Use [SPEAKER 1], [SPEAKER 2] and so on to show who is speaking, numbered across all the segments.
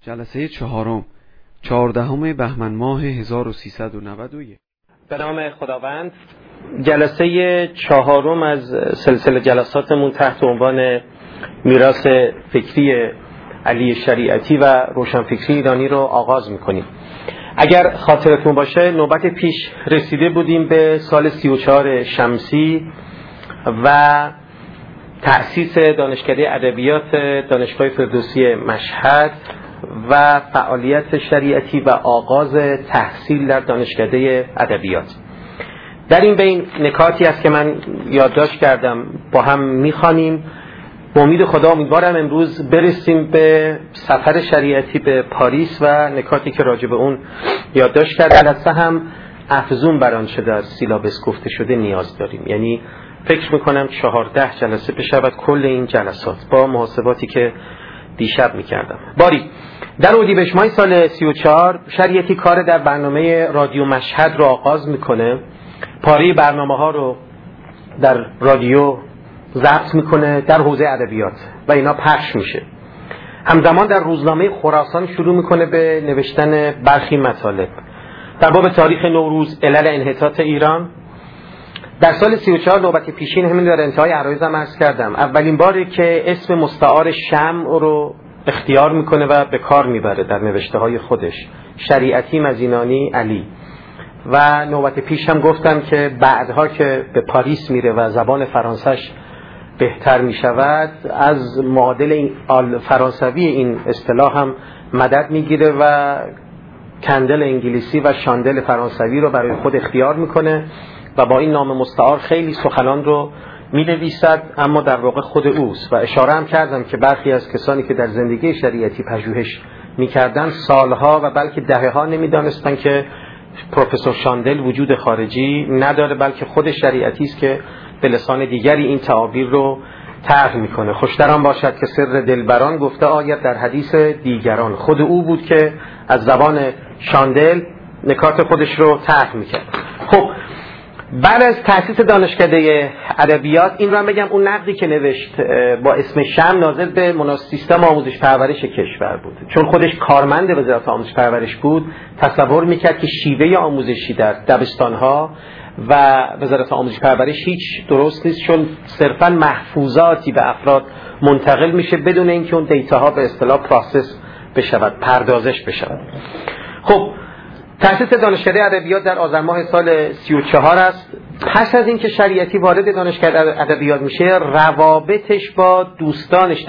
[SPEAKER 1] جلسه چهارم 14 بهمن ماه 1391.
[SPEAKER 2] به نام خداوند. جلسه چهارم از سلسله جلساتمون تحت عنوان میراث فکری علی شریعتی و روشنفکری ایرانی رو آغاز میکنیم. اگر خاطرتون باشه نوبت پیش رسیده بودیم به سال 34 شمسی و تأسیس دانشکده ادبیات دانشگاه فردوسی مشهد و فعالیت شریعتی و آغاز تحصیل در دانشکده ادبیات. در این بین نکاتی است که من یادداشت کردم با هم میخوانیم. با امید خدا امیدوارم امروز برسیم به سفر شریعتی به پاریس و نکاتی که راجع به اون یادداشت کردم البته هم افزون بر آنچه در سیلابس گفته شده نیاز داریم. یعنی فکر میکنم 14 جلسه بشود کل این جلسات با محاسباتی که دیشب میکردم. باری در اردیبهشت ماه سال 34 شریعتی کار در برنامه رادیو مشهد رو آغاز میکنه. پاره برنامه ها رو در رادیو ضبط میکنه در حوزه ادبیات و اینا پخش میشه. همزمان در روزنامه خراسان شروع میکنه به نوشتن برخی مطالب در باب تاریخ نوروز، علل انحطاط ایران. در سال 34 نوبت پیشین همین در انتهای عرایزم عرض کردم اولین باری که اسم مستعار شمع رو اختیار میکنه و به کار میبره در نوشته های خودش، شریعتی مزینانی علی. و نوبت پیش هم گفتم که بعدها که به پاریس میره و زبان فرانسهش بهتر میشود از معادل فرانسوی این اصطلاح هم مدد میگیره و کندل انگلیسی و شاندل فرانسوی رو برای خود اختیار میکنه و با این نام مستعار خیلی سخنان رو مینویسد اما در واقع خود اوست. و اشاره هم کردم که برخی از کسانی که در زندگی شریعتی پژوهش میکردن سالها و بلکه دهه‌ها نمیدانستن که پروفسور شاندل وجود خارجی نداره، بلکه خود شریعتی است که به لسان دیگری این تعابیر رو طرح میکنه. خوشترم باشد که سر دلبران گفته آید در حدیث دیگران. خود او بود که از زبان شاندل نکات خودش رو طرح میکرد. خب بعد از تأسیس دانشکده ادبیات این رو هم بگم اون نقدی که نوشت با اسم شمع ناظر به سیستم آموزش پرورش کشور بود. چون خودش کارمند وزارت آموزش پرورش بود تصور میکرد که شیوه آموزشی در دبستانها و وزارت آموزش پرورش هیچ درست نیست، چون صرفا محفوظاتی به افراد منتقل میشه بدون اینکه اون دیتاها به اصطلاح پروسس بشود، پردازش بشود. خب تأسیس دانشکده ادبیات در آذر ماه سال 34 است. پس از اینکه شریعتی وارد دانشکده ادبیات میشه روابطش با دوستانش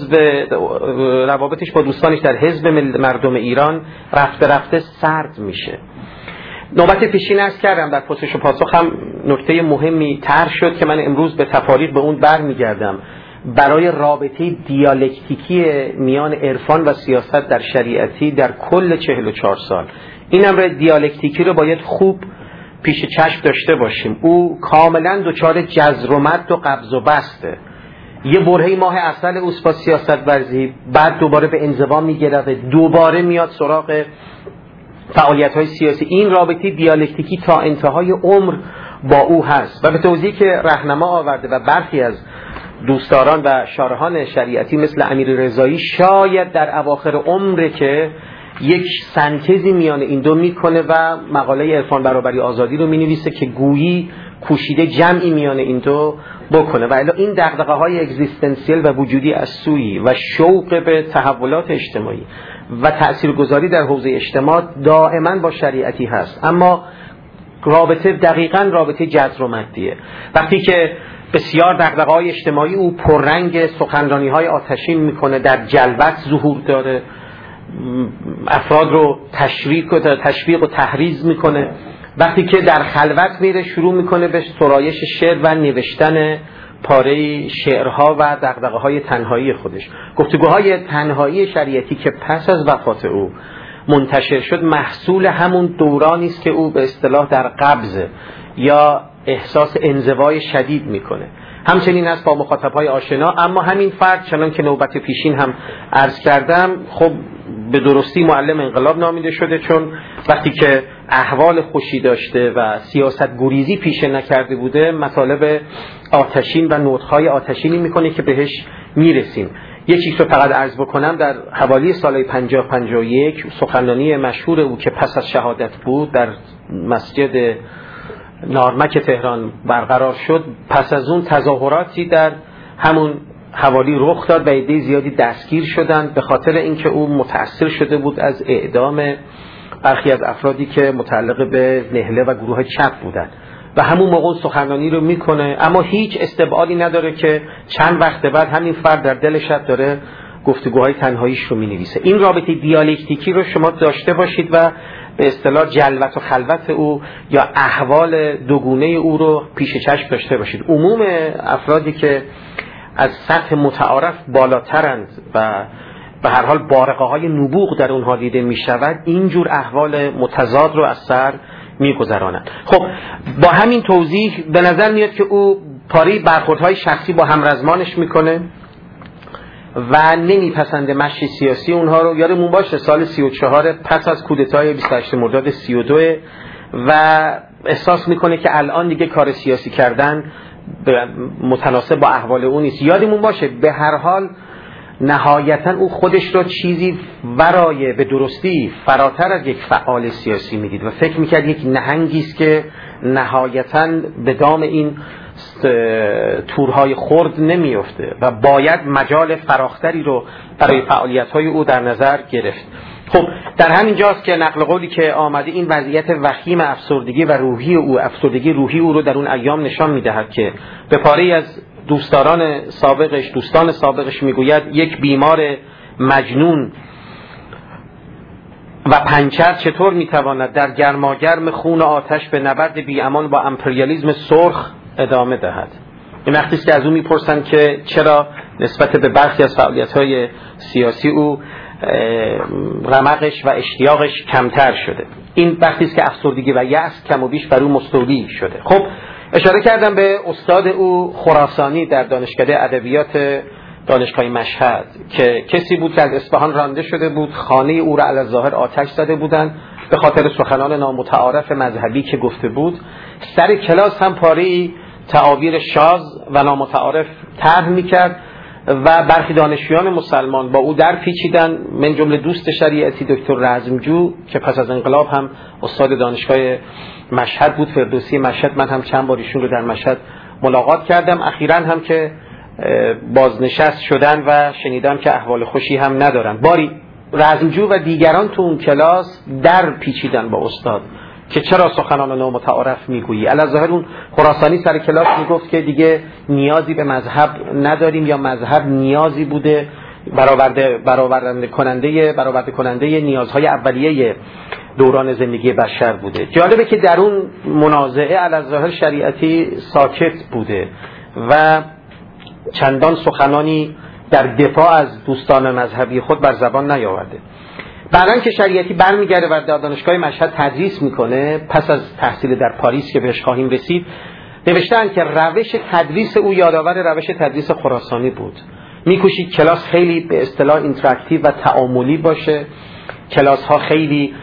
[SPEAKER 2] در حزب مردم ایران رفته رفته سرد میشه. نوبت پیشین عرض کردم در پرسش و پاسخ هم نکته مهمی طرح شد که من امروز به تفاریق به اون برمیگردم برای رابطه دیالکتیکی میان عرفان و سیاست در شریعتی در کل 44 سال. این امر دیالکتیکی رو باید خوب پیش چشم داشته باشیم. او کاملا دچار جزر و مد و قبض و بسته. یه برهه ماه اصل اوست با سیاست ورزی، بعد دوباره به انزوا میگرده، دوباره میاد سراغ فعالیت های سیاسی. این رابطه دیالکتیکی تا انتهای عمر با او هست و به توضیحی که راهنما آورده و برخی از دوستداران و شارحان شریعتی مثل امیر رضایی شاید در اواخر عمره که یک سنتزی میان این دو میکنه و مقاله عرفان برابری آزادی رو مینویسه که گویی کوشیده جمعی میان این دو بکنه. و الا این دغدغه های اگزیستانسیل و وجودی از سویی و شوق به تحولات اجتماعی و تاثیرگذاری در حوزه اجتماع دائما با شریعتی هست، اما رابطه دقیقاً رابطه جذر و مدیه. وقتی که بسیار دغدغه‌های اجتماعی او پررنگ سخنرانی‌های آتشین میکنه، در جلوت ظهور داره، افراد رو تشویق و تحریض میکنه. وقتی که در خلوت میره شروع میکنه به سرایش شعر و نوشتن پاره شعرها و دغدغه‌های تنهایی خودش. گفتگوهای تنهایی شریعتی که پس از وفات او منتشر شد محصول همون دورانی است که او به اصطلاح در قبضه یا احساس انزوای شدید میکنه. همچنین هست با مخاطب‌های آشنا، اما همین فرد چنان که نوبت پیشین هم عرض کردم خب به درستی معلم انقلاب نامیده شده، چون وقتی که احوال خوشی داشته و سیاست گریزی پیشه نکرده بوده مطالب آتشین و نطق‌های آتشینی میکنه که بهش میرسیم. یکی رو فقط عرض بکنم، در حوالی سال 50-51 سخنرانی مشهور او که پس از شهادت بود در مسجد نارمک تهران برقرار شد، پس از اون تظاهراتی در همون حوالی رخ داد و عده زیادی دستگیر شدند به خاطر اینکه او متأثر شده بود از اعدام برخی از افرادی که متعلق به نهله و گروه چپ بودند و همون موقع سخنرانی رو میکنه، اما هیچ استبعادی نداره که چند وقت بعد همین فرد در دل شب داره گفتگوهای تنهاییش رو مینویسه. این رابطه دیالکتیکی رو شما داشته باشید و به اصطلاح جلوت و خلوت او یا احوال دوگونه او رو پیش چشم داشته باشید. عموم افرادی که از سطح متعارف بالاترند و به هر حال بارقه های نبوغ در اونها دیده می شود، اینجور احوال متضاد رو از سر می گذرانند. خب با همین توضیح به نظر میاد که او پاره برخوردهای شخصی با همرزمانش میکنه و نمیپسنده مشی سیاسی اونها رو. یادمون باشه سال 34 پس از کودتای 28 مرداد 32 و احساس میکنه که الان دیگه کار سیاسی کردن متناسب با احوال اون نیست. یادمون باشه به هر حال نهایتا او خودش رو چیزی ورای به درستی فراتر از یک فعال سیاسی میدید و فکر میکرد یک نهنگی است که نهایتا به دام این تورهای خرد نمیفته و باید مجال فراختری رو برای فعالیت‌های او در نظر گرفت. خب در همین جاست که نقل قولی که آمده این وضعیت وخیم افسردگی و افسردگی روحی او رو در اون ایام نشان میدهد که به پاره از دوستان سابقش میگوید یک بیمار مجنون و پنچر چطور میتواند در گرماگرم خون و آتش به نبرد بی امان با امپریالیسم سرخ ادامه دهد. این وقتی است که از او میپرسن که چرا نسبت به برخی از فعالیت‌های سیاسی او رمقش و اشتیاقش کمتر شده. این وقتی است که افسردگی و یأس کم و بیش بر او مستولی شده. خب اشاره کردم به استاد او خراسانی در دانشکده ادبیات دانشگاه مشهد که کسی بود که از اصفهان رانده شده بود، خانه او را علی‌الظاهر آتش زده بودند به خاطر سخنان نامتعارف مذهبی که گفته بود. سر کلاس هم پاره تعابیر شاذ و نامتعارف طرح می‌کرد و برخی دانشجویان مسلمان با او در پیچیدن، من جمله دوست شریعتی دکتر رزمجو که پس از انقلاب هم استاد دانشگاه مشهد بود، فردوسی مشهد. من هم چند بار ایشون رو در مشهد ملاقات کردم، اخیراً هم که بازنشست شدن و شنیدم که احوال خوشی هم ندارن. باری رزمجو و دیگران تو اون کلاس در پیچیدن با استاد که چرا سخنان نامتعارف میگویی. علی‌الظاهر اون خراسانی سر کلاس میگفت که دیگه نیازی به مذهب نداریم یا مذهب نیازی بوده برآورده کننده نیازهای اولیه دوران زندگی بشر بوده. جالبه که در اون منازعه علی‌الظاهر شریعتی ساکت بوده و چندان سخنانی در دفاع از دوستان مذهبی خود بر زبان نیاورده. بعدن که شریعتی برمیگرده و در دانشگاه مشهد تدریس میکنه، پس از تحصیل در پاریس که بهش خواهیم رسید، نوشتن که روش تدریس او یادآور روش تدریس خراسانی بود. میکوشید کلاس خیلی به اصطلاح اینتراکتیو و تعاملی باشه، کلاس ها خیلی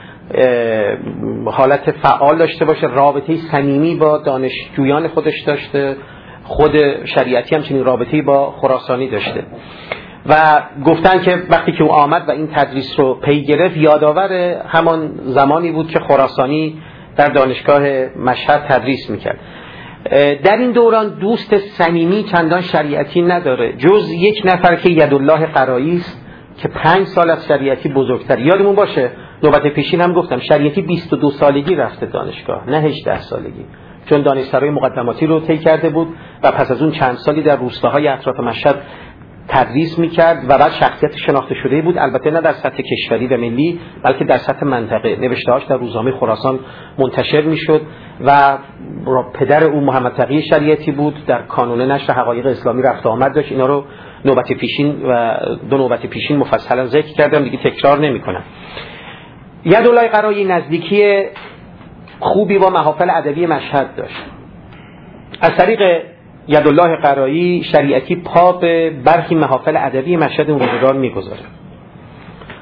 [SPEAKER 2] حالت فعال داشته باشه، رابطه صمیمی با دانشجویان خودش داشته. خود شریعتی هم چنین رابطه‌ای با خراسانی داشته و گفتن که وقتی که او آمد و این تدریس رو پی گرفت، یادآور همان زمانی بود که خراسانی در دانشگاه مشهد تدریس میکرد. در این دوران دوست صمیمی چندان شریعتی نداره جز یک نفر که یدالله قرایی است که 5 سال از شریعتی بزرگتر. یادمون باشه نوبت پیشین هم گفتم شریعتی 22 سالگی رفته دانشگاه، نه 18 سالگی، چون دانشسرای مقدماتی رو طی کرده بود و پس از اون چند سالی در روستاهای اطراف مشهد تدریس میکرد و بعد شخصیت شناخته شده بود، البته نه در سطح کشوری و ملی بلکه در سطح منطقه. نوشته‌هاش در روزنامه خراسان منتشر میشد و پدر او محمد تقی شریعتی بود، در کانون نشر حقایق اسلامی رفت آمد داشت. اینا رو نوبت پیشین و 2 نوبت پیشین مفصلا ذکر کردم، دیگه تکرار نمی‌کنم. یدالله قرایی نزدیکی خوبی با محافل ادبی مشهد داشت. از طریق یدالله قرایی شریعتی پا به برخی محافل ادبی مشهد اون روزگار میگذاره.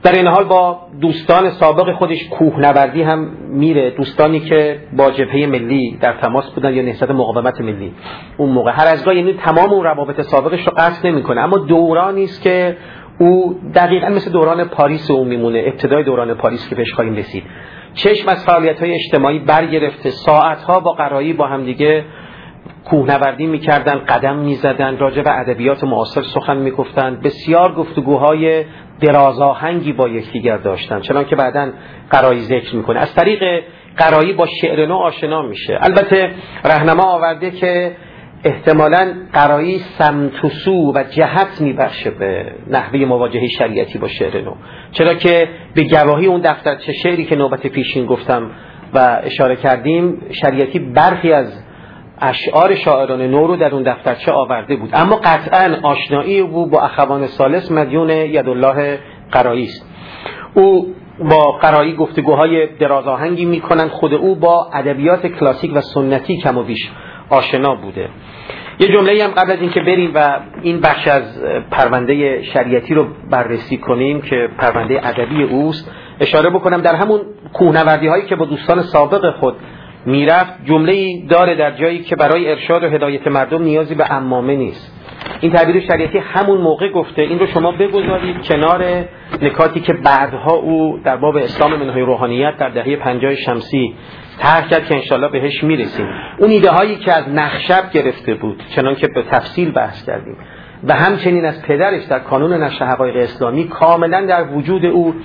[SPEAKER 2] در این حال با دوستان سابق خودش کوهنوردی هم میره، دوستانی که با جبهه ملی در تماس بودن یا نهضت مقاومت ملی اون موقع. هر از گاهی یعنی تمام اون روابط سابقش رو قطع نمیکنه، اما دورانی است که او دقیقاً مثل دوران پاریس اون میمونه، ابتدای دوران پاریس که بهش خواهیم رسید. چشم از فعالیت‌های اجتماعی برگرفته، ساعت‌ها با قرایی با هم دیگه کوهنوردی می‌کردن، قدم می‌زدن، راجع به ادبیات معاصر سخن می‌گفتن، بسیار گفتگوهای درازآهنگی با یکدیگر داشتن، چنانکه که بعداً قرایی ذکر می‌کنه. از طریق قرایی با شعر نو آشنا میشه. البته راهنما آورده که احتمالاً قرایی سمت و سو و جهت میبخشه به نحوه مواجهه شریعتی با شعر نو، چرا که به گواهی اون دفترچه شعری که نوبت پیشین گفتم و اشاره کردیم، شریعتی برخی از اشعار شاعران نو رو در اون دفترچه آورده بود، اما قطعاً آشنایی او با اخوان ثالث مدیون یدالله قرایی است. او با قرایی گفتگوهای درازآهنگی میکنن، خود او با ادبیات کلاسیک و سنتی کم و بیش آشنا بوده. یه جمله‌ای هم قبل از اینکه بریم و این بخش از پرونده شریعتی رو بررسی کنیم که پرونده ادبی اوست، اشاره بکنم در همون کوهنوردی هایی که با دوستان سابق خود میرفت، جمله‌ای داره در جایی که برای ارشاد و هدایت مردم نیازی به عمامه نیست. این تعبیر شریعتی همون موقع گفته، این رو شما بگذارید کنار نکاتی که بعدها او در باب اسلام منهای روحانیت در دهه 50 شمسی طرح کرد که انشالله بهش میرسیم. اون ایده هایی که از نخشب گرفته بود، چنان که به تفصیل بحث کردیم، و همچنین از پدرش در کانون نشر حقایق اسلامی، کاملا در وجود او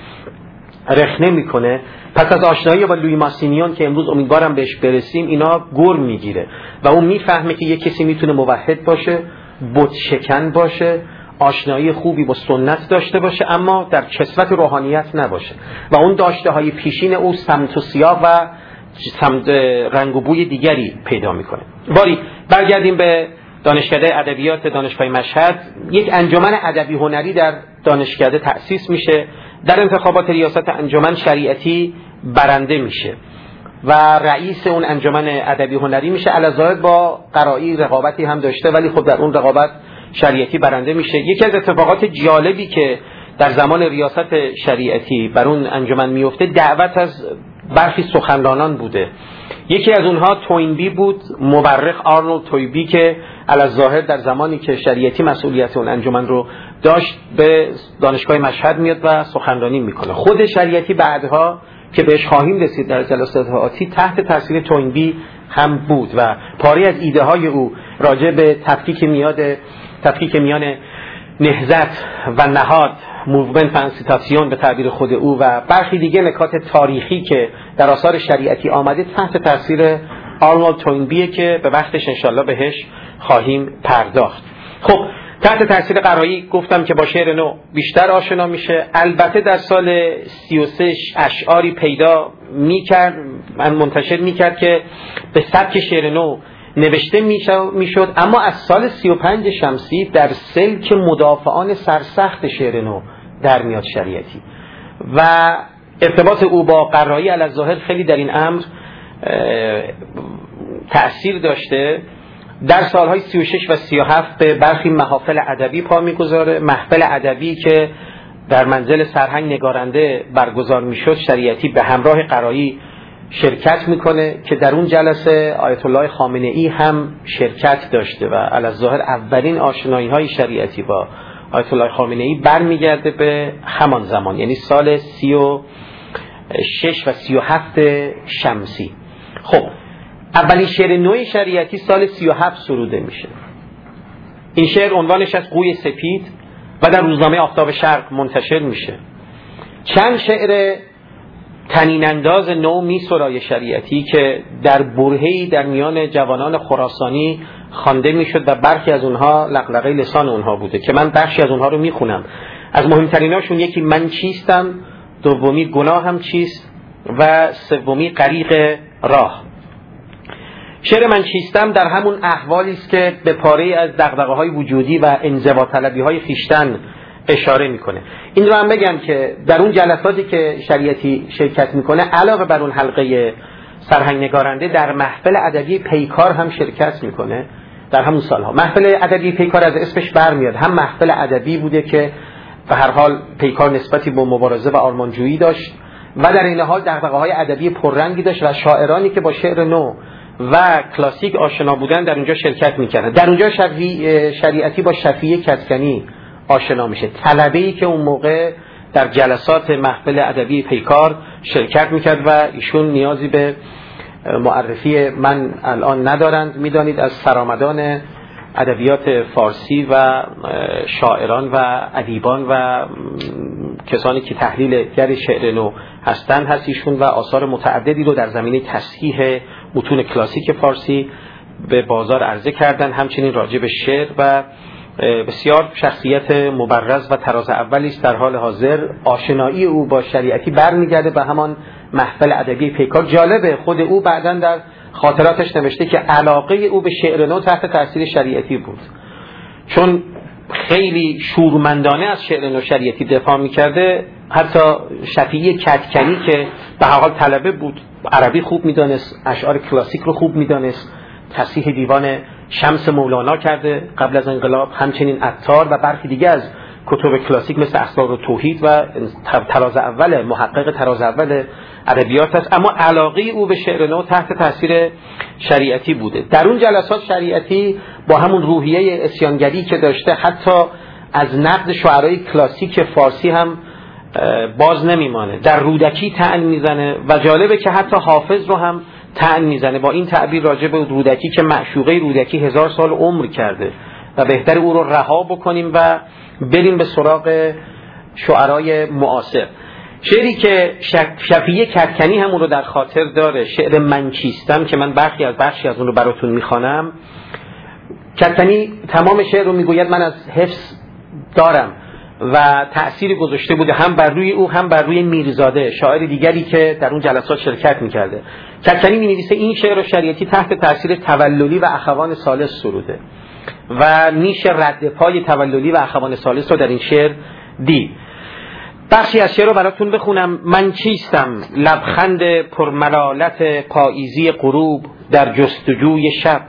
[SPEAKER 2] رخنه میکنه. پس از آشنایی با لویی ماسینیون که امروز امیدوارم بهش برسیم، اینا گر میگیره و اون میفهمه که یک کسی میتونه موحد باشه، بت شکن باشه، آشنایی خوبی با سنت داشته باشه، اما در کسوت روحانیت نباشه. و اون داشته های پیشین او سمت و سیاق و سمت رنگ و بوی دیگری پیدا میکنه. باری برگردیم به دانشکده ادبیات دانشگاه مشهد. یک انجمن ادبی هنری در دانشکده تأسیس میشه. در انتخابات ریاست انجمن شریعتی برنده میشه و رئیس اون انجمن ادبی هنری میشه. علاوه با قرایی رقابتی هم داشته، ولی خب در اون رقابت شریعتی برنده میشه. یکی از اتفاقات جالبی که در زمان ریاست شریعتی بر اون انجمن میفته، دعوت از برخی سخنرانان بوده. یکی از اونها توینبی بود، مورخ آرنولد توینبی، که علاوه در زمانی که شریعتی مسئولیت اون انجمن رو داشت به دانشگاه مشهد میاد و سخنرانی میکنه. خود شریعتی بعدها که بهش خواهیم رسید در جلسات آتی تحت تاثیر توینبی هم بود و پاره از ایده های او راجع به تفکیک میان نهضت و نهاد، موومنت و انسیتاسیون به تعبیر خود او، و برخی دیگه نکات تاریخی که در آثار شریعتی آمده تحت تاثیر آرنولد توینبیه که به وقتش انشالله بهش خواهیم پرداخت. خب تحت تاثیر قرایی گفتم که با شعر نو بیشتر آشنا میشه. البته در سال 33 اشعاری پیدا میکرد، منتشر میکرد که به سبک شعر نو نوشته میشد، اما از سال 35 شمسی در سلک مدافعان سرسخت شعر نو در میاد شریعتی و ارتباط او با قرایی علی‌الظاهر خیلی در این امر تأثیر داشته. در سالهای 36 و 37 به برخی محافل ادبی پا میگذاره. محفل ادبی که در منزل سرهنگ نگارنده برگزار میشد، شریعتی به همراه قرایی شرکت میکنه که در اون جلسه آیت الله خامنه‌ای هم شرکت داشته و علی‌الظاهر اولین آشنایی های شریعتی با آیت الله خامنه‌ای برمیگرده به همان زمان، یعنی سال 36 و 37 شمسی. خب اولین شعر نوع شریعتی سال 37 سروده میشه. این شعر عنوانش از قوی سپید و در روزنامه آفتاب شرق منتشر میشه. چند شعر طنین انداز نو می سرای شریعتی که در برهه‌ای در میان جوانان خراسانی خوانده میشد و برخی از اونها لقلقه لسان اونها بوده که من بخشی از اونها رو میخونم. از مهمتریناشون یکی من چیستم، دومی گناهم چیست و سومی غریق راه. شعر من چیستم در همون احوالی است که به پاره از دغدغه‌های وجودی و انزوا طلبی‌های خویشتن اشاره میکنه. این رو هم بگم که در اون جلساتی که شریعتی شرکت میکنه، علاوه بر اون حلقه سرهنگ نگارنده، در محفل ادبی پیکار هم شرکت میکنه. در همون سالها محفل ادبی پیکار از اسمش برمیاد، هم محفل ادبی بوده که به هر حال پیکار نسبتی به مبارزه و آرمانجویی داشت و در این حال دغدغه‌های ادبی پررنگی داشت و شاعرانی که با شعر نو و کلاسیک آشنا بودن در اونجا شرکت می‌کردن. در اونجا شریعتی با شفیع کدکنی آشنا میشه، طلبه‌ای که اون موقع در جلسات محفل ادبی پیکار شرکت میکرد و ایشون نیازی به معرفی من الان ندارند. میدانید از سرآمدان ادبیات فارسی و شاعران و ادیبان و کسانی که تحلیلگر شعر نو هستند هست ایشون و آثار متعددی رو در زمینه تصحیح متون کلاسیک فارسی به بازار عرضه کردند. همچنین راجع به شعر و بسیار شخصیت مبرز و تراز اولی است. در حال حاضر آشنایی او با شریعتی برمیگرده به همان محفل ادبی پیکار. جالبه خود او بعداً در خاطراتش نوشته که علاقه او به شعر نو تحت تاثیر شریعتی بود، چون خیلی شورمندانه از شعر نو شریعتی دفاع میکرده. حتی شفیع کدکنی که به هر حال طلبه بود، عربی خوب میدانست، اشعار کلاسیک رو خوب میدانست، تصحیح دیوان شمس مولانا کرده قبل از انقلاب، همچنین عطار و برخی دیگه از کتب کلاسیک مثل اسرار توحید و تراز اول محقق تراز اول ادبیات است. اما علاقه او به شعر نو تحت تاثیر شریعتی بوده. در اون جلسات شریعتی با همون روحیه اسیانگری که داشته حتی از نقد شعرای کلاسیک فارسی هم باز نمیمانه، در رودکی طعن میزنه و جالبه که حتی حافظ رو هم طعن میزنه با این تعبیر راجع به رودکی که معشوقه رودکی 1000 سال عمر کرده و بهتر او رو رها بکنیم و بریم به سراغ شعرای معاصر. شعری که شفیع کدکنی هم اون رو در خاطر داره، شعر من چیستم، که من بخشی از اون رو براتون میخوانم. کدکنی تمام شعر رو میگوید من از حفظ دارم و تأثیری گذاشته بوده هم بر روی او هم بر روی میرزاده، شاعر دیگری که در اون جلسات شرکت میکرده. کدکنی مینویسه این شعر رو شریعتی تحت تأثیر توللی و اخوان ثالث سروده و میشه رد پای توللی و اخوان ثالث رو در این شعر دید. بخشی از شعر رو براتون بخونم. من چیستم لبخند پرملالت پاییزی غروب، در جستجوی شب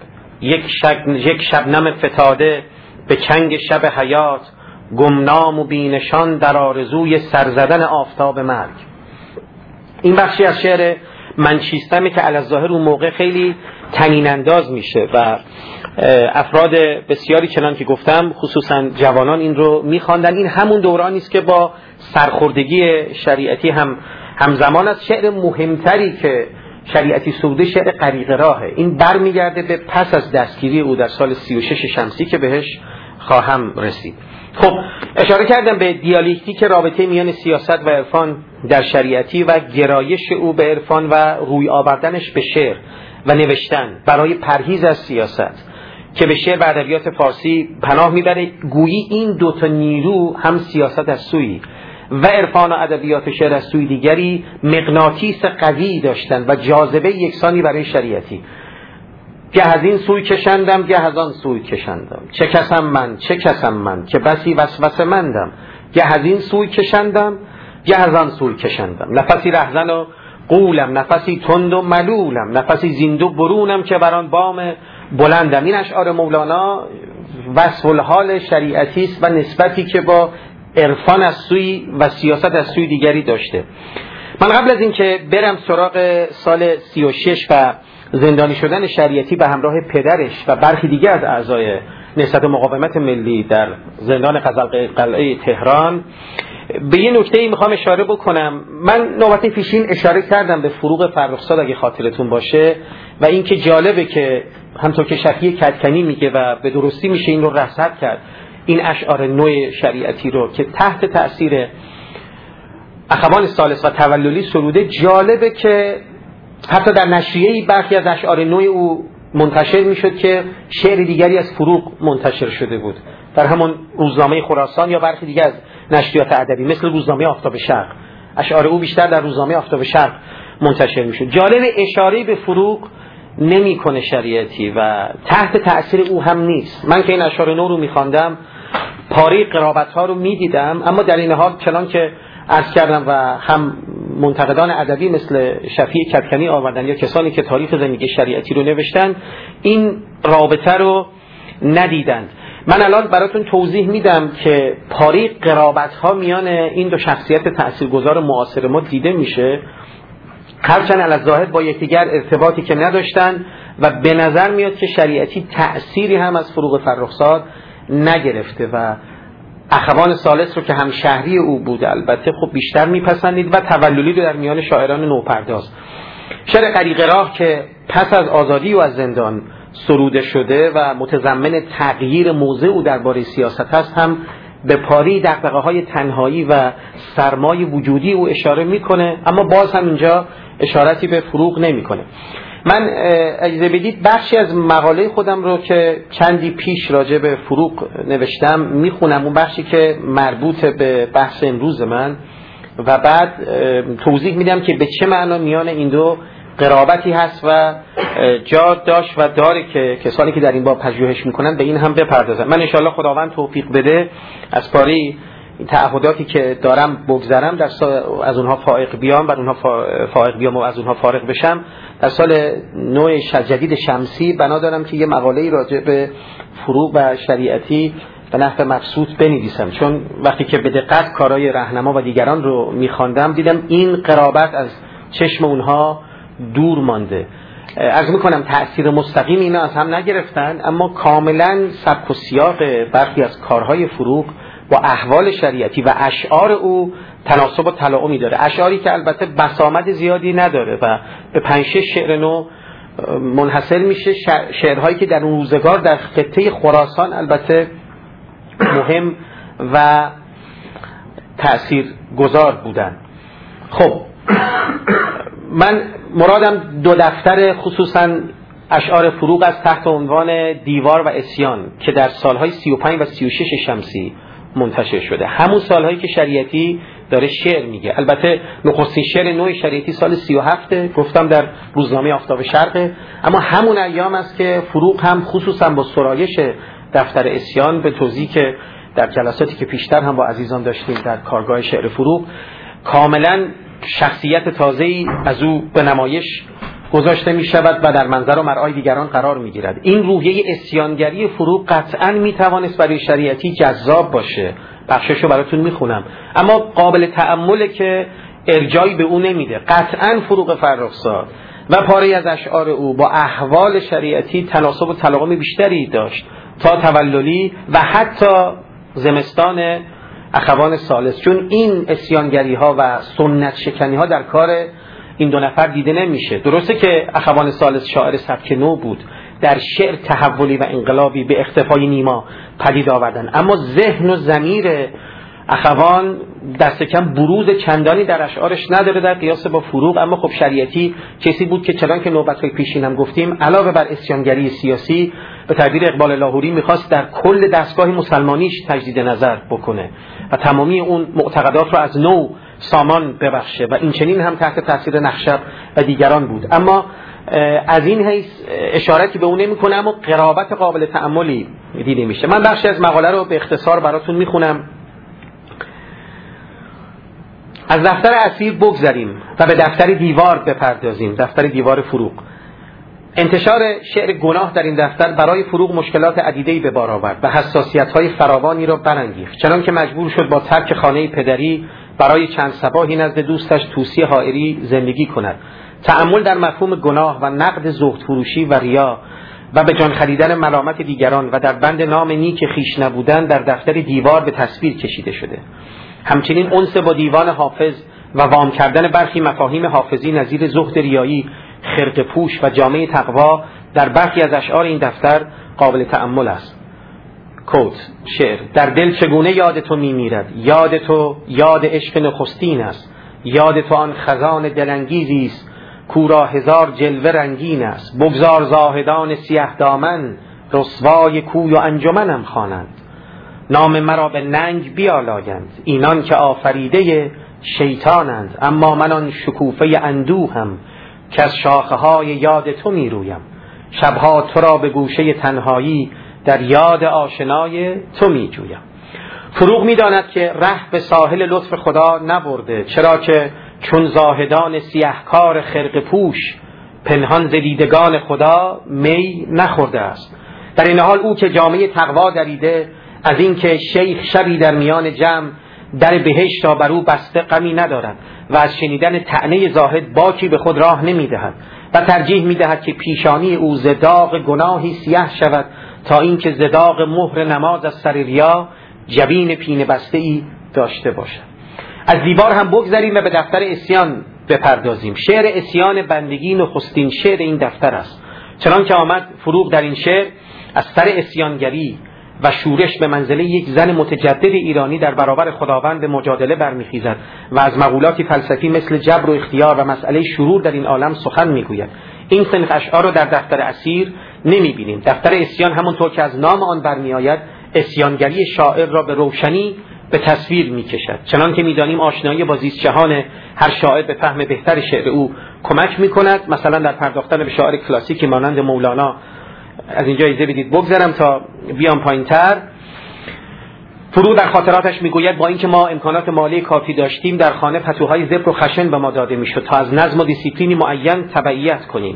[SPEAKER 2] یک شبنم فتاده به چنگ شب حیات، گمنام و بینشان در آرزوی سرزدن آفتاب مرگ. این بخشی از شعر من چیستمه که علی‌الظاهر اون موقع خیلی طنین انداز میشه و افراد بسیاری چنان که گفتم خصوصا جوانان این رو میخواندن. این همون دورانی است که با سرخوردگی شریعتی همزمان است. شعر مهمتری که شریعتی سروده شعر غریق راهه. این برمیگرده به پس از دستگیری او در سال 36 شمسی که بهش خواهم رسید. خب اشاره کردم به دیالکتیک رابطه میان سیاست و عرفان در شریعتی و گرایش او به عرفان و روی آوردنش به شعر و نوشتن برای پرهیز از سیاست که به شعر و ادبیات فارسی پناه میبره. گویی این دوتا نیرو، هم سیاست از سوی و عرفان و ادبیات و شعر از سوی دیگری، مغناطیس قوی داشتن و جاذبه یکسانی برای شریعتی. گه از این سوی کشندم گه از آن سوی کشندم، چه کسم من که بسی وسوسه مندم. گه از این سوی کشندم گه از آن سوی کشندم، نفسی رهزن و قولم، نفسی تند و ملولم، نفسی زیندو برونم که بران بام بلندم. این اشعار مولانا وصف الحال شریعتی است و نسبتی که با عرفان از سوی و سیاست از سوی دیگری داشته. من قبل از این که برم سراغ سال 36 و زندانی شدن شریعتی به همراه پدرش و برخی دیگه از اعضای نهضت مقاومت ملی در زندان قلعه تهران، به یه نکته‌ای میخوام اشاره بکنم. من نوبت پیشین اشاره کردم به فروغ فرخزاد اگه خاطرتون باشه و این که جالبه که همطور که شفیع کدکنی میگه و به درستی میشه این رو رصد کرد، این اشعار نو شریعتی رو که تحت تأثیر اخوان ثالث و توللی سروده، جالبه که حتی در نشریه‌ای برخی از اشعار نو او منتشر میشد که شعر دیگری از فروغ منتشر شده بود در همون روزنامه خراسان یا برخی دیگه از نشریات ادبی مثل روزنامه آفتاب شرق. اشعار او بیشتر در روزنامه آفتاب شرق منتشر میشد. جالب اشاره به فروغ نمیکنه شریعتی و تحت تأثیر او هم نیست. من که این اشعار نو رو میخواندم پاره قرابت‌ها رو میدیدم، اما در این حال چنان که عرض کردم و هم منتقدان ادبی مثل شفیع کدکنی آوردن یا کسانی که تاریخ زندگی شریعتی رو نوشتن، این رابطه رو ندیدند. من الان براتون توضیح میدم که پاری قرابت‌ها میان این دو شخصیت تأثیرگذار معاصر ما دیده میشه، هرچند الظاهر با یکدیگر ارتباطی که نداشتن و به نظر میاد که شریعتی تأثیری هم از فروغ فرخزاد نگرفته و اخوان ثالث رو که هم شهری او بود البته خب بیشتر میپسندید و توللی رو در میان شاعران نوپرداز. شعر غریق راه که پس از آزادی و از زندان سروده شده و متضمن تغییر موضع او درباره سیاست است، هم به پاری دغدغه‌های تنهایی و سرمای وجودی او اشاره میکنه، اما باز هم اینجا اشارتی به فروغ نمیکنه. من اجازه بدید بخشی از مقاله خودم رو که چندی پیش راجع به فروغ نوشتم میخونم، اون بخشی که مربوط به بحث امروز من، و بعد توضیح میدم که به چه معنا میان این دو قرابتی هست و جا داشت و داره که کسانی که در این باب پژوهش میکنن به این هم بپردازن. من انشاءالله خداوند توفیق بده از پاری تعهداتی که دارم بگذرم، از اونها فائق بیام و اونها فائق بیام و از اونها فارغ بشم. در سال نو جدید شمسی بنا دارم که یه مقاله‌ای راجع به فروغ و شریعتی به نحو مبسوط بنویسم، چون وقتی که به دقت کارهای راهنما و دیگران رو میخواندم دیدم این قرابت از چشم اونها دور مانده. عرض میکنم تأثیر مستقیم اینا از هم نگرفتن، اما کاملا سبک و سیاق برخی از کارهای فروغ با احوال شریعتی و اشعار او تناسب و تلاعمی داره. اشعاری که البته بسامد زیادی نداره و به 5-6 شعر نو منحصر میشه، شعرهایی که در اون روزگار در خطه خراسان البته مهم و تأثیر گذار بودن. خب من مرادم دو دفتر خصوصا اشعار فروغ از تحت عنوان دیوار و عصیان که در سالهای 35 و 36 شمسی منتشر شده، همون سالهایی که شریعتی داره شعر میگه. البته نخستین شعر نوع شریعتی سال 37 گفتم در روزنامه آفتاب شرقه، اما همون ایام است که فروغ هم خصوصا با سرایش دفتر عصیان به توضیحی که در جلساتی که پیشتر هم با عزیزان داشتیم در کارگاه شعر فروغ، کاملا شخصیت تازه‌ای از او به نمایش گذاشته می شود و در منظر و مرعای دیگران قرار می گیرد. این روحیه عصیانگری فروغ قطعاً می توانست برای شریعتی جذاب باشه، بخششو براتون می خونم، اما قابل تأمله که ارجایی به او نمیده. قطعاً فروغ فرخزاد و پاره از اشعار او با احوال شریعتی تناسب و تلاقم بیشتری داشت تا توللی و حتی زمستان اخوان ثالث، چون این عصیانگری ها و سنت شکنی ها در کار این دو نفر دیده نمیشه. درسته که اخوان ثالث شاعر سبک نو بود، در شعر تحولی و انقلابی به اختفای نیما پدید آوردن، اما ذهن و ضمیر اخوان دست کم بروز چندانی در اشعارش نداره در قیاس با فروغ. اما خب شریعتی کسی بود که چنان که نوبت‌های پیشین هم گفتیم علاوه بر عصیانگری سیاسی به تعبیر اقبال لاهوری میخواست در کل دستگاه مسلمانیش تجدید نظر بکنه و تمامی اون معتقدات رو از نو سامان ببخشه و این چنین هم تحت تاثیر نخشب و دیگران بود. اما از این حیث اشارتی به اون نمی‌کنه، اما قرابت قابل تأملی دیده میشه. من بخشی از مقاله رو به اختصار براتون میخونم. از دفتر اصیل بگذریم و به دفتر دیوار بپردازیم، دفتر دیوار فروغ. انتشار شعر گناه در این دفتر برای فروغ مشکلات عدیده‌ای به بار آورد و حساسیت‌های فراوانی را برانگیخت، چنان که مجبور شد با ترک خانه پدری برای چند صباحی نزد دوستش توسی حائری زندگی کند. تأمل در مفهوم گناه و نقد زهد فروشی و ریا و به جان خریدن ملامت دیگران و در بند نام نیک خویش نبودن در دفتر دیوار به تصویر کشیده شده. همچنین انس با دیوان حافظ و وام کردن برخی مفاهیم حافظی نظیر زهد ریایی، خرقه پوش و جامعه تقوا در برخی از اشعار این دفتر قابل تأمل است. کوت شعر: در دل چگونه یاد تو میمیرد، یاد تو یاد عشق نخستین است، یاد تو آن خزان دلانگیزی است کورا هزار جلوه رنگین است. بگذار زاهدان سیه دامن رسوای کوی و انجمنم خوانند، نام مرا به ننگ بیالایند اینان که آفریده شیطانند. اما من آن شکوفه اندوهم که از شاخه های یاد تو می رویم، شبها تو را به گوشه تنهایی در یاد آشنای تو می جویم. فروغ می داند که ره به ساحل لطف خدا نبرده، چرا که چون زاهدان سیهکار خرقه پوش پنهان ز دیدگان خدا می نخورده است. در این حال او که جامعه تقوا دریده، از این که شیخ شبی در میان جمع در بهشت را بر او بسته غمی ندارد و از شنیدن طعنه زاهد باکی به خود راه نمیدهد و ترجیح میدهد که پیشانی او ز داغ گناهی سیاه شود تا اینکه ز داغ مهر نماز از سر ریا جبین پینه بسته ای داشته باشد. از دیوار هم بگذریم و به دفتر عصیان بپردازیم. شعر عصیان بندگی نخستین شعر این دفتر است. چنان که آمد فروغ در این شعر از سر عصیانگری و شورش به منزله یک زن متجدد ایرانی در برابر خداوند به مجادله برمیخیزد و از مقولاتی فلسفی مثل جبر و اختیار و مسئله شرور در این عالم سخن میگوید. این سنخ اشعار رو در دفتر اسیر نمیبینیم. دفتر عصیان همونطور که از نام آن برمیآید عصیانگری شاعر را به روشنی به تصویر میکشد. چنان که میدانیم آشنایی با زیست جهان هر شاعر به فهم بهتر شعر او کمک میکند. مثلا در پرداختن به شاعر کلاسیکی مانند مولانا، از اینجا اجازه بدید بگذرم تا بیام پایینتر. فرو در خاطراتش میگوید با اینکه ما امکانات مالی کافی داشتیم در خانه پتوهای زبر و خشن به ما داده میشد تا از نظم و دیسیپلینی معین تبعیت کنیم.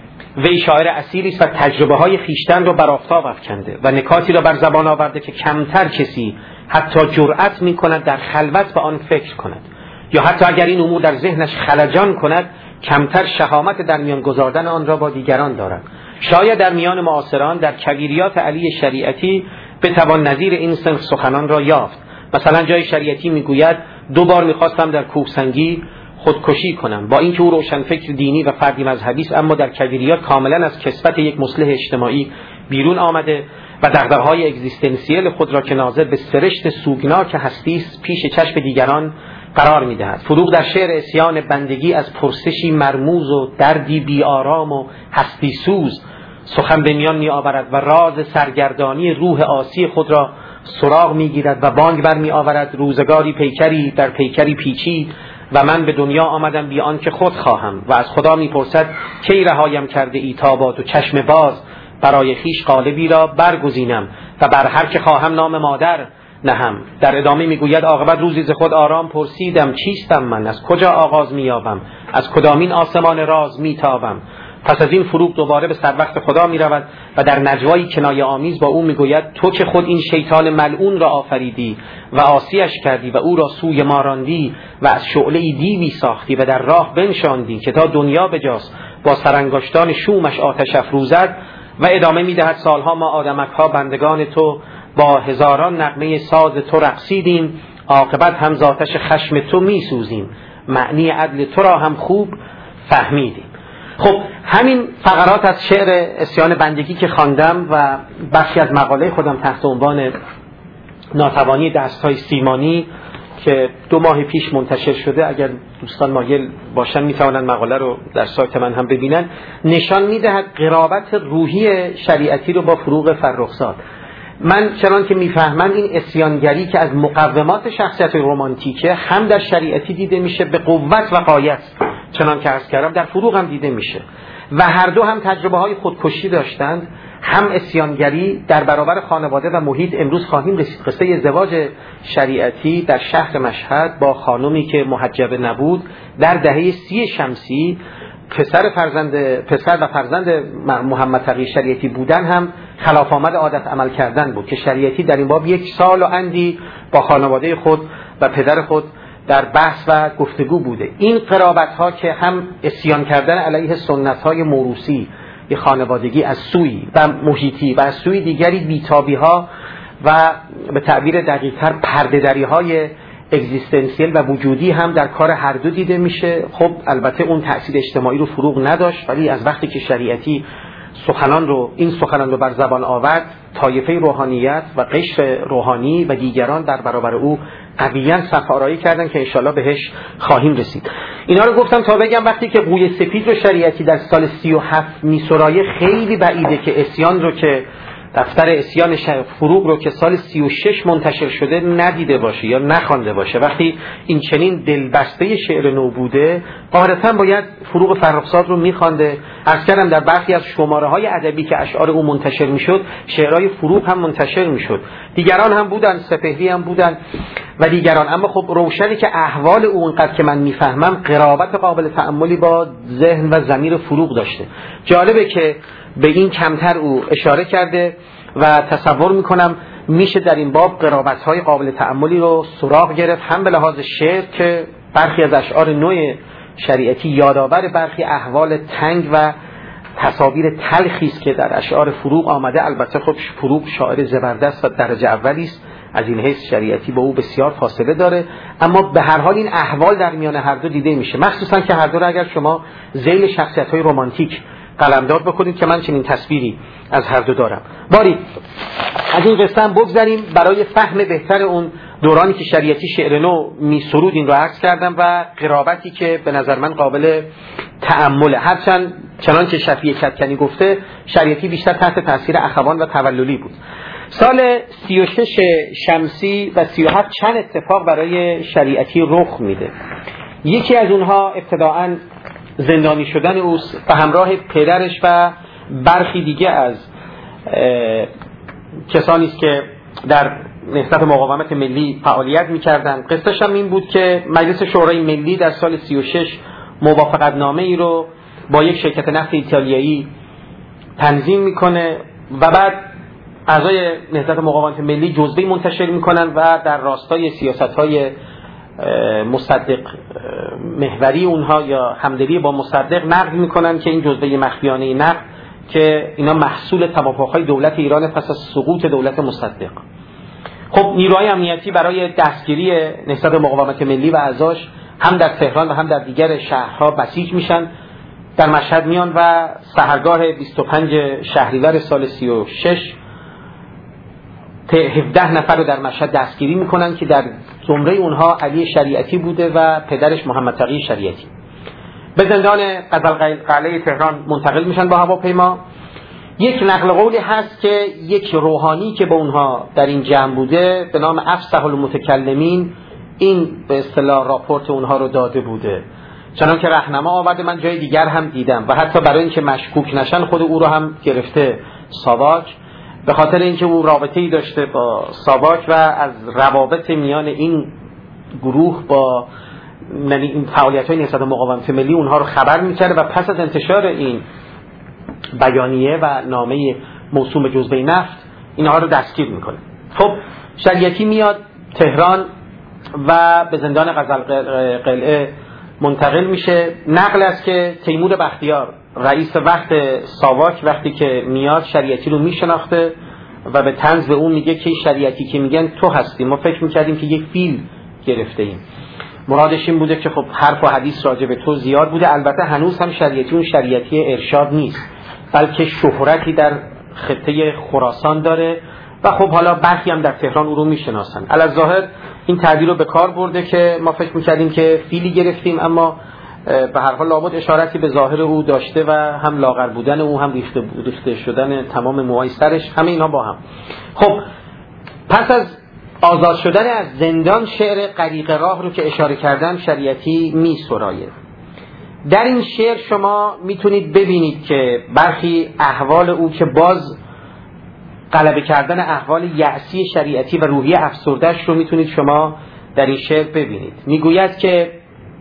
[SPEAKER 2] وی شاعر اصیلی است و تجربه های خیشتن را بر آفتاب افکنده و نکاتی را بر زبان آورده که کمتر کسی حتی جرأت میکند در خلوت به آن فکر کند، یا حتی اگر این امور در ذهنش خلجان کند کمتر شهامت در میان گذاردن آن را با دیگران دارد. شاید در میان معاصران در کویریات علی شریعتی بتوان نظیر این سنخ سخنان را یافت. مثلا جای شریعتی میگوید 2 بار میخواستم در کوهسنگی خودکشی کنم، با اینکه او روشنفکر دینی و فردی مذهبی است، اما در کویریات کاملا از کسبت یک مصلح اجتماعی بیرون آمده و دغدغه‌های اگزیستانسیل خود را که ناظر به سرشت سوگناک هستی است پیش چشم دیگران قرار می‌دهد. فروغ در شعر عصیان بندگی از پرسشی مرموز و دردی بی‌آرام و هستی سوز سخن به میان می‌آورد و راز سرگردانی روح عاصی خود را سراغ می‌گیرد و بانگ بر می‌آورد روزگاری پیکری در پیکری پیچید و من به دنیا آمدم بی آنکه خود خواهم و از خدا می‌پرسد کی رهایم کرده ای تا با تو چشم باز برای خیش قالبی را برگزینم و بر هر که خواهم نام مادر نهم. در ادامه میگوید عاقبت روزی ز خود آرام پرسیدم چیستم من، از کجا آغاز مییابم، از کدامین آسمان راز میتابم. پس از این فروغ دوباره به سر وقت خدا میرود و در نجوایی کنایه آمیز با او میگوید تو که خود این شیطان ملعون را آفریدی و عاصیش کردی و او را سوی ما راندی و از شعله دیوی ساختی و در راه بنشاندی که تا دنیا بجاست با سرانگشتان شومش آتش افروزد. و ادامه میدهد سالها ما آدمک ها بندگان تو با هزاران نغمه ساز تو رقصیدیم، عاقبت هم ز آتش خشم تو میسوزیم، معنی عدل تو را هم خوب فهمیدیم. خب همین فقرات از شعر عصیان بندگی که خواندم و بخشی از مقاله خودم تحت عنوان ناتوانی دست‌های سیمانی که 2 ماه پیش منتشر شده، اگر دوستان مایل باشن میتوانن مقاله رو در سایت من هم ببینن، نشان میدهد قرابت روحی شریعتی رو با فروغ فرخزاد. من چنان که میفهمم این عصیانگری که از مقومات شخصیت رمانتیکه هم در شریعتی دیده میشه به قوت و غایت، چنان که عرض کردم در فروغ هم دیده میشه و هر دو هم تجربه های خودکشی داشتند، هم عصیانگری در برابر خانواده و محیط. امروز خواهیم رسید قصه ازدواج شریعتی در شهر مشهد با خانومی که محجبه نبود در دهه 30 شمسی. پسر و فرزند محمد تقی شریعتی بودن هم خلاف آمد عادت عمل کردن بود که شریعتی در این باب 1 سال و اندی با خانواده خود و پدر خود در بحث و گفتگو بوده. این قرابت ها که هم عصیان کردن علیه سنت های موروثی خانوادگی از سوی و محیطی و از سوی دیگری بیتابی ها و به تعبیر دقیق‌تر پرده‌دری های اگزیستانسیل و وجودی هم در کار هر دو دیده میشه. خب البته اون تأثیر اجتماعی رو فروغ نداشت، ولی از وقتی که شریعتی این سخنان رو بر زبان آورد، طایفه روحانیت و قشر روحانی و دیگران در برابر او قویاً صف آرایی کردن که انشالله بهش خواهیم رسید. اینا رو گفتم تا بگم وقتی که قوی سپید رو شریعتی در سال 37 میسرایه، خیلی بعیده که عصیان رو که دفتر عصیان فروغ رو که سال 36 منتشر شده ندیده باشه یا نخوانده باشه. وقتی این چنین دلبسته شعر نو بوده، قاعدتاً باید فروغ فرخزاد رو میخوانده. عرض کردم در برخی از شماره‌های ادبی که اشعار او منتشر میشد، شعرهای فروغ هم منتشر میشد. دیگران هم بودن، سپهری هم بودن و دیگران، اما خب روشنی که احوال او انقدر که من میفهمم قرابت قابل تأملی با ذهن و ضمیر فروغ داشته. جالبه که به این کمتر او اشاره کرده و تصور میکنم میشه در این باب قرابت‌های قابل تأملی رو سراغ گرفت، هم به لحاظ شعر که برخی از اشعار نوع شریعتی یادآور برخی احوال تنگ و تصاویر تلخی است که در اشعار فروغ آمده. البته خب فروغ شاعر زبردست و درجه اولی است، از این حیث شریعتی با او بسیار فاصله داره، اما به هر حال این احوال در میان هر دو دیده میشه، مخصوصا که هر دو را اگر شما ذیل شخصیت‌های رمانتیک قلمداد بکنید که من چنین تصویری از هر دو دارم. باری از این قصه هم بگذاریم برای فهم بهتر اون دورانی که شریعتی شعر نو میسرود. این رو عکس کردم و قرابتی که به نظر من قابل تأمله، هرچند چنانچه شفیع کدکنی گفته شریعتی بیشتر تحت تاثیر اخوان و توللی بود. سال 36 شمسی و 37 چند اتفاق برای شریعتی رخ میده. یکی از اونها ابتداعاً زندانی شدن اوست به همراه پدرش و برخی دیگه از کسانی است که در نهضت مقاومت ملی فعالیت می‌کردند. قصه‌ش هم این بود که مجلس شورای ملی در سال 36 موافقتنامه ای رو با یک شرکت نفت ایتالیایی تنظیم میکنه و بعد اعضای نهضت مقاومت ملی جزوه‌ای منتشر میکنن و در راستای سیاست‌های مصدق محوری اونها یا همدلی با مصدق نقد میکنن که این جزوه مخفیانه نقد که اینا محصول توافق‌های دولت ایران پس از سقوط دولت مصدق. خب نیروهای امنیتی برای دستگیری نهضت مقاومت ملی و اعضاش هم در تهران و هم در دیگر شهرها بسیج میشن، در مشهد میان و سحرگاه 25 شهریور سال 36 17 نفر رو در مشهد دستگیری میکنن که در زمره اونها علی شریعتی بوده و پدرش محمد تقی شریعتی. به زندان قزلقلعه تهران منتقل میشن با هواپیما. یک نقل قولی هست که یک روحانی که با اونها در این جمع بوده به نام افصح المتکلمین این به اصطلاح راپورت اونها رو داده بوده، چنان که رهنما آورده. من جای دیگر هم دیدم و حتی برای اینکه مشکوک نشن خود او رو هم گرفته ساواک، به خاطر اینکه او رابطه‌ای داشته با ساواک و از روابط میان این گروه با این فعالیت‌های نهضت مقاومت ملی اونها رو خبر می‌کرده و پس از انتشار این بیانیه و نامه موسوم به جزوه نفت اینها رو دستگیر میکنه. خب شریعتی میاد تهران و به زندان قزلقلعه منتقل میشه. نقل است که تیمور بختیار رئیس وقت ساواک وقتی که میاد شریعتی رو میشناخته و به طنز به اون میگه که شریعتی که میگن تو هستی، ما فکر میکردیم که یک فیل گرفته ایم. مرادش این بوده که خب حرف و حدیث راجع به تو زیاد بوده. البته هنوز هم شریعتی اون شریعتی ارشاد نیست، بلکه شهرتی در خطه خراسان داره و خب حالا برخی هم در تهران او رو میشناسن. الظاهر این تعبیر رو به کار برده که ما فکر میکردیم که فیلی گرفتیم، اما به هر حال لابد اشارتی به ظاهر او داشته و هم لاغر بودن او هم ریخته شدن تمام موهای سرش، همه اینا با هم. خب پس از آزاد شدن از زندان شعر غریق راه رو که اشاره کردم شریعتی می سراید. در این شعر شما میتونید ببینید که برخی احوال او که باز غلبه کردن احوال یأسی شریعتی و روحیه افسرده‌اش رو میتونید شما در این شعر ببینید. میگوید که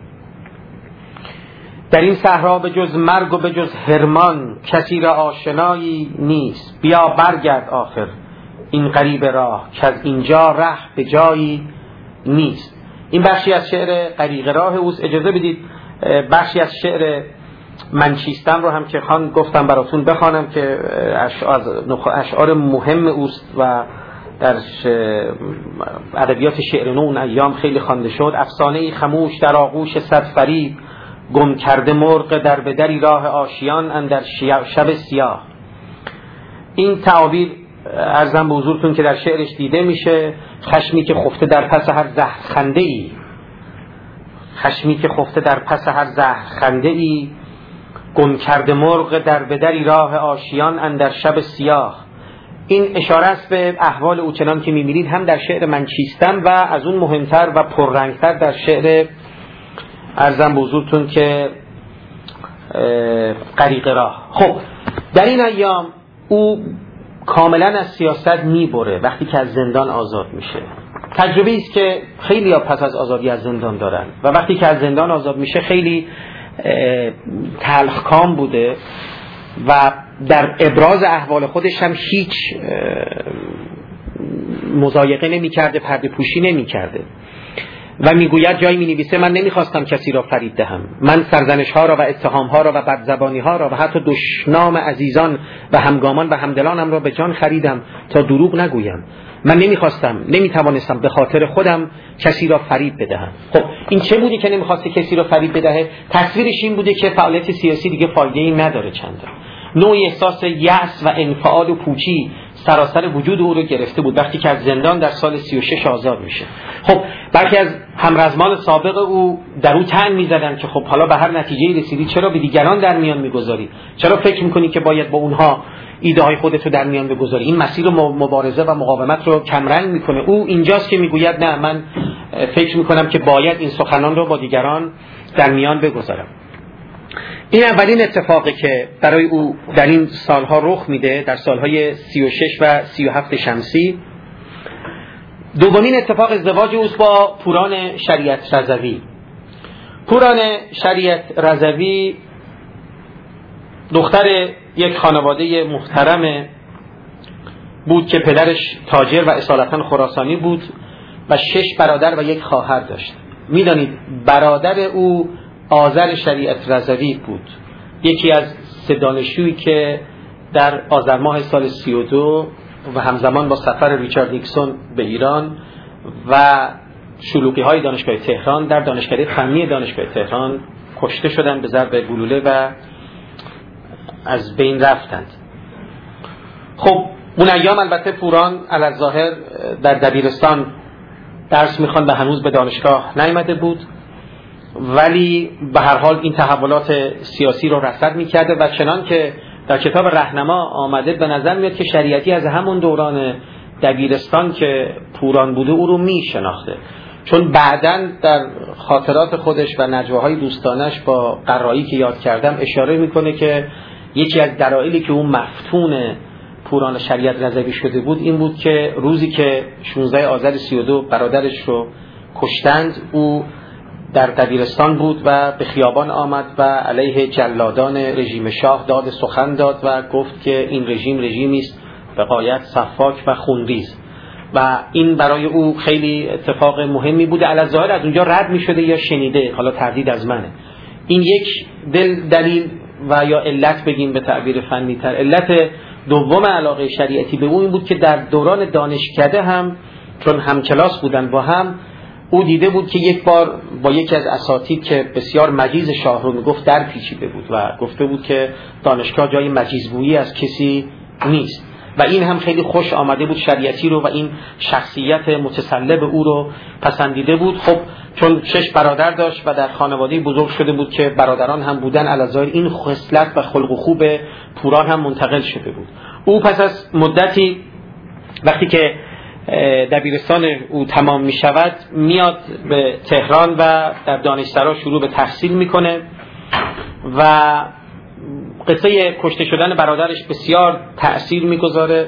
[SPEAKER 2] در این صحرا به جز مرگ و به جز حرمان کسی را آشنایی نیست، بیا برگرد آخر این غریب راه که از اینجا ره به جایی نیست. این بخشی از شعر غریق راه اوست. اجازه بدید بخشی از شعر من چیستم رو هم که گفتم براتون بخوانم که اشعار مهم اوست و در ادبیات شعر نو اون ایام خیلی خوانده شد. افسانه‌ای خموش در آغوش صد فریب، گم کرده مرغ در بدری راه آشیان اندر شب سیاه. این تعابیر عرضم به حضورتون که در شعرش دیده میشه. خشمی که خفته در پس هر زهر خنده ای، خشمی که خفته در پس هر زهر خنده ای، گم کرده مرغ در بدری راه آشیان اندر شب سیاه. این اشاره است به احوال او چنان که می‌بینید هم در شعر من چیستم و از اون مهمتر و پررنگتر در شعر عرضم به حضورتون که غریق راه. خب در این ایام او کاملا از سیاست میبره وقتی که از زندان آزاد میشه. تجربه است که خیلی پس از آزادی از زندان دارن و وقتی که از زندان آزاد میشه خیلی تلخکام بوده و در ابراز احوال خودش هم هیچ مضایقه نمی کرده، پرده پوشی نمی کرده و میگوید، جایی می نویسه: من نمیخواستم کسی را فریب دهم. من سرزنش ها را و اتهام ها را و بدزبانی ها را و حتی دشنام عزیزان و همگامان و همدلانم را به جان خریدم تا دروغ نگویم. من نمیتوانستم به خاطر خودم کسی را فریب بدهم. خب این چه بودی که نمیخواسته کسی را فریب بدهه؟ تصویرش این بوده که فعالیت سیاسی دیگه فایده‌ای نداره چندان. نوعی احساس یأس و انفعال و پوچی سراسر وجود او رو گرفته بود وقتی که از زندان در سال 36 آزاد میشه. خب برخی از همرزمان سابق او در او طعن می‌زدند که خب حالا به هر نتیجه‌ای رسیدی، چرا به دیگران در میان می‌گذاری؟ چرا فکر می‌کنی که باید با اونها ایده‌های خودت رو در میان بگذاری؟ این مسیر مبارزه و مقاومت رو کمرنگ می‌کنه. او اینجاست که میگوید نه، من فکر می‌کنم که باید این سخنان رو با دیگران در میان بگذارم. این اولین اتفاقی که برای او در این سالها رخ میده، در سالهای 36 و 37 شمسی. دومین اتفاق ازدواج اوست با پوران شریعت رضوی. پوران شریعت رضوی دختر یک خانواده محترم بود که پدرش تاجر و اصالتا خراسانی بود و 6 برادر و 1 خواهر داشت. میدانید برادر او آذر شریعت رضوی بود، یکی از 3 دانشجویی که در آذر ماه سال 32 و همزمان با سفر ریچارد نیکسون به ایران و شلوغی های دانشگاه تهران در دانشکده فنی دانشگاه تهران کشته شدند به ضرب گلوله و از بین رفتند. خب اون ایام البته پوران علی‌الظاهر در دبیرستان درس میخواند و هنوز به دانشگاه نیامده بود، ولی به هر حال این تحولات سیاسی رو رصد میکرده و چنان که در کتاب رهنما آمده به نظر میاد که شریعتی از همون دوران دبیرستان که پوران بوده او رو میشناخته، چون بعداً در خاطرات خودش و نجواهای دوستانش با قرایی که یاد کردم اشاره میکنه که یکی از دلایلی که اون مفتون پوران شریعت رضوی شده بود این بود که روزی که 16 آذر 32 برادرش رو کشتند، او در دبیرستان بود و به خیابان آمد و علیه جلادان رژیم شاه داد سخن داد و گفت که این رژیمی است به غایت سفاک و خونریز و این برای او خیلی اتفاق مهمی بوده. علی‌الظاهر از اونجا رد می شده یا شنیده، حالا تردید از منه. این یک دلیل و یا علت بگیم به تعبیر فنی تر. علت دوم علاقه شریعتی به او این بود که در دوران دانشکده هم چون همکلاس بودن با هم، او دیده بود که یک بار با یکی از اساتید که بسیار مجیز شاه رو میگفت در پیچیده بود و گفته بود که دانشگاه جای مجیزگویی از کسی نیست و این هم خیلی خوش آمده بود شریعتی رو و این شخصیت متسلب او رو پسندیده بود. خب چون 6 برادر داشت و در خانواده بزرگ شده بود که برادران هم بودن، علی‌الظاهر این خصلت و خلق و خوب پوران هم منتقل شده بود. او پس از مدتی وقتی که دبیرستان او تمام می شود میاد به تهران و در دانشسرا شروع به تحصیل میکنه و قصه کشته شدن برادرش بسیار تأثیر میگذاره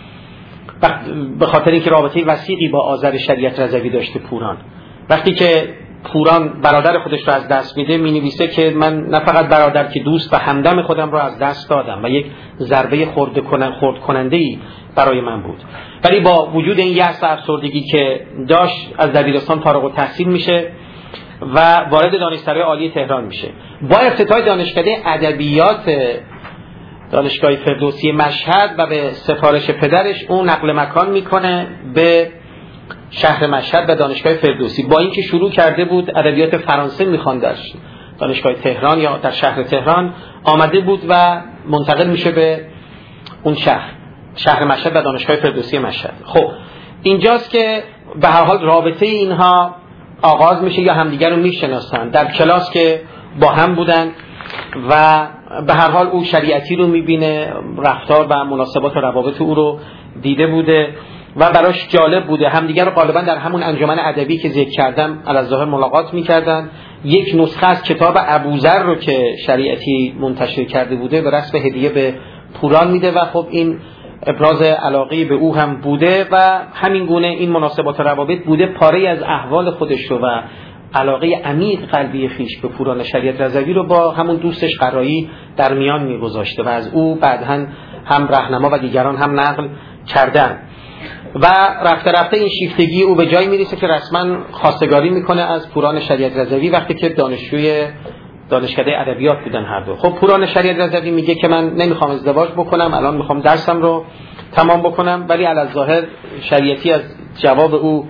[SPEAKER 2] به خاطر اینکه رابطه وثیقی با آذر شریعت رضوی داشته پوران. وقتی که پوران برادر خودش رو از دست میده مینویسه که من نه فقط برادر که دوست و همدم خودم رو از دست دادم و یک ضربه خرد کننده‌ای برای من بود، ولی با وجود این یأس و افسردگی که داشت از دبیرستان فارغ التحصیل میشه و وارد دانشسرای عالی تهران میشه. با افتتاح دانشکده ادبیات دانشگاه فردوسی مشهد و به سفارش پدرش اون نقل مکان میکنه به شهر مشهد و دانشگاه فردوسی. با اینکه شروع کرده بود ادبیات فرانسه میخواند در دانشگاه تهران یا در شهر تهران، آمده بود و منتقل میشه به اون شهر مشهد و دانشگاه فردوسی مشهد. خب اینجاست که به هر حال رابطه اینها آغاز میشه یا همدیگر رو میشناسن. در کلاس که با هم بودن و به هر حال او شریعتی رو میبینه، رفتار و مناسبات و روابط او رو دیده بوده و براش جالب بوده. همدیگر رو غالبا در همون انجمن ادبی که ذکر کردم علی‌الظاهر ملاقات میکردن. یک نسخه از کتاب ابوذر رو که شریعتی منتشر کرده بوده به رسم هدیه به پوران میده و خب این ابراز علاقه به او هم بوده و همین گونه این مناسبات و روابط بوده پاره از احوال خودش رو و علاقه عمیق قلبی خیش به پوران شریعت رضوی رو با همون دوستش قرایی در میان میگذاشته و از او بعداً هم راهنما و دیگران هم نقل کردن و رفته رفته این شیفتگی او به جایی میرسه که رسما خواستگاری میکنه از پوران شریعت رضوی وقتی که دانشجوی دانشکده ادبیات بودن هر دو. خب پوران شریعت رضوی میگه که من نمیخوام ازدواج بکنم، الان میخوام درسم رو تمام بکنم، ولی علی‌الظاهر شریعتی از جواب او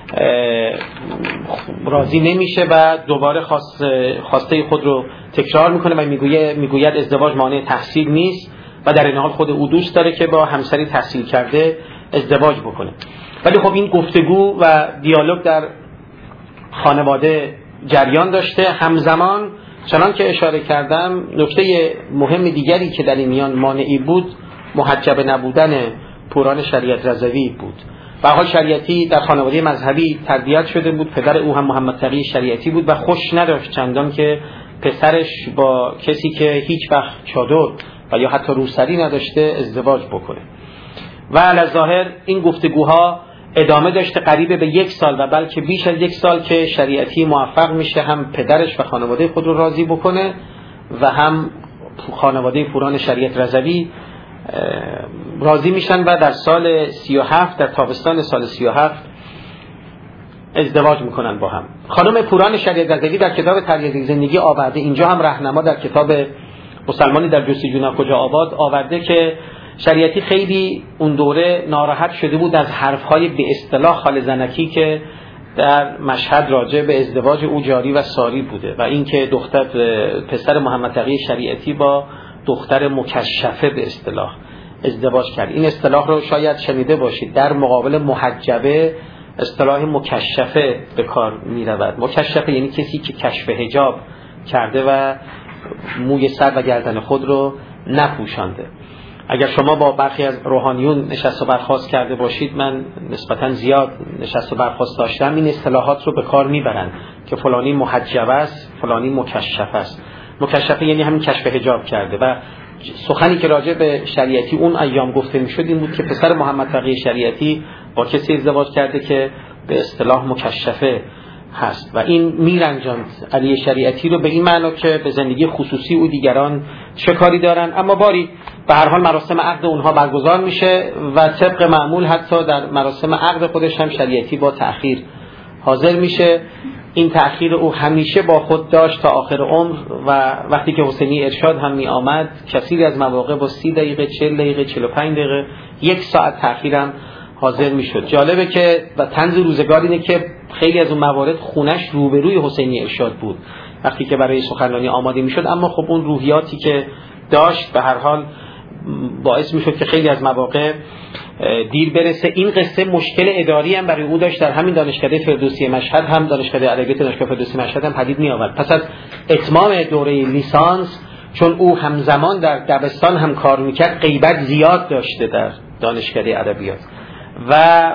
[SPEAKER 2] راضی نمیشه و دوباره خواسته خود رو تکرار میکنه و میگوید ازدواج مانع تحصیل نیست و در این حال خود او دوست داره که با همسری تحصیل کرده ازدواج بکنه. ولی خب این گفتگو و دیالوگ در خانواده جریان داشته. همزمان چنان که اشاره کردم نکته مهم دیگری که در این میان مانعی بود محجب نبودن پوران شریعت رضوی بود. به هر حال شریعتی در خانواده مذهبی تربیت شده بود، پدر او هم محمد تقی شریعتی بود و خوش نداشت چندان که پسرش با کسی که هیچ وقت چادر و یا حتی روسری نداشته ازدواج بکنه و علی‌الظاهر این گفتگوها ادامه داشته قریب به 1 سال و بلکه بیش از 1 سال که شریعتی موفق میشه هم پدرش و خانواده خود رو راضی بکنه و هم خانواده پوران شریعت رضوی راضی میشن و در سال 37 در تابستان سال 37 ازدواج میکنن با هم. خانم پوران شریعت رضوی در کتاب تغییر زندگی آورده، اینجا هم راهنما در کتاب مسلمانی در جستجو کجا آباد آورده که شریعتی خیلی اون دوره ناراحت شده بود از حرفهای به اصطلاح خال زنکی که در مشهد راجع به ازدواج او جاری و ساری بوده و اینکه پسر محمد تقی شریعتی با دختر مکشفه به اصطلاح ازدواج کرد. این اصطلاح رو شاید شنیده باشید، در مقابل محجبه اصطلاح مکشفه به کار می رود. مکشفه یعنی کسی که کشف حجاب کرده و موی سر و گردن خود رو نپوشانده. اگر شما با برخی از روحانیون نشست و برخاست کرده باشید، من نسبتا زیاد نشست و برخاست داشتم، این اصطلاحات رو به کار میبرن که فلانی محجب است، فلانی مکشف است. مکشفه یعنی همین کشف حجاب کرده و سخنی که راجع به شریعتی اون ایام گفته میشد این بود که پسر محمد تقی شریعتی با کسی ازدواج کرده که به اصطلاح مکشفه هست و این میرنجاند علی شریعتی رو به این معنا که به زندگی خصوصی او دیگران چه کاری دارن. اما باری به هر حال مراسم عقد اونها برگزار میشه و طبق معمول حتی در مراسم عقد خودش هم شریعتی با تأخیر حاضر میشه. این تأخیر او همیشه با خود داشت تا آخر عمر و وقتی که حسینی ارشاد هم می آمد کثیری از مواقع با 30 دقیقه 40 دقیقه 45 دقیقه 1 ساعت تأخیرم حاضر می شد. جالبه که و طنز روزگار اینه که خیلی از اون موارد خونش روبروی حسینی ارشاد بود وقتی که برای سخنرانی آماده می شد، اما خب اون روحیاتی که داشت به هر حال باعث می شد که خیلی از مواقع دیر برسه. این قصه مشکل اداری هم برای او داشت، در همین دانشکده فردوسی مشهد هم دانشکده ادبیات دانشگاه فردوسی مشهد هم پدید می آورد. پس از اتمام دوره لیسانس چون او همزمان در دبستان هم کار میکرد غیبت زیاد داشته در دانشکده ادبیات و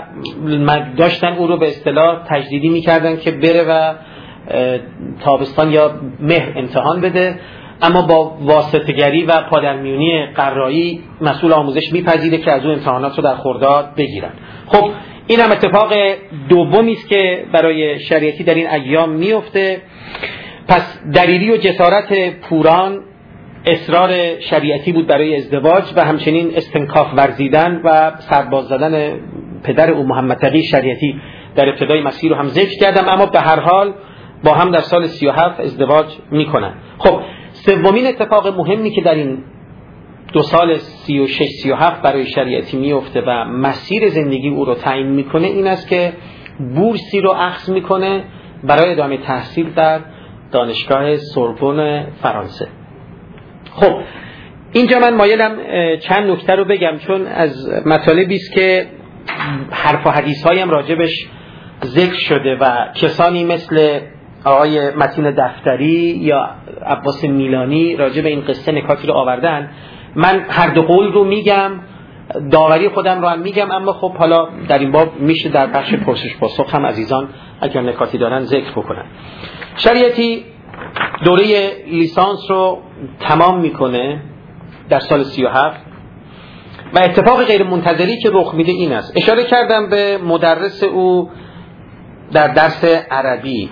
[SPEAKER 2] داشتن او رو به اصطلاح تجدیدی میکردن که بره و تابستان یا مهر امتحان بده، اما با واسطه‌گری و پادرمیونی قرایی مسئول آموزش میپذیره که از اون امتحانات رو در خرداد بگیرن. خب این هم اتفاق دومی است که برای شریعتی در این ایام میفته. پس دلیری و جسارت پوران اصرار شریعتی بود برای ازدواج و همچنین استنکاف ورزیدن و سرباز زدن پدر او محمد تقی شریعتی در ابتدای مسیر رو هم ذکر کردم، اما به هر حال با هم در سال 37 ازدواج میکنن. خب سومین اتفاق مهمی که در این 2 سال 36-37 برای شریعتی میفته و مسیر زندگی او رو تعیین میکنه این است که بورسی رو اخذ میکنه برای ادامه تحصیل در دانشگاه سوربن فرانسه. خب اینجا من مایلم چند نکته رو بگم چون از مطالبی است که حرف و حدیث هایم راجبش ذکر شده و کسانی مثل آقای متین دفتری یا عباس میلانی راجب این قصه نکاتی رو آوردن. من هر دو قول رو میگم، داوری خودم رو هم میگم، اما خب حالا در این باب میشه در بخش پرسش پاسخ هم عزیزان اگر نکاتی دارن ذکر بکنن. شریعتی دوره لیسانس رو تمام میکنه در سال 37 و اتفاق غیر منتظری که رخ میده این است. اشاره کردم به مدرس او در درس عربی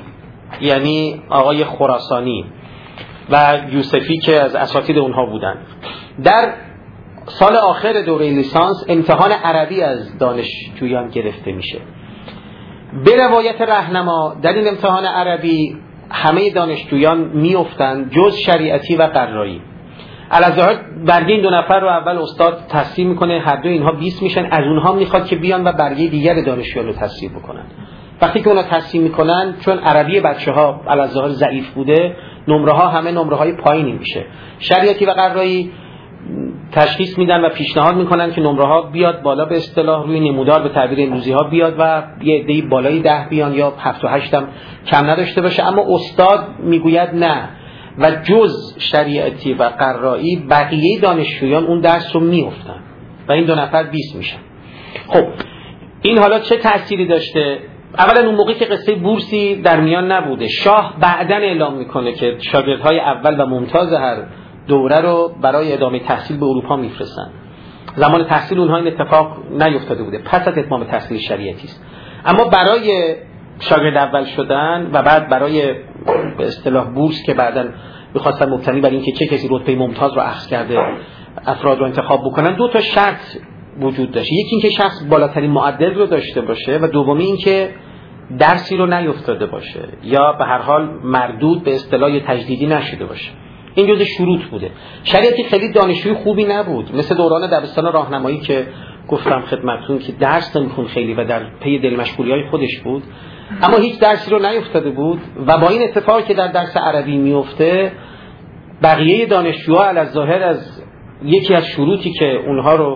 [SPEAKER 2] یعنی آقای خراسانی و یوسفی که از اساتید اونها بودن. در سال آخر دوره لیسانس امتحان عربی از دانشجویان گرفته میشه. به روایت رهنما در این امتحان عربی همه دانشجویان میافتند جز شریعتی و قرایی. الظاهر برگه این 2 نفر رو اول استاد تصحیح میکنه، هر دو اینها 20 میشن، از اونها میخواد که بیان و برگه دیگر دانشجویان رو تصحیح بکنن. وقتی که اونا تصحیح میکنن، چون عربی بچه‌ها الظاهر ضعیف بوده، نمره ها همه نمره های پایینی میشه. شریعتی و قرایی تشخیص میدن و پیشنهاد میکنن که نمره ها بیاد بالا، به اصطلاح روی نمودار به تعبیر امروزی ها بیاد و یه عده‌ای بالای 10 بیان یا 7 و 8 هم کم نداشته باشه. اما استاد میگوید نه، و جز شریعتی و قرایی بقیه دانشجویان اون درس رو میافتن و این 2 نفر 20 میشن. خب این حالا چه تأثیری داشته؟ اولا اون موقعی که قصه بورسی در میان نبوده، شاه بعداً اعلام میکنه که شاگردهای اول و ممتاز هر دوره رو برای ادامه تحصیل به اروپا میفرستن. زمان تحصیل اونها این اتفاق نیفتاده بوده، پس از اتمام تحصیل شریعتی است. اما برای شاگرد اول شدن و بعد برای به اصطلاح بورس که بعداً می‌خواستن مبتنی بر اینکه چه کسی رتبه ممتاز رو اخذ کرده افراد رو انتخاب بکنن، 2 تا شرط وجود داشت. یکی اینکه شخص بالاترین معدل رو داشته باشه و دومی اینکه درسی رو نیفتاده باشه یا به هر حال مردود به اصطلاح تجدیدی نشده باشه. این جزء شروط بوده. شریعتی خیلی دانشجوی خوبی نبود، مثل دوران دبستان راهنمایی که گفتم خدمتتون که درس نمیخون خیلی و در پی دل مشغولی‌های خودش بود، اما هیچ درسی رو نیفتاده بود و با این اتفاقی که در درس عربی میفته، بقیه دانشجوها الظاهر از یکی از شروطی که اونها رو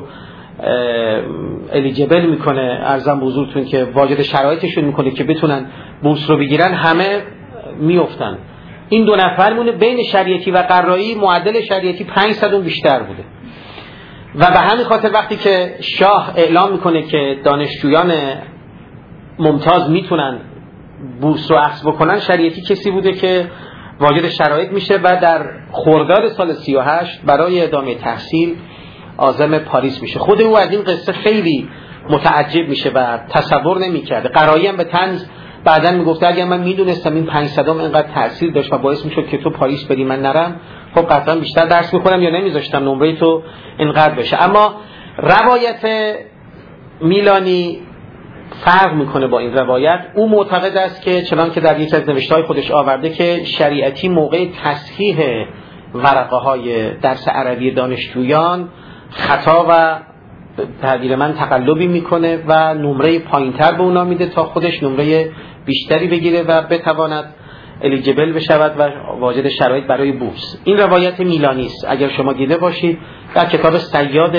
[SPEAKER 2] الیجیبل میکنه، ارزم بزرگتون که واجد شرایطشون میکنه که بتونن بورس رو بگیرن، همه میافتن. این 2 نفر مونه بین شریعتی و قرایی معدل شریعتی 500 بیشتر بوده و به همین خاطر وقتی که شاه اعلام میکنه که دانشجویان ممتاز میتونن بورس رو اخذ بکنن، شریعتی کسی بوده که واجد شرایط میشه و در خرداد سال 38 برای ادامه تحصیل عازم پاریس میشه. خود او از این قصه خیلی متعجب میشه و تصور نمیکرده. قرایی هم به طنز بعداً میگفته اگر من میدونستم این 500 اینقدر تاثیر داشت و باعث میشد که تو پاریس بری من نرم، خب قطعا بیشتر درس میخونم یا نمیذاشتم نمره تو اینقدر بشه. اما روایت میلانی فرق میکنه با این روایت. او معتقد است که چنان که در یکی از نوشته‌های خودش آورده که شریعتی موقع تصحیح ورقه های درس عربی دانشجویان خطا و تعبیر من تقلبی میکنه و نمره پایینتر به اونا میده تا خودش نمره بیشتری بگیره و بتواند الیجیبل بشود و واجد شرایط برای بورس. این روایت میلانی است. اگر شما دیده باشید در کتاب صیاد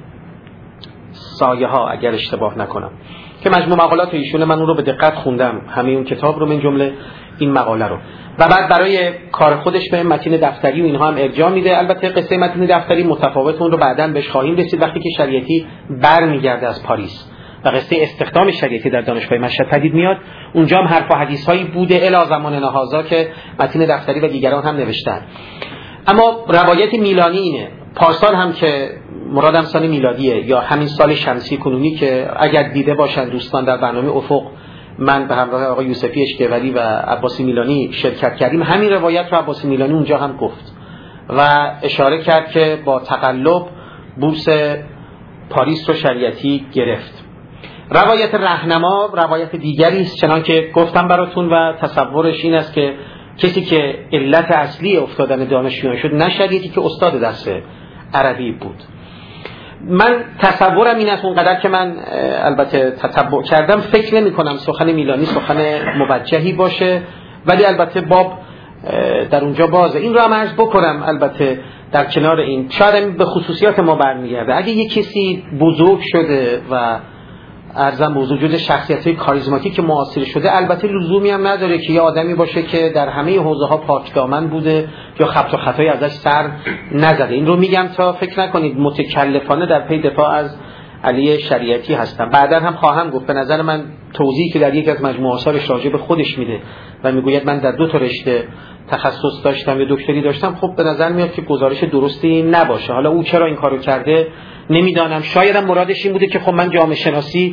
[SPEAKER 2] سایه ها اگر اشتباه نکنم که مجموع مقالات ایشونه، من اون رو به دقت خوندم، همه اون کتاب رو من جمله این مقاله رو، و بعد برای کار خودش به متن دفتری و اینها هم ارجاع میده. البته قصه متن دفتری متفاوت، اون رو بعداً بهش خواهیم رسید وقتی که شریعتی برمیگرده از پاریس و قصه استخدام شریعتی در دانشگاه مشهد پدید میاد. اونجا هم حرف و حدیث هایی بوده الی زمان نهازا که متن دفتری و دیگران هم نوشتن. اما روایت میلانی اینه. پارسال هم که مرادم سال میلادیه یا همین سال شمسی کنونی که اگر دیده باشن دوستان در برنامه افق من به همراه آقای یوسفی اشکوری و عباسی میلانی شرکت کردیم، همین روایت رو عباسی میلانی اونجا هم گفت و اشاره کرد که با تقلب بورس پاریس رو شریعتی گرفت. روایت رهنما روایت دیگری است، چنان که گفتم براتون، و تصورش این است که کسی که علت اصلی افتادن دانشجویان شد نه شریعتی که استاد درس عربی بود. من تصورم این است، اونقدر که من البته تتبع کردم، فکر نمی کنم سخن میلانی سخن موجهی باشه، ولی البته باب در اونجا بازه. این رو هم عرض بکنم البته در کنار این شاید به خصوصیات ما برمیگرده. اگه یک کسی بزرگ شده و ارزم بزرگ جز شخصیت‌های کاریزماتیک معاصر شده، البته لزومی هم نداره که یه آدمی باشه که در همه حوزه‌ها پاکدامن بوده یا خبط و خطایی ازش سر نزده. این رو میگم تا فکر نکنید متکلفانه در پی دفاع از علی شریعتی هستم. بعداً هم خواهم گفت به نظر من توضیحی که در یک از مجموعه آثارش راجع به خودش میده و میگوید من در 2 تا رشته تخصص داشتم یا دکتری داشتم، خب به نظر میاد که گزارش درستی نباشه. حالا او چرا این کارو کرده نمیدانم. شاید هم مرادش این بوده که خب من جامعه شناسی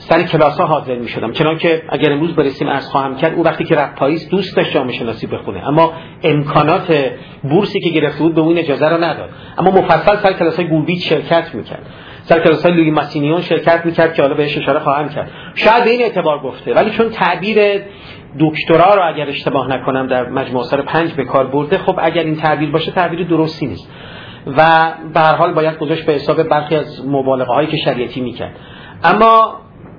[SPEAKER 2] سر کلاس‌ها حاضر می‌شدم، چنانکه اگر امروز برسیم عرض خواهم کرد او وقتی که رفت پاریس دوست داشت جامعه شناسی بخونه، اما امکانات بورسی که گرفته بود به اون اجازه رو نداد. اما مفصل سر کلاس‌های گولبیچ شرکت می‌کرد، سر کلاس‌های لویی ماسینیون شرکت می‌کرد که حالا بهش اشاره خواهم کرد. شاید به این اعتبار گفته، ولی چون تعبیر دکترا رو اگر اشتباه نکنم در مجموع آثار 5 به کار برده، خب اگر این تعبیر باشه تعبیر درستی نیست و به هر حال باید گذاشت به حساب برخی از مبالغه‌هایی که شریعتی می‌کرد. اما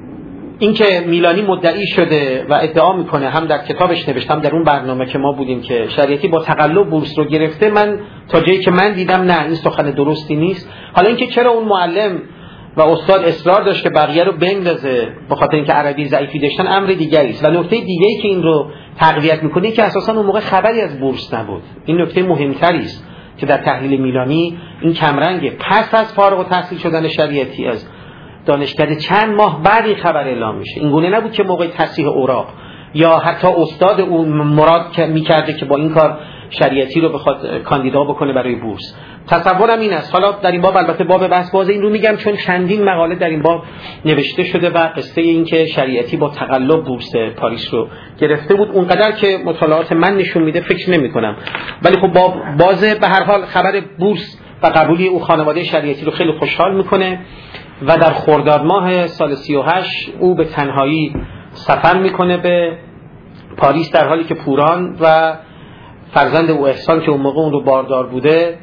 [SPEAKER 2] اینکه میلانی مدعی شده و ادعا میکنه، هم در کتابش نوشتم در اون برنامه که ما بودیم، که شریعتی با تقلب بورس رو گرفته، من تا جایی که من دیدم نه، این سخن درستی نیست. حالا اینکه چرا اون معلم و استاد اصرار داشت که بقیه رو بندازه به خاطر اینکه عربی ضعیفی داشتن، امر دیگری است. و نکته دیگه‌ای که این رو تقویت میکنه که اساسا اون موقع خبری از بورس نبود. این نکته مهمتری است که در تحلیل میلانی این کمرنگ پس از فارغ التحصیل شدن شریعتی از دانشکده چند ماه بعد این خبر اعلام میشه. این گونه نبود که موقع تصحیح اوراق یا حتی استاد اون مراد میکرده که با این کار شریعتی رو بخواد کاندیدا بکنه برای بورس. تصورم این است. حالا در این باب البته باب بحث باز، این رو میگم چون چندین مقاله در این باب نوشته شده و قصه این که شریعتی با تقلب بورس پاریس رو گرفته بود اونقدر که مطالعات من نشون میده فکر نمی‌کنم، ولی خب باز به هر حال خبر بورس و قبولی او خانواده شریعتی رو خیلی خوشحال میکنه و در خرداد ماه سال 38 او به تنهایی سفر میکنه به پاریس، در حالی که پوران و فرزند او احسان که اون موقع اون رو باردار بوده،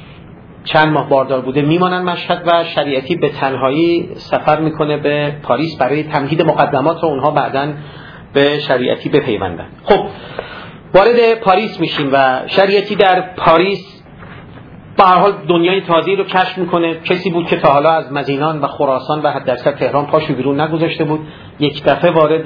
[SPEAKER 2] چند ماه باردار بوده، میمانن مشهد و شریعتی به تنهایی سفر میکنه به پاریس برای تمهید مقدمات رو اونها بعداً به شریعتی بپیوندن. خب وارد پاریس میشیم و شریعتی در پاریس به هر حال دنیای تازه‌ای رو کشف میکنه. کسی بود که تا حالا از مدینان و خراسان و حداکثر تهران پاشو بیرون نگذاشته بود. یک دفعه وارد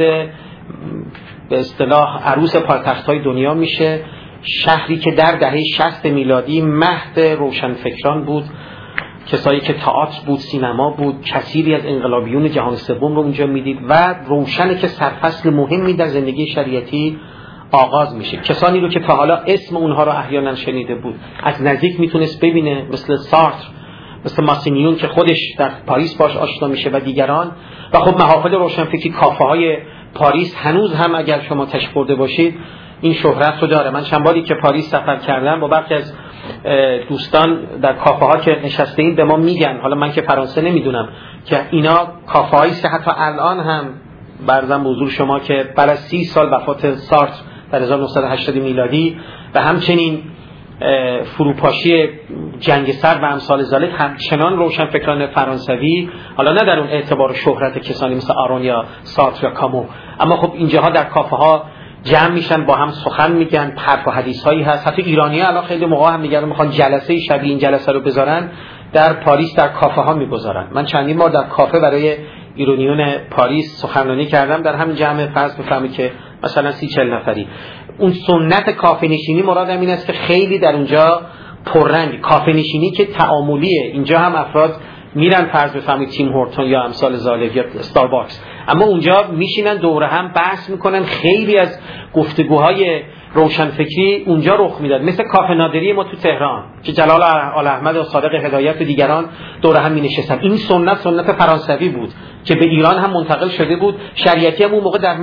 [SPEAKER 2] به اصطلاح عروس پایتخت‌های دنیا میشه، شهری که در دهه 60 میلادی مهد روشنفکران بود، کسایی که تئاتر بود، سینما بود، کثیری از انقلابیون جهان سوم رو اونجا میدید و روشنه که سرفصل مهمی در زندگی شریعتی آغاز میشه. کسانی رو که تا حالا اسم اونها رو احیانا شنیده بود از نزدیک میتونست ببینه، مثل سارتر، مثل ماسینیون که خودش در پاریس باش آشنا میشه و دیگران. و خب محافل روشنفکری، کافه های پاریس هنوز هم اگر شما تشریف برده باشید این شهرت رو داره. من چند باری که پاریس سفر کردم با برخی از دوستان در کافه ها که نشسته ایم به ما میگن، حالا من که فرانسه نمیدونم، که اینا کافه هایی است که حتی الان هم برزن به حضور شما که بعد از 30 سال وفات سارتر در 1980 میلادی و همچنین فروپاشی جنگ سرد و امثال ذالک، همچنان روشنفکران فرانسوی، حالا نه در اون اعتبار شهرت کسانی مثل آرون یا سارتر یا کامو، اما خب اینجاها در کافه ها جمع میشن، با هم سخن میگن، حرف و حدیث هایی هست. حتی ایرانی‌ها الان خیلی موقع هم دیگه میخوان جلسه شبیه این جلسه رو بذارن، در پاریس در کافه ها میگذارن. من چندین بار در کافه برای ایرانیون پاریس سخنرانی کردم، در همین جمع فرض بفهمید که مثلا 30-40 نفری. اون سنت کافه نشینی مرادم این است که خیلی در اونجا پررنگ، کافه نشینی که تعاملیه. اینجا هم افراد میرن فرض بفهمید تیم هورتون یا امثال ذالک یا استارباکس، اما اونجا میشینن دوره هم بحث میکنن. خیلی از گفتگوهای روشنفکری اونجا رخ میداد، مثل کافه نادری ما تو تهران که جلال آل احمد و صادق هدایت و دیگران دوره هم مینشستن. این سنت فرانسوی بود که به ایران هم منتقل شده بود. شریعتی هم اون موقع در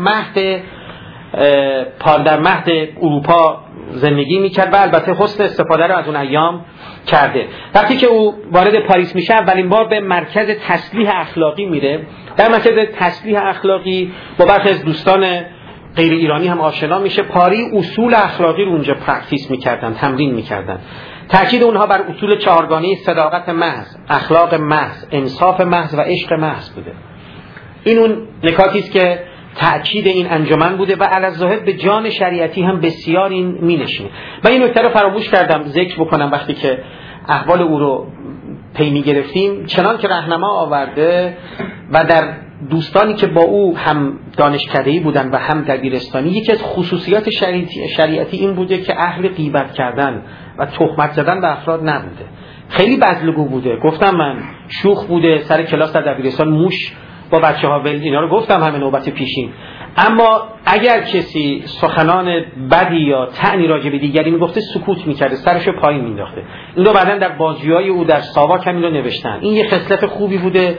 [SPEAKER 2] مهد اروپا زندگی میکرد و البته حسن استفاده رو از اون ایام کرده. وقتی که او وارد پاریس میشه اولین بار به مرکز تسلیح اخلاقی میره. در مرکز تسلیح اخلاقی با برخی از دوستان غیر ایرانی هم آشنا میشه. پاری اصول اخلاقی رو اونجا پرکتیس میکردن، تمرین میکردن. تاکید اونها بر اصول چهارگانه صداقت محض، اخلاق محض، انصاف محض و عشق محض بوده. این اون نکاتی است که تأکید این انجمن بوده و علی‌الظاهر به جان شریعتی هم بسیار این مینشینه. من این نکته رو فراموش کردم ذکر بکنم وقتی که احوال او رو پی می‌گرفتیم. چنان که راهنما آورده و در دوستانی که با او هم دانشکده‌ای بودن و هم دبیرستانی، یکی از خصوصیات شریعتی این بوده که اهل غیبت کردن و تهمت زدن به افراد نبوده. خیلی بذل‌گو بوده. گفتم من شوخ بوده، سر کلاس در دبیرستان موش با بچه‌ها ول، اینا رو گفتم همه نوبت پیشین. اما اگر کسی سخنان بدی یا طعنی راجع به دیگری میگفته سکوت میکرده، سرشو پایین مینداخته. این رو بعداً در بازجویی او در ساواک هم اینو نوشتن. این یه خصلت خوبی بوده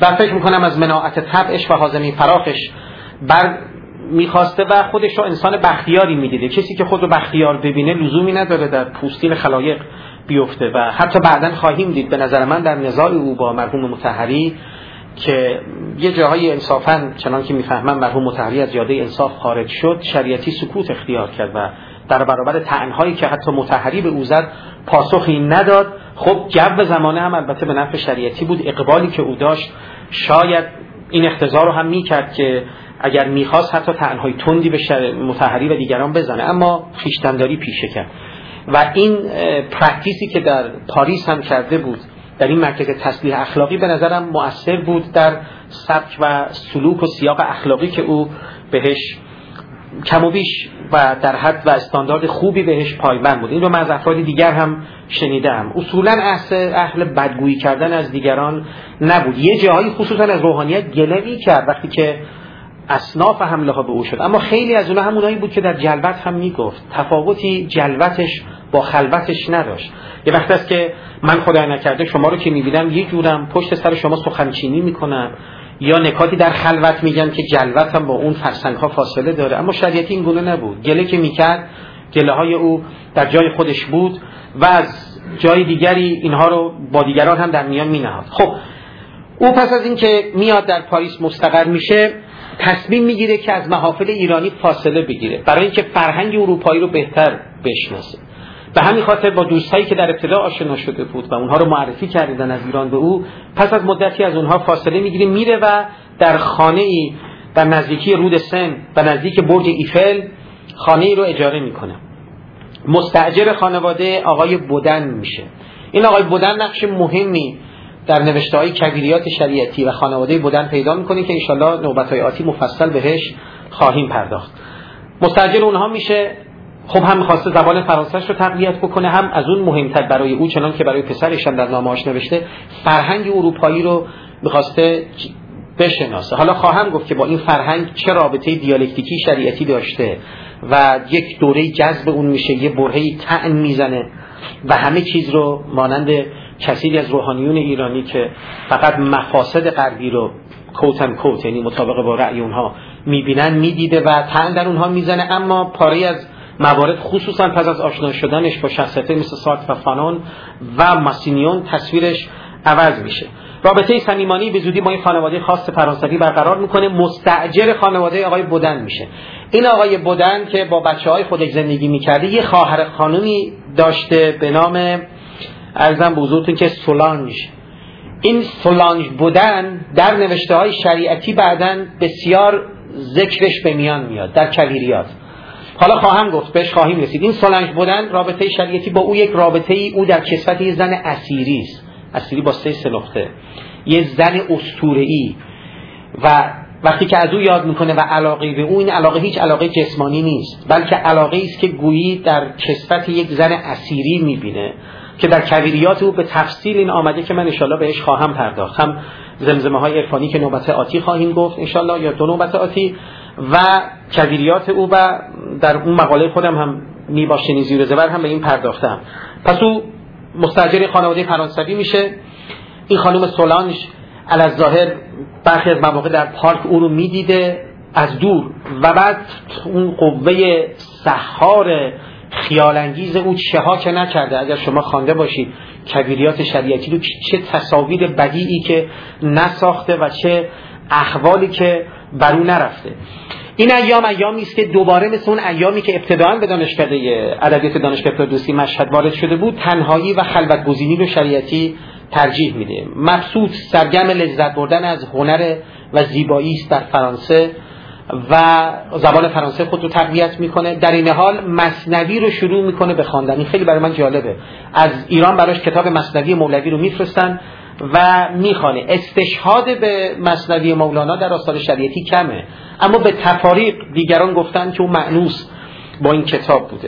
[SPEAKER 2] و فکر میکنم از مناعت طبعش و حازمی فراخش بر میخواسته و خودش رو انسان بختیاری میدیده. کسی که خود رو بختیار ببینه لزومی نداره در پوستین خلایق بیفته و حتی بعداً خواهیم دید به نظر من در نزاع او با مرحوم مطهری که یه جاهای انصافاً چنان که میفهمم مرحوم مطهری از جاده انصاف خارج شد، شریعتی سکوت اختیار کرد و در برابر طعن‌هایی که حتی مطهری به او زد پاسخی نداد. خب جو زمانه هم البته به نفع شریعتی بود، اقبالی که او داشت شاید این اقتضا رو هم میکرد که اگر میخواست حتی طعن‌های تندی به مطهری و دیگران بزنه، اما خویشتن‌داری پیشه کرد و این پرکتیسی که در پاریس هم کرده بود در این مرکز تصلیح اخلاقی به نظرم مؤثر بود در سبک و سلوک و سیاق اخلاقی که او بهش کم و بیش و در حد و استاندارد خوبی بهش پایبند بود. این رو من از افراد دیگر هم شنیدم. اصولا اهل بدگویی کردن از دیگران نبود. یه جاهایی خصوصا از روحانیت گله کرد وقتی که اصناف حمله ها به او شد، اما خیلی از اونها همونایی بود که در جلوت هم میگفت. تفاوتی جلوتش با خلوتش نداشت. یه وقت است که من خدای نکرده شما رو که میبینم یه جورم پشت سر شما سخنچینی میکنم یا نکاتی در خلوت میگن که جلوت هم با اون فرسنگ ها فاصله داره، اما شریعتی این گونه نبود. گله که میکرد گله های او در جای خودش بود و از جای دیگری اینها رو با دیگران هم در میان مینهاد. خب او پس از این که میاد در پاریس مستقر میشه تصمیم میگیره که از محافل ایرانی فاصله بگیره برای اینکه فرهنگ اروپایی رو بهتر بشناسه. به همین خاطر با دوستایی که در ابتدا آشنا شده بود و اونها رو معرفی کردن از ایران به او، پس از مدتی از اونها فاصله میگیره، میره و در خانه‌ای در نزدیکی رود سن و نزدیک برج ایفل خانه‌ای رو اجاره میکنه. مستاجر خانواده آقای بودن میشه. این آقای بودن نقش مهمی در نوشته‌های کبیریات شریعتی و خانواده بودن پیدا میکنه که انشالله نوبت‌های آتی مفصل بهش خواهیم پرداخت. مستاجر اونها میشه. خب هم می‌خواسته زبان فرانسه‌اش رو تقویت بکنه، هم از اون مهمتر برای او چنان که برای پسرش هم در نامه‌اش نوشته فرهنگ اروپایی رو می‌خواسته بشناسه. حالا خواهم گفت که با این فرهنگ چه رابطه دیالکتیکی شریعتی داشته و یک دوره جذب اون میشه، یه برهه‌ای طعن میزنه و همه چیز رو مانند کثیری از روحانیون ایرانی که فقط مفاسد غربی رو کوتن کوت یعنی مطابق با رأی اونها میبینن میدیده و طعن در اونها میزنه. اما پاره از موارد خصوصا پس از آشنا شدنش با شخصیت‌های مثل سارتر و فانون و ماسینیون تصویرش عوض میشه. رابطه صمیمانه‌ای به زودی با این خانواده خاص فرانسوی برقرار میکنه. مستاجر خانواده آقای بودن میشه. این آقای بودن که با بچه‌های خودش زندگی میکرده یه خواهر خانومی داشته به نام ارزم به حضورتون که سولانژ. این سولانژ بودن در نوشته‌های شریعتی بعداً بسیار ذکرش به میان میاد در کبیریات. حالا خواهم گفت بهش خواهیم رسید. این سولانژ بودن رابطه شریعتی با او یک رابطه ای او در کسوت یه زن اسیری است. اسیری با 3 نقطه. یه زن اسطوره‌ای و وقتی که از او یاد میکنه و علاقه به او، این علاقه هیچ علاقه جسمانی نیست بلکه علاقه است که گویی در کسوت یک زن اسیری میبینه که در کبیریات او به تفصیل این آمده که من انشالله بهش خواهم پرداخت. هم زمزمه های عرفانی که نوبت آتی خواهیم گفت انشالله یا 2 نوبت آتی و کبیریات او و در اون مقاله خودم هم میباشنی زیر زبر هم به این پرداختم. پس او مستاجر خانواده فرانسوی میشه. این خانم سولانژ الظاهر برخی از مواقع در پارک او رو میدیده از دور و بعد اون قوه سحار خیالانگیز او چه ها که نکرده. اگر شما خوانده باشید کبیریات شریعتی رو چه تصاویر بدیعی که نساخته و چه احوالی که بر او نرفته. این ایامی است که دوباره مثل اون ایامی که ابتداءً به دانشکده ادبیات دانشگاه فردوسی مشهد وارد شده بود تنهایی و خلوت‌گزینی رو شریعتی ترجیح میده. مبسوط سرگرم لذت بردن از هنر و زیبایی است در فرانسه و زبان فرانسه خود رو تقویت میکنه. در این حال مثنوی رو شروع میکنه به خواندن. این خیلی برای من جالبه. از ایران براش کتاب مثنوی مولوی رو میفرستن و میخوانه. استشهاد به مثنوی مولانا در آثار شریعتی کمه، اما به تفاریق دیگران گفتن که اون مأنوس با این کتاب بوده.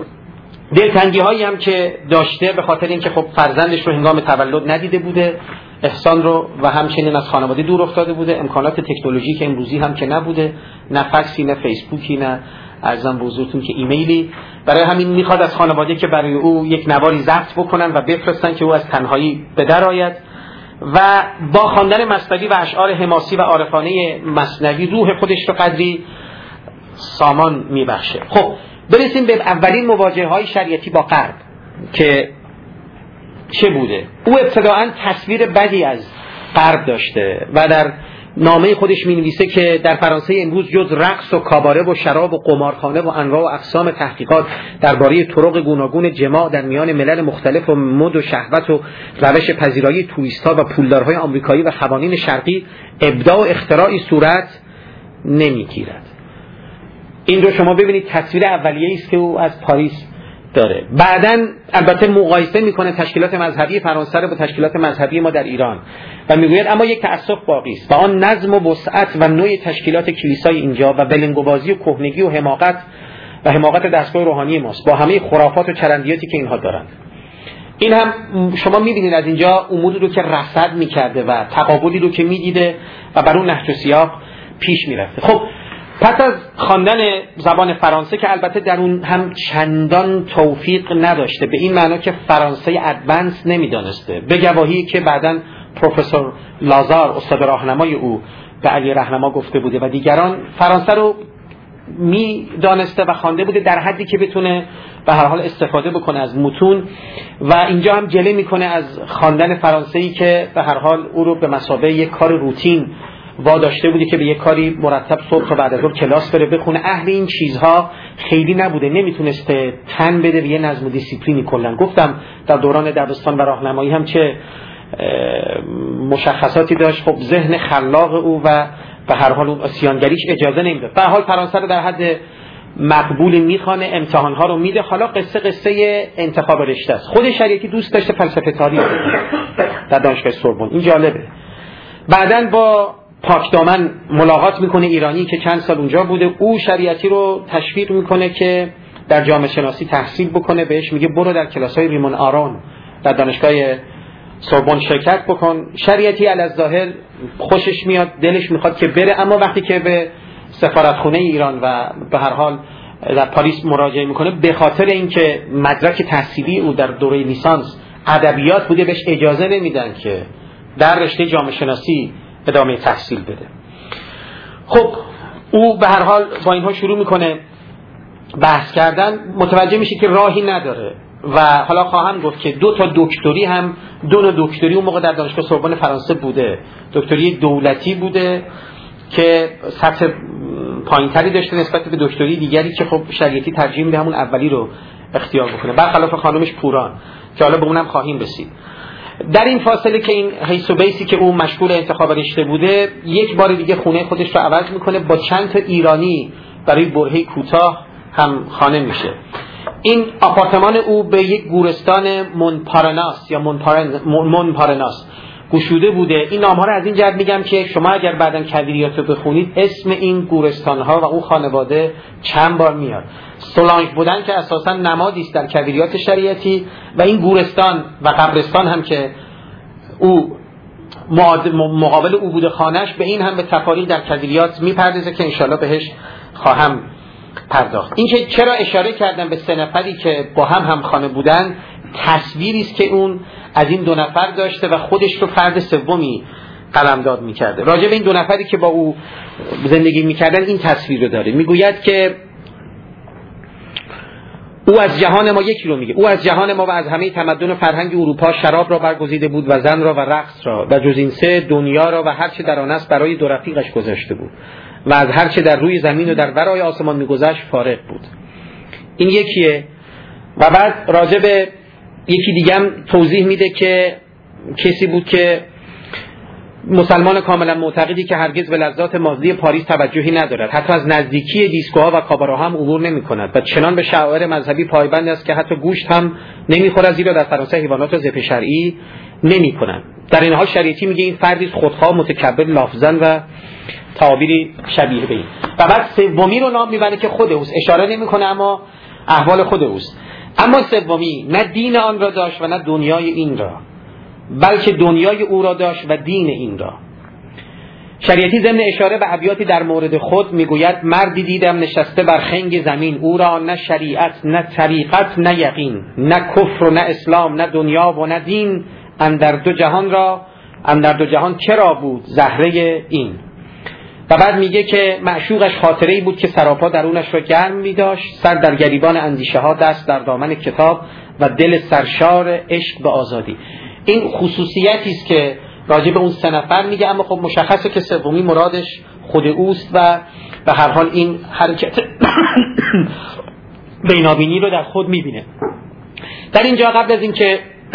[SPEAKER 2] دلتنگی هایی هم که داشته به خاطر اینکه خب فرزندش رو هنگام تولد ندیده بوده، احسان رو، و همچنین از خانواده دور افتاده بوده. امکانات تکنولوژیک امروزی هم که نبوده، نه فکسی نه فیسبوکی نه ارزم به حضورتون که ایمیلی. برای همین میخواد از خانواده که برای او یک نواری ضبط بکنن و بفرستن که او از تنهایی به در آید و با خواندن مثنوی و اشعار حماسی و عارفانه مثنوی روح خودش رو قدری سامان میبخشه. خب برسیم به اولین مواجهه‌های شریعتی با غرب که چه بوده. او ابتداعاً تصویر بدی از غرب داشته و در نامه خودش می‌نویسه که در فرانسه امروز جز رقص و کاباره و شراب و قمارخانه و انواع و اقسام تحقیقات درباره طرق گوناگون جماع در میان ملل مختلف و مد و شهوت و روش پذیرایی توریست‌ها و پولدارهای آمریکایی و خوانین شرقی ابداع و اختراعی صورت نمی‌گیرد. این رو شما ببینید تصویر اولیه‌ای است که او از پاریس داره. بعداً البته مقایسه میکنه تشکیلات مذهبی فرانسه رو با تشکیلات مذهبی ما در ایران و میگوید اما یک تأسف باقی است و آن نظم و وسعت و نوع تشکیلات کلیسای اینجا و بلنگوبازی و کهنگی و حماقت دستگاه روحانی ماست با همه خرافات و چرندیاتی که اینها دارند. این هم شما میبینید از اینجا اموری رو که رصد میکرده و تقابلی رو که میدیده و بر اون نهج و سیاق پیش میرفته. خب پس از خواندن زبان فرانسه که البته در اون هم چندان توفیق نداشته، به این معنا که فرانسه ادوانس نمیدانسته، به گواهی که بعداً پروفسور لازار استاد راهنمای او به علی رهنما گفته بوده و دیگران فرانسه رو میدانسته و خوانده بوده در حدی که بتونه به هر حال استفاده بکنه از متون و اینجا هم جله میکنه از خواندن فرانسه‌ای که به هر حال او رو به مثابه یک کار روتین واداشته بودی که به یک کاری مرتب صبح تا بعد از ظهر کلاس بره بخونه. اهل این چیزها خیلی نبوده، نمیتونسته تن بده به یه نظم و دیسیپلینی. کلا گفتم در دوران دبستان و راهنمایی هم چه مشخصاتی داشت. خب ذهن خلاق او و به هر حال اون آسیانگریش اجازه نمیداد. به هر حال فرانسه رو در حد مقبول میخوانه، امتحانها رو میده. حالا قصه انتخاب رشته است. خود شریعتی دوست داشته فلسفه تاریخ در دانشگاه سوربن، این جالبه. بعداً با پاکدامن ملاقات میکنه، ایرانی که چند سال اونجا بوده. او شریعتی رو تشویق میکنه که در جامعه شناسی تحصیل بکنه، بهش میگه برو در کلاس‌های ریمون آرون در دانشگاه سوربن شرکت بکن. شریعتی الظاهر خوشش میاد، دلش میخواد که بره، اما وقتی که به سفارتخونه ایران و به هر حال در پاریس مراجعه میکنه، به خاطر اینکه مدرک تحصیلی او در دوره لیسانس ادبیات بوده بهش اجازه نمیدن که در رشته جامعه شناسی ادامه تحصیل بده. خب او به هر حال با اینها شروع میکنه بحث کردن، متوجه میشه که راهی نداره و حالا خواهم گفت که دو نوع دکتری اون موقع در دانشگاه سوربن فرانسه بوده. دکتری دولتی بوده که سطح پایینتری داشته نسبت به دکتری دیگری که خب شریعتی ترجیح میده همون اولی رو اختیار بکنه، برخلاف خانمش پوران که حالا به اونم خواهیم رسید. در این فاصله که این حیث و بیسی که او مشغول انتخاب رشته بوده، یک بار دیگه خونه خودش رو عوض میکنه، با چند تا ایرانی برای برهه کوتاه هم خانه میشه. این آپارتمان او به یک گورستان مونپارناس یا مونپارناس گشوده بوده. این نام‌ها رو از این جهت میگم که شما اگر بعداً کویریات رو بخونید اسم این گورستان‌ها و اون خانواده چند بار میاد. سولانژ بودن که اساساً نمادی است در کویریات شریعتی و این گورستان و قبرستان هم که او مقابل او بوده خانه‌اش، به این هم به تفاریق در کویریات میپردازه که انشالله بهش خواهم پرداخت. این که چرا اشاره کردم به 3 نفری که با هم خانه بودن، تصویری است که اون از این 2 نفر داشته و خودش رو فرد سومی قلمداد می‌کرده. راجع به این 2 نفری که با او زندگی می‌کردن این تصویر رو داره. میگوید که او از جهان ما یکی رو میگه، او از جهان ما و از همه تمدن و فرهنگ اروپا شراب را برگزیده بود و زن را و رقص را و جز این 3 دنیا را و هر چه در آن است برای 2 رفیقش گذاشته بود و از هر چه در روی زمین و در ورای آسمان میگذشت فارغ بود. این یکیه. و بعد راجع به یکی دیگه هم توضیح میده که کسی بود که مسلمان کاملا معتقدی که هرگز به لذات مادی پاریس توجهی ندارد، حتی از نزدیکی دیسکوها و کاباره‌ها هم عبور نمی‌کند و چنان به شعائر مذهبی پایبند است که حتی گوشت هم نمی‌خورد، زیرا در فرانسه حیوانات را ذبح شرعی نمی‌کنند. در این حال شریعتی میگه این فردی خودخواه، متکبر، لافزن و تعابیری شبیه به این. و بعد سومی رو نام میبره که خود اوست، اشاره نمی‌کنه اما احوال خود اوست. اما سومی نه دین آن را داشت و نه دنیای این را، بلکه دنیای او را داشت و دین این را. شریعتی ضمن اشاره به ابیاتی در مورد خود میگوید مردی دیدم نشسته بر خنگ زمین، او را نه شریعت نه طریقت نه یقین، نه کفر و نه اسلام، نه دنیا و نه دین، اندر 2 جهان را اندر دو جهان کرا بود زهره این. و بعد میگه که معشوقش خاطره‌ای بود که سراپا درونش را گرم می‌داشت، سر در گریبان اندیشه ها، دست در دامن کتاب و دل سرشار عشق به آزادی. این خصوصیتی است که راجع به اون سه نفر میگه، اما خب مشخصه که سومی مرادش خود اوست و به هر حال این حرکت بینابینی رو در خود میبینه. در اینجا قبل از این که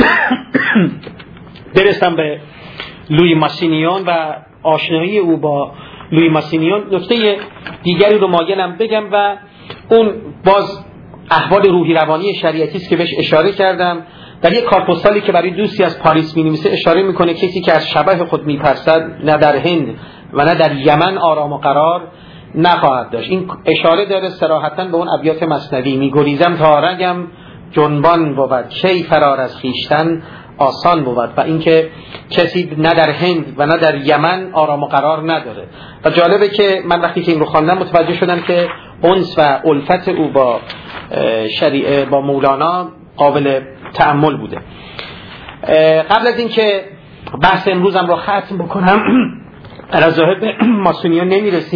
[SPEAKER 2] برسم به لویی ماسینیون و آشنایی او با لویی ماسینیون، نکته دیگری رو مایلم بگم و اون باز احوال روحی روانی شریعتی است که بهش اشاره کردم. در یک کارت‌پستالی که برای دوستی از پاریس می‌نویسه اشاره می‌کنه کسی که از شبح خود می‌ترسد نه در هند و نه در یمن آرام و قرار نخواهد داشت. این اشاره داره صراحتاً به اون ابیات مثنوی: می‌گریزم تا رگم جنبان بود، کی فرار از خیشتن آسان بود. و اینکه کسی نه در هند و نه در یمن آرام و قرار نداره. و جالبه که من وقتی که این رو خواندم متوجه شدم که انس و الفت او با با مولانا قابل تأمل بوده. قبل از این که بحث امروزم رو ختم بکنم، الظاهر به ماسونیون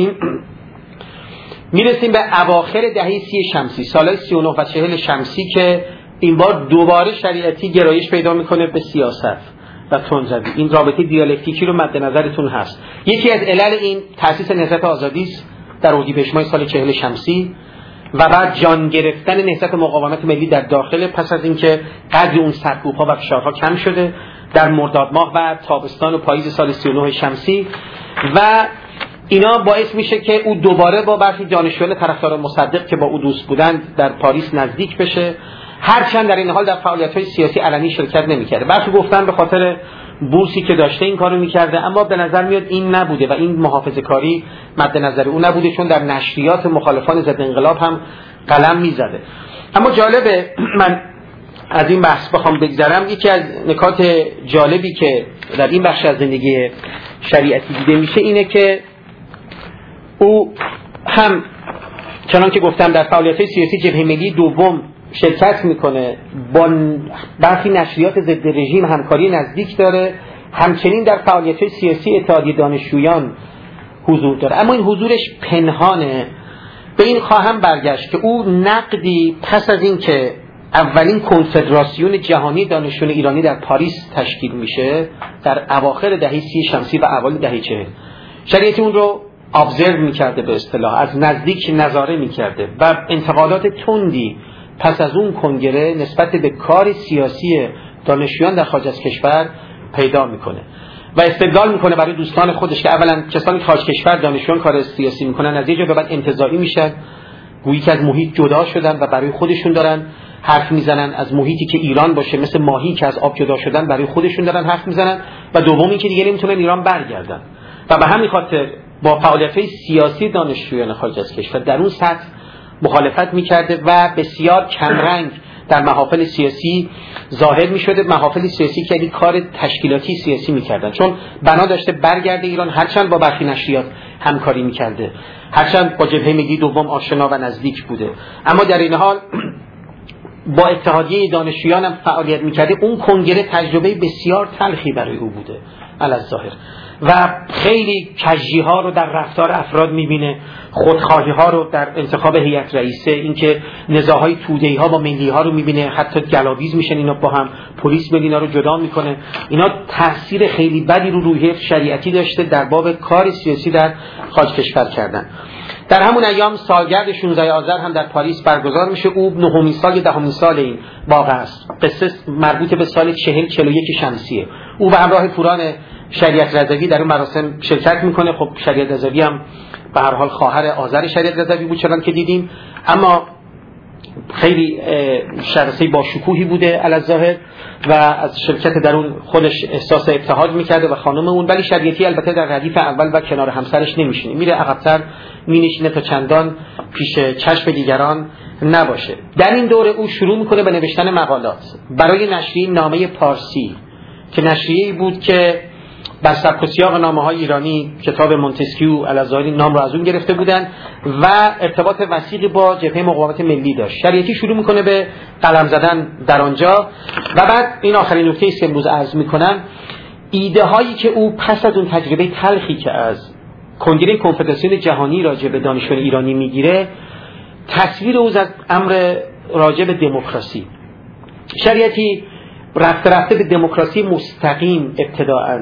[SPEAKER 2] میرسیم به اواخر دهه 30 شمسی، سالهای 39 و 40 شمسی، که این بار دوباره شریعتی گرایش پیدا میکنه به سیاست و تندروی. این رابطه دیالکتیکی رو مد نظرتون هست. یکی از علل این تأسیس نهضت آزادی است در اردیبهشت ماه سال 40 شمسی و بعد جان گرفتن نهضت مقاومت ملی در داخل پس از اینکه قدر اون سرکوب‌ها و فشارها کم شده در مرداد ماه و تابستان و پاییز سال 39 شمسی، و اینا باعث میشه که او دوباره با برخی دانشجویان طرفدار مصدق که با او دوست بودند در پاریس نزدیک بشه، هرچند در این حال در فعالیت‌های سیاسی علنی شرکت نمی‌کرده. برخی گفتن به خاطر بورسی که داشته این کارو می‌کرده، اما به نظر میاد این نبوده و این محافظه‌کاری مد نظر او نبوده، چون در نشریات مخالفان ضد انقلاب هم قلم می‌زده. اما جالبه، من از این بحث بخوام بگذرم، یکی از نکات جالبی که در این بخش از زندگی شریعتی دیده میشه اینه که او هم چنان که گفتم در فعالیت‌های سیاسی جبهه ملی دوم شرکت میکنه، با برخی نشریات ضد رژیم همکاری نزدیک داره، همچنین در فعالیت‌های سیاسی اتحادیه دانشجویان حضور داره. اما این حضورش پنهانه. به این خواهم برگشت که او نقدی پس از این که اولین کنفدراسیون جهانی دانشجویان ایرانی در پاریس تشکیل میشه در اواخر دهه 30 شمسی و اوایل دهه 40، شریعتی اون رو ابزرو میکرده، به اصطلاح از نزدیک نظاره میکرده و انتقادات تندی پس از اون کنگره نسبت به کار سیاسی دانشجویان در خارج از کشور پیدا میکنه و استدلال میکنه برای دوستان خودش که اولا کسانی که خارج کشور دانشجویان کار سیاسی میکنن از یه جا به بعد انتزاعی میشن، گویی که از محیط جدا شدن و برای خودشون دارن حرف میزنن، از محیطی که ایران باشه مثل ماهی که از آب جدا شدن برای خودشون دارن حرف میزنن، و دومی که دیگه نمیتونن ایران برگردن. و به همین خاطر با فعالیت‌های سیاسی دانشجویان خارج از کشور در اون سطح مخالفت میکرده و بسیار کمرنگ در محافل سیاسی ظاهر میشده. محافل سیاسی که کار تشکیلاتی سیاسی میکردن، چون بنا داشته برگرده ایران، هرچند با برخی نشریات همکاری میکرده، هرچند با جبهه ملی دوم آشنا و نزدیک بوده، اما در این حال با اتحادیه دانشجویان هم فعالیت میکرده. اون کنگره تجربه بسیار تلخی برای او بوده علی‌الظاهر و خیلی کجی ها رو در رفتار افراد میبینه، خودخواهی ها رو در انتخاب هیئت رئیسه، اینکه نزاعهای توده‌ای ها با ملی ها رو میبینه، حتی گلاویز میشن اینا با هم، پلیس ملی رو جدا میکنه. اینا تاثیر خیلی بدی رو روحیه شریعتی داشته در باب کار سیاسی در خارج کشور کردن. در همون ایام سالگرد 16 آذر هم در پاریس برگزار میشه. او 9مین سال یا 10مین سال این واقعه است. قصه مربوط به سال 40-41 شمسیه. او به همراه پوران شریعت رضوی در اون مراسم شرکت میکنه. خب شریعت رضوی هم به هر حال خواهر آذر شریعت رضوی بود چنان که دیدیم، اما خیلی شخصی با شکوهی بوده علی‌الظاهر و از شرکت در اون خودش احساس ابتهاج میکرده و خانم اون. ولی شریعتی البته در ردیف اول و کنار همسرش نمیشینه، میره عقب‌تر مینشینه تا چندان پیش چشم دیگران نباشه. در این دوره او شروع میکنه به نوشتن مقالات برای نشریه نامه پارسی که نشریه‌ای بود که بر سبک و سیاق نامه‌های ایرانی کتاب مونتسکیو علی‌الظاهر نام رو از اون گرفته بودن و ارتباط وثیقی با جبهه مقاومت ملی داشت. شریعتی شروع میکنه به قلم زدن در آنجا و بعد این آخرین نکته‌ای است که امروز عرض میکنم، ایده هایی که او پس از اون تجربه تلخی که از کنگره کنفدراسیون جهانی راجع به دانشجویان ایرانی میگیره، تصویر او از امر راجع به دموکراسی، شریعتی رفته رفته به دموکراسی مستقیم ابتداءً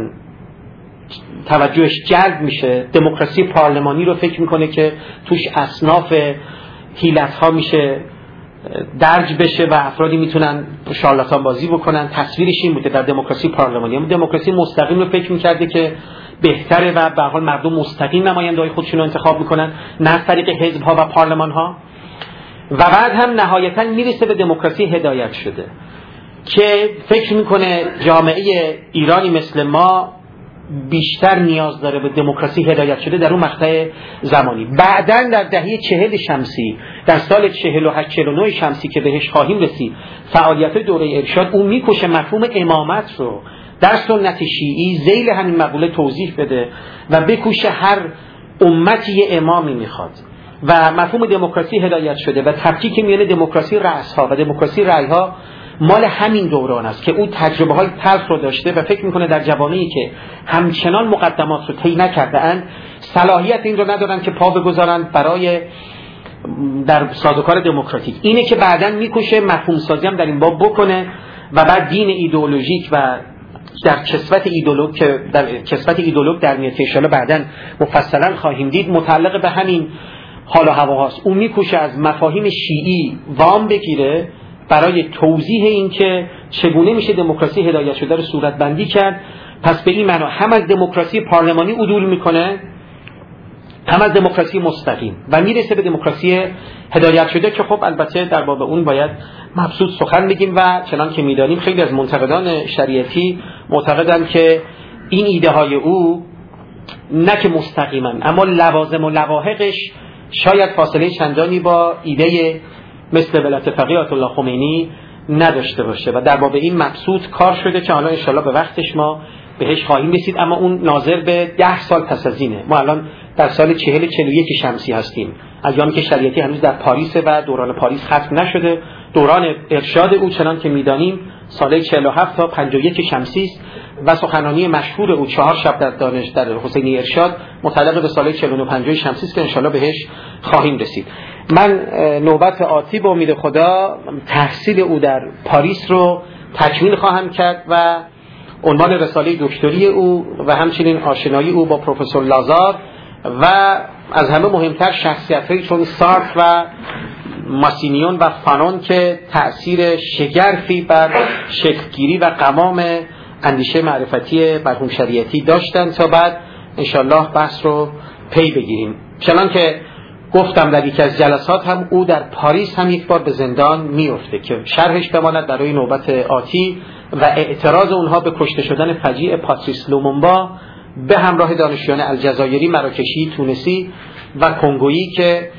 [SPEAKER 2] توجهش جلب میشه. دموکراسی پارلمانی رو فکر میکنه که توش اصناف حیلت‌ها میشه درج بشه و افرادی میتونن شارلاتان بازی بکنن. تصویرش این بوده در دموکراسی پارلمانی. اما دموکراسی مستقیم رو فکر میکرده که بهتره و به هر حال مردم مستقیم نماینده‌های خودشون رو انتخاب میکنن، نه از طریق حزب‌ها و پارلمان‌ها. و بعد هم نهایتاً میرسه به دموکراسی هدایت شده که فکر میکنه جامعه ایرانی مثل ما بیشتر نیاز داره به دموکراسی هدایت شده در اون مقطع زمانی. بعداً در دهه 40 شمسی، در سال 48-49 شمسی که بهش خواهیم رسید، فعالیت دوره ارشاد، اون میکشه مفهوم امامت رو در سنت شیعی ذیل همین مقوله توضیح بده و بکوشه هر امتی یه امامی میخواد و مفهوم دموکراسی هدایت شده و تفکیک میان دموکراسی رأس‌ها و دموکراسی رأی‌ها مال همین دوران است که او تجربه های تلخ رو داشته و فکر میکنه در جوامعی که همچنان مقدمات رو طی نکرده اند صلاحیت این رو ندارن که پا بگذارن برای در سازوکار دموکراتیک. اینه که بعداً میکشه مفهوم سازی هم در این باب بکنه و بعد دین ایدئولوژیک و در کسوت ایدئولوگ در میاد که ان شاءالله بعداً مفصلاً خواهیم دید متعلق به همین حال و هواهاست. اون میکشه از مفاهیم شیعی وام بگیره برای توضیح این که چگونه میشه دموکراسی هدایت شده رو صورت بندی کرد. پس به این معنا هم از دموکراسی پارلمانی عدول میکنه، هم از دموکراسی مستقیم و میرسه به دموکراسی هدایت شده که خب البته در باب اون باید مبسوط سخن بگیم و چنان که میدانیم خیلی از منتقدان شریعتی معتقدند که این ایده های او نه که مستقیما اما لوازم و لواحقش شاید فاصله چندانی با ایده مثل ولایت فقیه آیت الله خمینی نداشته باشه و در باب این مبسوط کار شده که حالا انشالله به وقتش ما بهش خواهیم رسید. اما اون ناظر به 10 سال پس از اینه. ما الان در سال 40-41 شمسی هستیم، ایامی که شریعتی هنوز در پاریس و دوران پاریس ختم نشده. دوران ارشاد او چنان که میدانیم سال 47 تا 51 شمسی است و سخنرانی مشهور او 4 شب در دانش در حسینی ارشاد متعلق به سال 49-50 شمسی است که انشالله بهش خواهیم رسید. من نوبت آتی به امید خدا تحصیل او در پاریس رو تکمیل خواهم کرد و عنوان رساله دکتری او و همچنین آشنایی او با پروفسور لازار و از همه مهمتر شخصیت‌هایی چون سارتر و ماسینیون و فانون که تأثیر شگرفی بر شکلگیری و قوام اندیشه معرفتی مرحوم شریعتی داشتن تا بعد انشالله بحث رو پی بگیریم. چنان که گفتم در یکی از جلسات هم او در پاریس هم یک بار به زندان میفته که شرحش بماند برای نوبت آتی و اعتراض اونها به کشته شدن فجیع پاتریس لومونبا به همراه دانشجویان الجزایری، مراکشی، تونسی و کنگویی که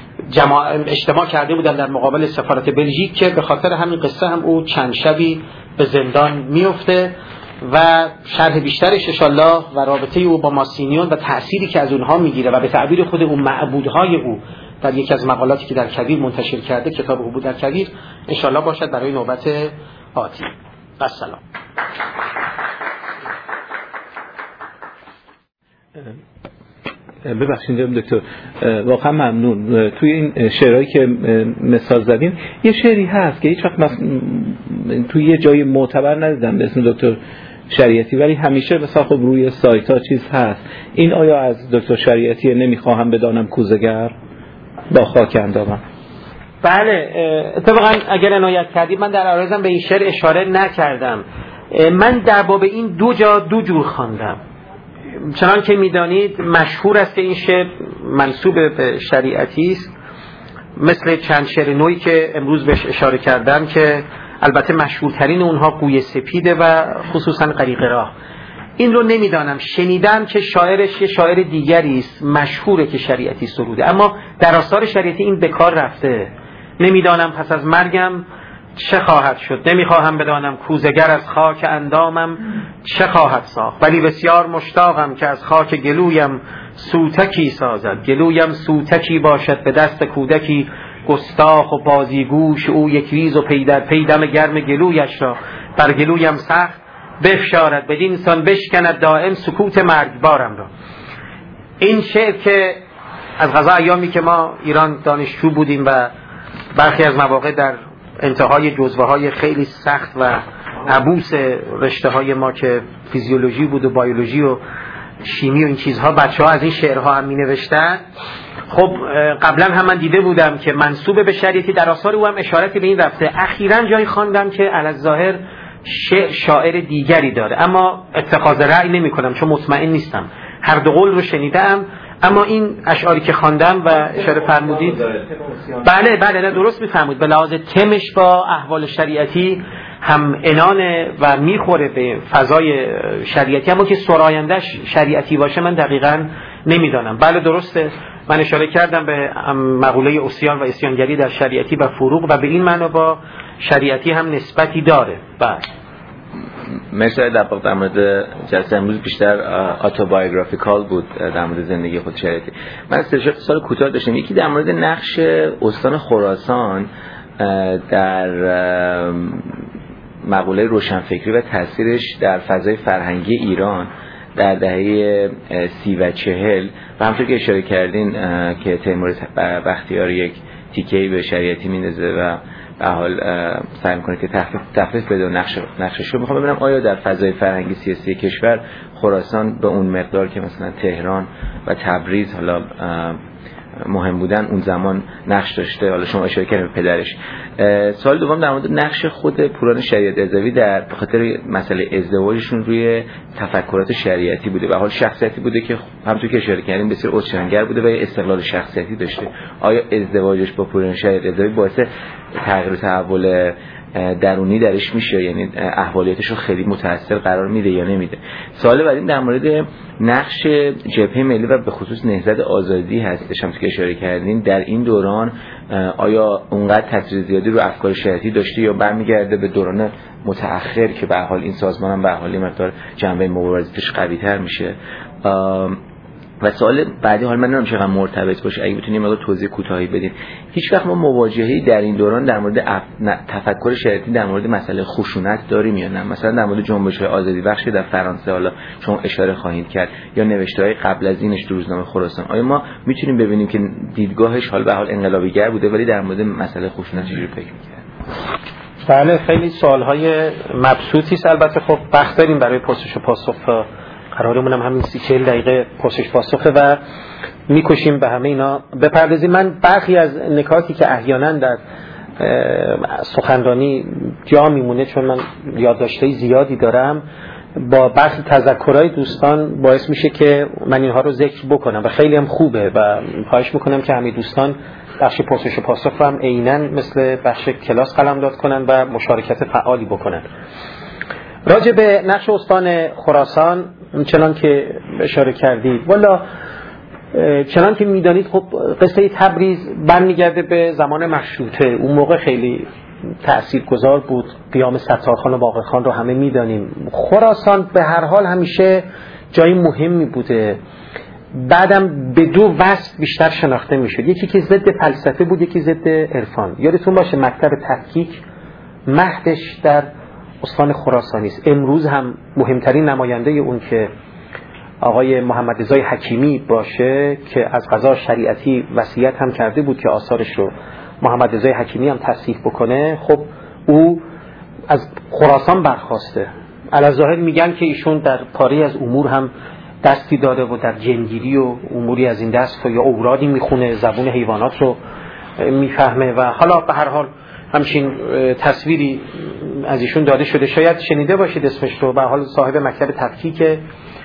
[SPEAKER 2] اجتماع کرده بودن در مقابل سفارت بلژیک که به خاطر همین قصه هم او چند شبی به زندان میفته و شرح بیشترش انشالله و رابطه او با ماسینیون و تأثیری که از اونها میگیره و به تعبیر خود اون معبودهای او در یکی از مقالاتی که در کبیر منتشر کرده، کتاب او در کبیر، انشالله باشد برای نوبت آتی. السلام.
[SPEAKER 3] ببخشید دکتر، واقعا ممنون. توی این شعرهایی که مثال زدین یه شعری هست که هیچ وقت توی یه جای معتبر ندیدم به اسم دکتر شریعتی، ولی همیشه مثلا خب روی سایت ها چیز هست. این آیا از دکتر شریعتی نمیخواهم بدانم کوزه‌گر با خاک اندامم؟
[SPEAKER 2] بله، اتفاقا اگر عنایت کردید من در عرضم به این شعر اشاره نکردم. من در باب این دو جور خواندم. چنان که میدانید مشهور است که این شعر منسوب به شریعتی است، مثل چند شعر نوعی که امروز بهش اشاره کردم که البته مشهورترین اونها قوی سپیده و خصوصا غریق راه. این رو نمیدانم، شنیدم که شاعرش یه شاعر دیگری است مشهوره که شریعتی سروده، اما در آثار شریعتی این بکار رفته. نمیدانم پس از مرگم چه خواهد شد، نمیخواهم بدانم کوزه‌گر از خاک اندامم چه خواهد ساخت، ولی بسیار مشتاقم که از خاک گلویم سوتکی سازد. گلویم سوتکی باشد به دست کودکی گستاخ و بازیگوش، او یک ریز و پی در پی دم گرم گلویش را بر گلویم سخت بفشارد بدین انسان بشکند دائم سکوت مرگبارم را. این شعر که از قضا ایامی که ما ایران دانشجو بودیم و برخی از مواقع در انتهای جزوه‌های خیلی سخت و عبوس رشته‌های ما که فیزیولوژی بود و بیولوژی و شیمی و این چیزها بچه‌ها از این شعرها هم می‌نوشتن. خب قبلا هم من دیده بودم که منسوب به شریعتی در آثار او هم اشارتی به این رفته. اخیراً جایی خواندم که علی‌الظاهر شاعر دیگری داره، اما اتخاذ رأی نمی‌کنم چون مطمئن نیستم. هر دو قول رو شنیدم، اما این اشعاری که خواندم و اشاره فرمودید بله نه درست می‌فرمایید، به لحاظ تمش با احوال شریعتی هم انانه و میخوره به فضای شریعتی، اما که سرایندش شریعتی باشه من دقیقاً نمیدانم. بله درسته، من اشاره کردم به مقوله عصیان و عصیانگری در شریعتی و فروغ و به این معنی با شریعتی هم نسبتی داره. بله
[SPEAKER 4] مثلا در مورد جلسه امروز بیشتر اتوبایوگرافیکال بود در مورد زندگی خود شریعتی. من سال کوتاه داشتم، یکی در مورد نقش استان خراسان در مقوله روشنفکری و تاثیرش در فضای فرهنگی ایران در دهه 30 و 40 و همونطور که اشاره کردین که تیمور بختیار یک تیکه‌ای به شریعتی میندازه و به حال سعی می‌کنه که تخفیف بده نقشش رو. میخوام ببینم آیا در فضای فرهنگی سیاسی کشور خراسان به اون مقدار که مثلا تهران و تبریز حالا مهم بودن اون زمان نقش داشته؟ حالا شما اشاره کردین به پدرش. سوال دوم در مورد نقش خود پوران شریعت رضوی در خاطر مسئله ازدواجشون روی تفکرات شریعتی بوده و حال شخصیتی بوده که همونطور که اشاره کردین بسیار عذرخواهانگر بوده و استقلال شخصیتی داشته. آیا ازدواجش با پوران شریعت رضوی باعث تغییر و تحول درونی درش میشه، یعنی احوالیتش رو خیلی متاثر قرار میده یا نمیده؟ سوال بعدی در مورد نقش جبهه ملی و به خصوص نهضت آزادی هستش، همونطور که اشاره کردین در این دوران آیا اونقدر تاثیر زیادی رو افکار شریعتی داشته یا برمیگرده به دوران متأخر که به حال این سازمان هم به حال مقدار جنبه مبارزاتش قوی‌تر میشه؟ و سوال بعدی، حالا من نمیدونم چقدر مرتبط باشه، اگه بتونیم مقدار توضیح کوتاهی بدین. هیچ وقت ما مواجهه‌ای در این دوران در مورد تفکر شریعتی در مورد مسئله خشونت داریم یا نه؟ مثلا در مورد جنبش‌های آزادی بخش در فرانسه حالا شما اشاره خواهید کرد یا نوشته‌های قبل از اینش تو روزنامه خراسان، آیا ما میتونیم ببینیم که دیدگاهش حال به حال انقلابی‌گر بوده ولی در مورد مسئله خشونت چجوری فکر می‌کرد؟
[SPEAKER 2] بله خیلی سوال‌های مبسوطی است. البته خب وقت داریم برای پرسش و پاسخ، قرارمون هم همین 30-40 دقیقه پرسش پاسخه و میکشیم به همه اینا بپردازیم. من برخی از نکاتی که احیانا در سخنرانی جا میمونه چون من یادداشت‌های زیادی دارم با برخی تذکرهای دوستان باعث میشه که من اینها رو ذکر بکنم و خیلی هم خوبه و خواهش میکنم که همه دوستان بخش پرسش و پاسخ رو هم عیناً مثل بخش کلاس قلمداد کنن و مشارکت فعالی بکنن. راجع به نقش استان خراسان چنان که اشاره کردید، والا چنان که میدانید خب قصه تبریز برمیگرده به زمان مشروطه. اون موقع خیلی تأثیرگذار بود. قیام ستارخان و باقرخان رو همه میدانیم. خراسان به هر حال همیشه جای مهمی بوده. بعدم به دو وصف بیشتر شناخته میشد، یکی که ضد فلسفه بود، یکی ضد عرفان. یادتون باشه مکتب تفکیک مهدش در استان خراسانی است. امروز هم مهمترین نماینده اون که آقای محمد رضای حکیمی باشه که از قضا شریعتی وصیت هم کرده بود که آثارش رو محمد رضای حکیمی هم تصحیح بکنه، خب او از خراسان برخواسته. علی‌الظاهر میگن که ایشون در پاره از امور هم دستی داره و در جنگیری و اموری از این دست یا اورادی میخونه، زبون حیوانات رو میفهمه و حالا به هر حال همچین تصویری از ایشون داده شده. شاید شنیده باشید اسمش رو. به هر حال صاحب مکتب تفکیک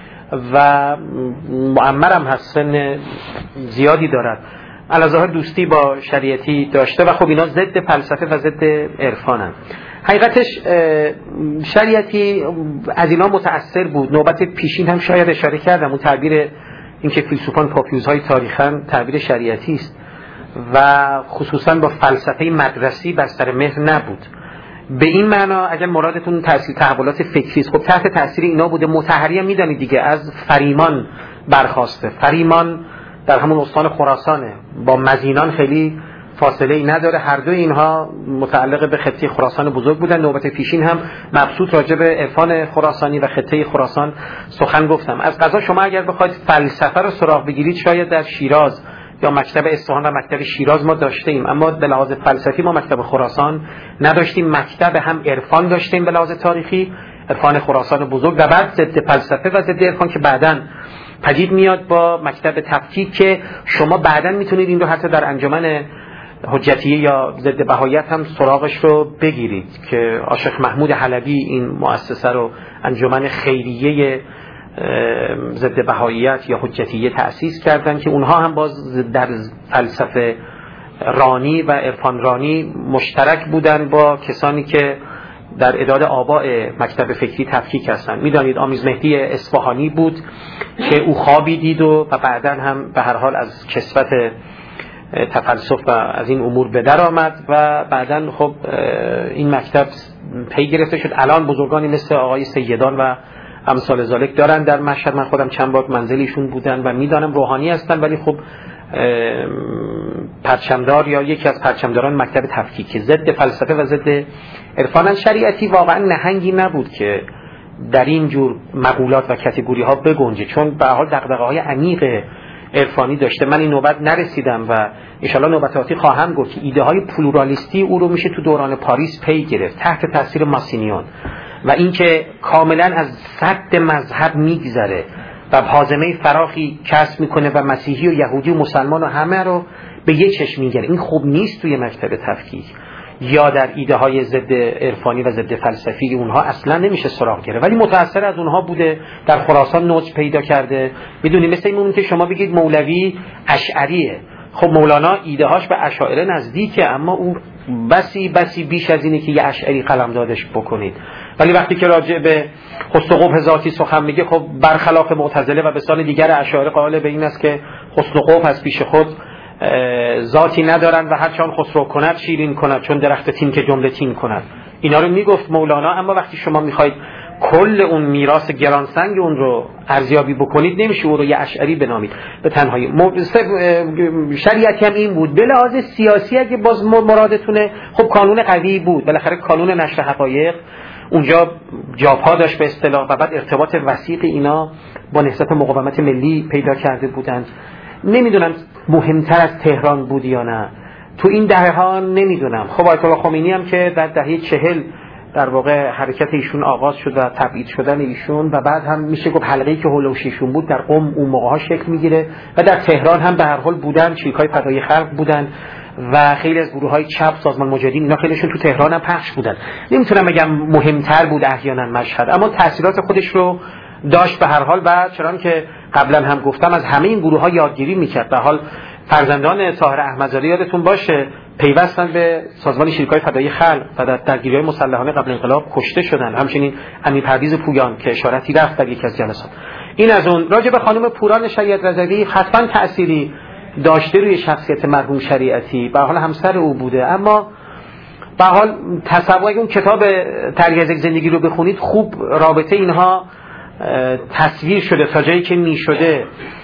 [SPEAKER 2] و معمرم هست، سن زیادی دارد. علی‌الظاهر دوستی با شریعتی داشته و خب اینا ضد فلسفه و ضد عرفانن. حقیقتش شریعتی از اینا متأثر بود. نوبت پیشین هم شاید اشاره کردم اون تعبیر اینکه فیلسوفان پاپیوزهای تاریخن تعبیر شریعتی است و خصوصا با فلسفه مدرسی بر سر مهر نبود. به این معنا اگر مرادتون تأثیر تحولات فکری است، خب تحت تأثیر اینا بوده. مطهری هم میدونید دیگه از فریمان برخواسته. فریمان در همون استان خراسانه، با مزینان خیلی فاصله ای نداره. هر دو اینها متعلق به خطه خراسان بزرگ بودن. نوبت پیشین هم مبسوط راجع به عرفان خراسانی و خطه خراسان سخن گفتم. از قضا شما اگر بخواید فلسفه رو سراغ بگیرید شاید در شیراز یا مکتب اصفهان و مکتب شیراز ما داشته ایم، اما به لحاظ فلسفی ما مکتب خراسان نداشتیم. مکتب هم عرفان داشتیم به لحاظ تاریخی، عرفان خراسان بزرگ، و بعد ضد فلسفه و ضد عرفان که بعداً پدید میاد با مکتب تفکیک که شما بعداً میتونید این رو حتی در انجمن حجتیه یا ضد بهاییت هم سراغش رو بگیرید که آشق محمود حلبی این مؤسسه رو انجمن خیریه ضد بهاییت یا حجتیه تأسیس کردن که اونها هم باز در فلسفه رانی و عرفان رانی مشترک بودن با کسانی که در اعداد آباء مکتب فکری تفکیک هستند. میدانید آمیز مهدی اصفهانی بود که او خوابی دید و بعداً هم به هر حال از کسوت تفلسف و از این امور به در آمد و بعداً خب این مکتب پی گرفته شد. الان بزرگانی مثل آقای سیدان و امثال ذالک دارن در مشهد. من خودم چند بار منزلیشون بودن و میدانم روحانی هستن، ولی خب پرچمدار یا یکی از پرچمداران مکتب تفکیک که ضد فلسفه و ضد عرفان شریعتی واقعا نهنگی نبود که در این جور مقولات و کاتگوری ها بگنجه، چون به هر حال دغدغه‌های عمیق عرفانی داشته. من این نوبت نرسیدم و ان شاءالله نوبت آتی خواهم گفت که ایده های پلورالیستی او رو میشه تو دوران پاریس پی گرفت تحت تاثیر ماسینیون و اینکه کاملا از سد مذهب میگذره و حازمه فراخی کسب میکنه و مسیحی و یهودی و مسلمان و همه رو به یه چشم میگیره. این خوب نیست توی مکتب تفکیک یا در ایده های ضد عرفانی و ضد فلسفی اونها اصلا نمیشه سراغ گرفت، ولی متأثر از اونها بوده، در خراسان نوج پیدا کرده. میدونی مثل این که شما بگید مولوی اشعریه، خب مولانا ایده هاش به اشاعره نزدیکه، اما او بسی بیش از اینه که یه اشعری قلمدادش بکنید. ولی وقتی که راجع به حسن و قبح ذاتی سخن میگه، خب برخلاف معتزله و بسان دیگر اشاعره قائل به این است که حسن و قبح از پیش خود ذاتی ندارن و هر چون خسرو کند شیرین کند، چون درخت تین که جمله تین کند. اینا رو میگفت مولانا. اما وقتی شما میخواید کل اون میراث گرانسنگ اون رو ارزیابی بکنید، نمیشه او رو یه اشعری بنامید به تنهایی. شریعتی هم این بود. به لحاظ سیاسی اگه باز مرادتونه، خب قانون قوی بود، بالاخره قانون نشر حقایق اونجا جاپا داشت به اصطلاح و بعد ارتباط وثیق اینا با نهضت مقاومت ملی پیدا کرده بودند. نمیدونم مهمتر از تهران بود یا نه تو این دهه ها، نمیدونم. خب آیت الله خمینی هم که در دهه 40 در واقع حرکت ایشون آغاز شد و تبعید شدن ایشون و بعد هم میشه گفت حلقه‌ای که هولوشیشون بود در قم اون موقع‌ها شکل میگیره و در تهران هم به هر حال بودن، چریک‌های فدای خلق بودن و خیلی از گروه‌های چپ، سازمان مجاهدین، اینا خیلیشون تو تهران هم پخش بودن. نمیتونم بگم مهمتر بود احیانا مشهد، اما تاثیرات خودش رو داشت به هر حال. و چرا که قبلا هم گفتم از همه این گروه‌ها یادگیری می‌کرد. به حال فرزندان طاهر احمدزاده یادتون باشه پیوستن به سازمان شریکای فدای خلق و در درگیری‌های مسلحانه قبل انقلاب کشته شدن. همچنین امیر پرویز پویان که اشارتی رفت در یک از جلسات. این از اون. راجع به خانم پوران شریعت رضوی حتما تأثیری داشته روی شخصیت مرحوم شریعتی، به حال همسر او بوده، اما به حال تصور اون کتاب ترجیح زندگی رو بخونید خوب رابطه اینها تصویر شده تا جایی که می شده.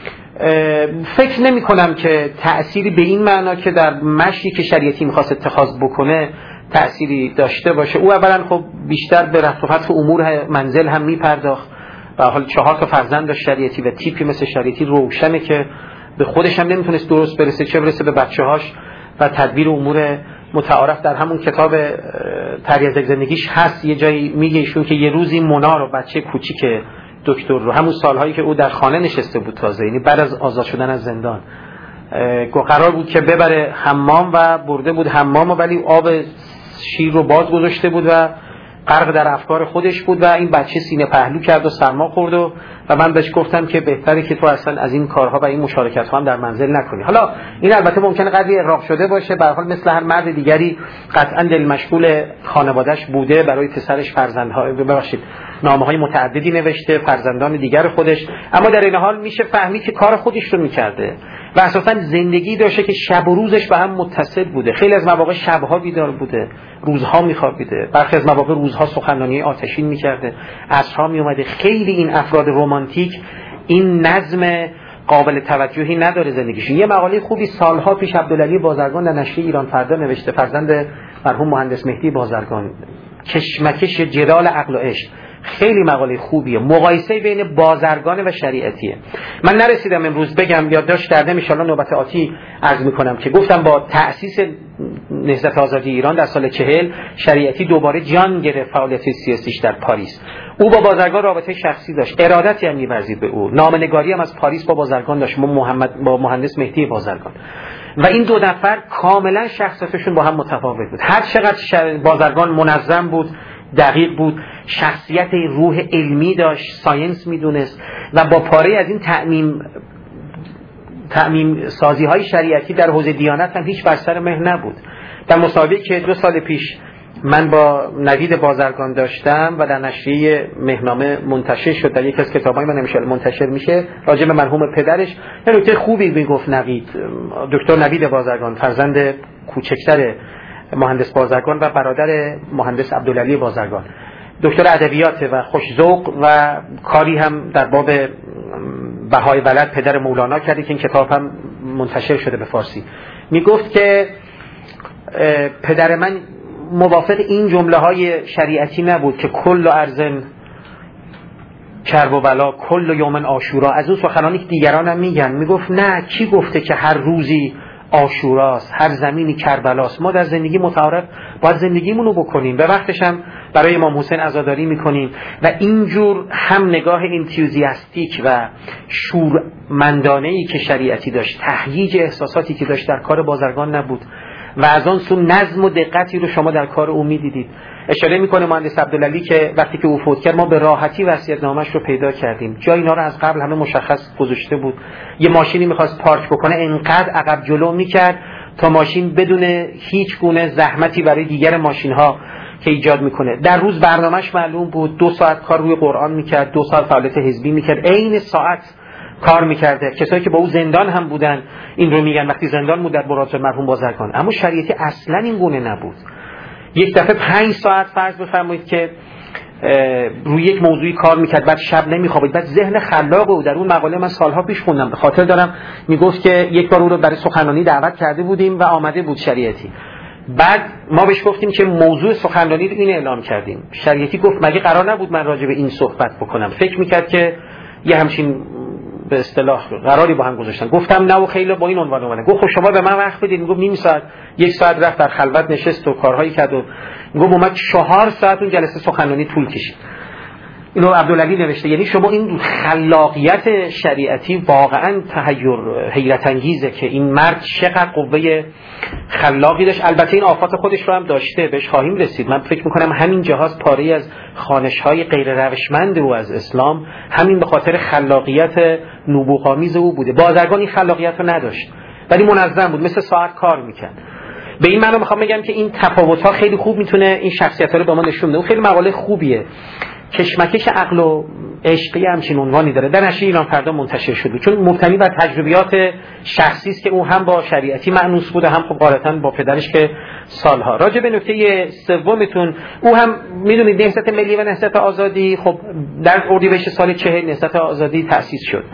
[SPEAKER 2] فکر نمی کنم که تأثیری به این معنا که در مشی که شریعتی میخواست اتخاذ بکنه تأثیری داشته باشه. او اولا خب بیشتر به رفت و فتح امور منزل هم میپرداخت. به حال 4 تا فرزند داشت شریعتی و تیپی مثل شریعتی روشنه که به خودش هم نمیتونست درست برسه، چه برسه به بچه‌هاش و تدبیر امور متعارف. در همون کتاب ترجیح زندگیش هست یه جایی میگه ایشون که یه روزی مونا رو، بچه کوچیک دکتر رو، همون سالهایی که او در خانه نشسته بود تازه، یعنی بعد از آزاد شدن از زندان، قرار بود که ببره حمام و برده بود حمام، ولی آب شیر رو باز گذاشته بود و غرق در افکار خودش بود و این بچه سینه پهلو کرد و سرما خورد و من بهش گفتم که بهتره که تو اصلا از این کارها و این مشارکت ها هم در منزل نکنی. حالا این البته ممکنه قدری اغراق شده باشه، به هر حال مثل هر مرد دیگری قطعا دل مشغول خانواده‌اش بوده، برای پسرش فرزندها نامه‌های متعددی نوشته، فرزندان دیگر خودش، اما در این حال میشه فهمید که کار خودش رو میکرده و اساسا زندگی داشته که شب و روزش به هم متصل بوده. خیلی از مواقع شبها بیدار بوده، روزها میخوابیده، برخی از مواقع روزها سخنرانی آتشین میکرده، عصرها میومده. خیلی این افراد رمانتیک این نظم قابل توجهی نداره زندگیشون. یه مقاله خوبی سالها پیش عبدالعلی بازرگان در نشریه ایران فردا نوشته، فرزند مرحوم مهندس مهدی بازرگان، کشمکش جدال عقل و عشق. خیلی مقاله خوبیه، مقایسه بین بازرگان و شریعتیه. من نرسیدم امروز بگم، یادداشت کردم، ان شاءالله نوبت آتی عرض میکنم که گفتم با تأسیس نهضت آزادی ایران در سال 40 شریعتی دوباره جان گرفت فعالیت سیاسیش در پاریس. او با بازرگان رابطه شخصی داشت، ارادتی هم می‌ورزید به او، نامه‌نگاری هم از پاریس با بازرگان داشت، با مهندس مهدی بازرگان. و این دو نفر کاملا شخصیتشون با هم متفاوت بود. هر چقدر بازرگان منظم بود، دقیق بود، شخصیت روح علمی داشت، ساینس میدونست و با پاره از این تعمیم سازی های شریعتی در حوزه دیانت هم هیچ بر سر مهر نبود. در مصاحبه‌ای که 2 سال پیش من با نوید بازرگان داشتم و در نشریه مهنامه منتشر شد، در یک از کتابای من امشال منتشر میشه، راجع به مرحوم پدرش یه نکته خوبی میگفت نوید، دکتر نوید بازرگان، فرزند کوچکتر مهندس بازرگان و برادر مهندس عبدالعلی بازرگان، دکتر ادبیات و خوش‌ذوق و کاری هم در باب بهای ولد پدر مولانا کرده که این کتاب هم منتشر شده به فارسی. میگفت که پدر من موافق این جمله های شریعتی نبود که کل ارزن کرب و بلا کل یومن عاشورا. از اون سخنانی که دیگران هم میگن، میگفت نه، کی گفته که هر روزی عاشوراست، هر زمینی کربلاست. ما در زندگی متعارف باید زندگیمونو بکنیم، به وقتش هم برای امام حسین عزاداری میکنیم و اینجور هم نگاه انتوزیاستیک و شورمندانه‌ای که شریعتی داشت، تهییج احساساتی که داشت در کار بازرگان نبود و از آن سو نظم و دقتی رو شما در کار او میدیدید. اشاره میکنه مهندس عبدالعلی که وقتی که او فوت کرد ما به راحتی وصیت‌نامه‌اش رو پیدا کردیم، جای اینا رو از قبل همه مشخص گذاشته بود. یه ماشینی میخواست پارک بکنه انقدر عقب جلو میکرد تا ماشین بدون هیچ گونه زحمتی برای دیگر ماشین‌ها که ایجاد میکنه. در روز برنامه‌اش معلوم بود، 2 ساعت کار روی قرآن میکرد، 2 ساعت فعالیت حزبی میکرد، عین ساعت کار میکرده. کسایی که با او زندان هم بودن این رو میگن وقتی زندان بود در برابر مرحوم بازرگان. اما شریعتی اصلا این گونه نبود. یک دفعه 5 ساعت فرض بفرمایید که روی یک موضوعی کار میکرد، بعد شب نمیخوابید، بعد ذهن خلاق او. در اون مقاله من سالها پیش خوندم، به خاطر دارم، میگفت که یک بار او رو برای سخنرانی دعوت کرده بودیم و آمده بود شریعتی. بعد ما بهش گفتیم که موضوع سخنرانی رو این اعلام کردیم. شریعتی گفت مگه قرار نبود من راجع به این صحبت بکنم؟ فکر میکرد که یه همچین به اصطلاح قراری با هم گذاشتن. گفتم نه و خیلی با این عنوان اومده. گفت خب شما به من وقت بدید. میگم نیم ساعت، 1 ساعت رفت در خلوت نشست و کارهایی کرد و میگم اومد 4 ساعت اون جلسه سخنرانی طول کشید. اینو عبدالعلی نوشته. یعنی شما این خلاقیت شریعتی واقعا حیرت انگیزه که این مرد چقدر قوه خلاقی داشت. البته این آفات خودش رو هم داشته، بهش خواهیم رسید. من فکر میکنم همین جهاز پاره از خانش‌های غیر روشمند او از اسلام همین به خاطر خلاقیت نبوغامیز او بوده. بازرگان این خلاقیت رو نداشت ولی منظم بود، مثل ساعت کار میکرد. به این معنی میخوام بگم که این تفاوت‌ها خیلی خوب میتونه این شخصیت‌ها رو به ما نشون بده. اون خیلی مقاله خوبیه. کشمکش عقل و عشقی همچین عنوانی داره، در نشریه ایران فردا منتشر شده، چون مبتنی بر تجربیات شخصی است که او هم با شریعتی مأنوس بوده، هم خب غالباً با پدرش که سالها. راجع به نکته سومتون، او هم میدونید نهضت ملی و نهضت آزادی خب در اردیبهشت سال 40 نهضت آزادی تأسیس شد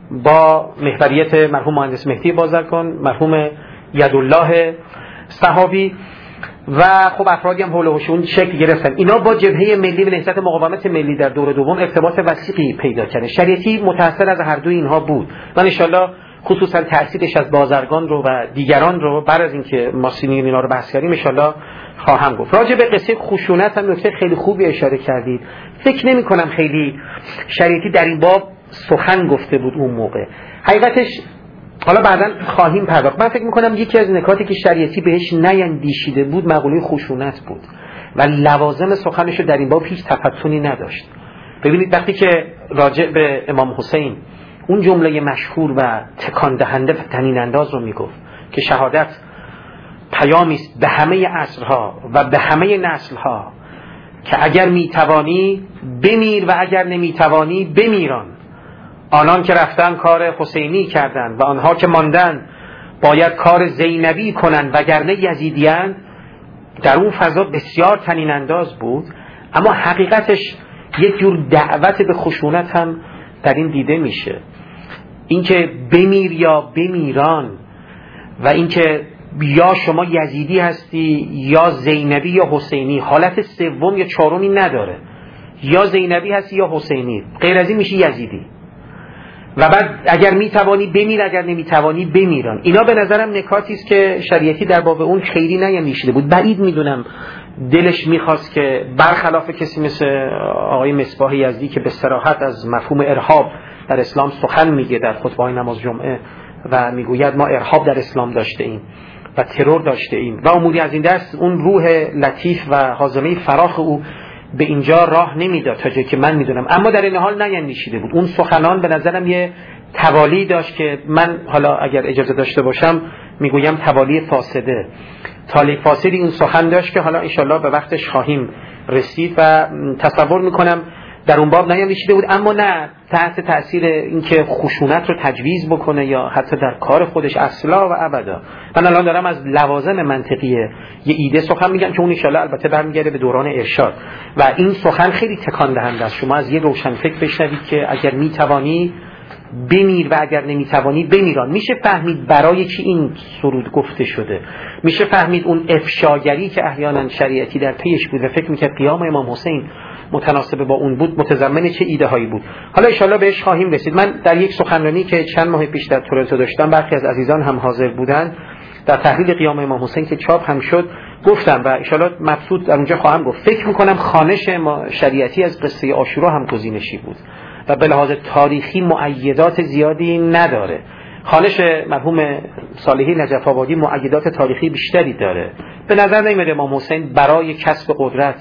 [SPEAKER 2] با محوریت مرحوم مهندس مهدی بازرگان، مرحوم یدالله صحابی و خب افرادی هم حول و حوش اون شکل گرفتن. اینا با جبهه ملی و نهضت مقاومت ملی در دور دوم ارتباط وثیقی پیدا کردن. شریعتی متأثر از هر دوی اینها بود. من ان شاءالله خصوصا تأثیرش از بازرگان رو و دیگران رو بعد از اینکه ما سینین اینا رو بحث کردیم ان شاءالله خواهم گفت. راجع به قصه خشونت هم نکته خیلی خوبی اشاره کردید. فکر نمی‌کنم خیلی شریعتی در این باب سخن گفته بود اون موقع. حقیقتش حالا بعداً خواهیم پرداخت. من فکر میکنم یکی از نکاتی که شریعتی بهش نیندیشیده بود مقوله خشونت بود و لوازم سخنش در این باب هیچ تفتونی نداشت. ببینید وقتی که راجع به امام حسین اون جمله مشهور و تکان دهنده و طنین انداز رو میگفت که شهادت پیامی است به همه عصرها و به همه نسلها که اگر میتوانی بمیر و اگر نمیتوانی بمیران. آنان که رفتن کار حسینی کردند و آنها که ماندن باید کار زینبی کنند وگرنه یزیدیان. در اون فضا بسیار طنین انداز بود، اما حقیقتش یک جور دعوت به خشونت هم در این دیده میشه. اینکه بمیر یا بمیران و اینکه یا شما یزیدی هستی یا زینبی یا حسینی، حالت سوم یا چهارمی نداره. یا زینبی هستی یا حسینی، غیر از این میشی یزیدی. و بعد اگر میتوانی بمیر، اگر نمیتوانی بمیران. اینا به نظرم نکاتی است که شریعتی در باب اون خیلی نیندیشیده بود. بعید میدونم دلش میخواست که برخلاف کسی مثل آقای مصباح یزدی که به صراحت از مفهوم ارهاب در اسلام سخن میگه در خطبه‌های نماز جمعه و میگوید ما ارهاب در اسلام داشته ایم و ترور داشته ایم و اموری از این دست، اون روح لطیف و حازمه فراخ او به اینجا راه نمیداد تا جایی که من میدونم. اما در این حال نیندیشیده بود. اون سخنان به نظرم یه توالی داشت که من حالا اگر اجازه داشته باشم میگویم توالی فاسده. تالی فاسدی اون سخن داشت که حالا انشالله به وقتش خواهیم رسید و تصور میکنم در اون باب نیندیشیده بود، اما نه تحت تأثیر اینکه خشونت رو تجویز بکنه یا حتی در کار خودش اصلا و ابدا. من الان دارم از لوازم منطقیه یه ایده سخن میگم که اون انشالله البته برمیگرده به دوران ارشاد و این سخن خیلی تکان دهنده است. شما از یه روشنفکر بشنوید که اگر میتوانی بمیر و اگر نمیتوانی بمیران. میشه فهمید برای چی این سرود گفته شده، میشه فهمید اون افشاگری که احیانا شریعتی در پیش بود و فکر میکرد قیام امام حسین متناسب با اون بود متضمن چه ایده هایی بود. حالا ان شاءالله بهش خواهیم رسید. من در یک سخنرانی که چند ماه پیش در تورنتو داشتم، برخی از عزیزان هم حاضر بودند، در تحلیل قیام امام حسین که چاپ هم شد گفتم و ان شاءالله مبسوط در اونجا خواهم گفت، فکر میکنم خوانش شریعتی از قصه عاشورا هم گزینشی بود و به لحاظ تاریخی مؤیدات زیادی نداره. خوانش مرحوم صالحی نجف آبادی مؤیدات تاریخی بیشتری داره. به نظر نمیاد امام حسین برای کسب قدرت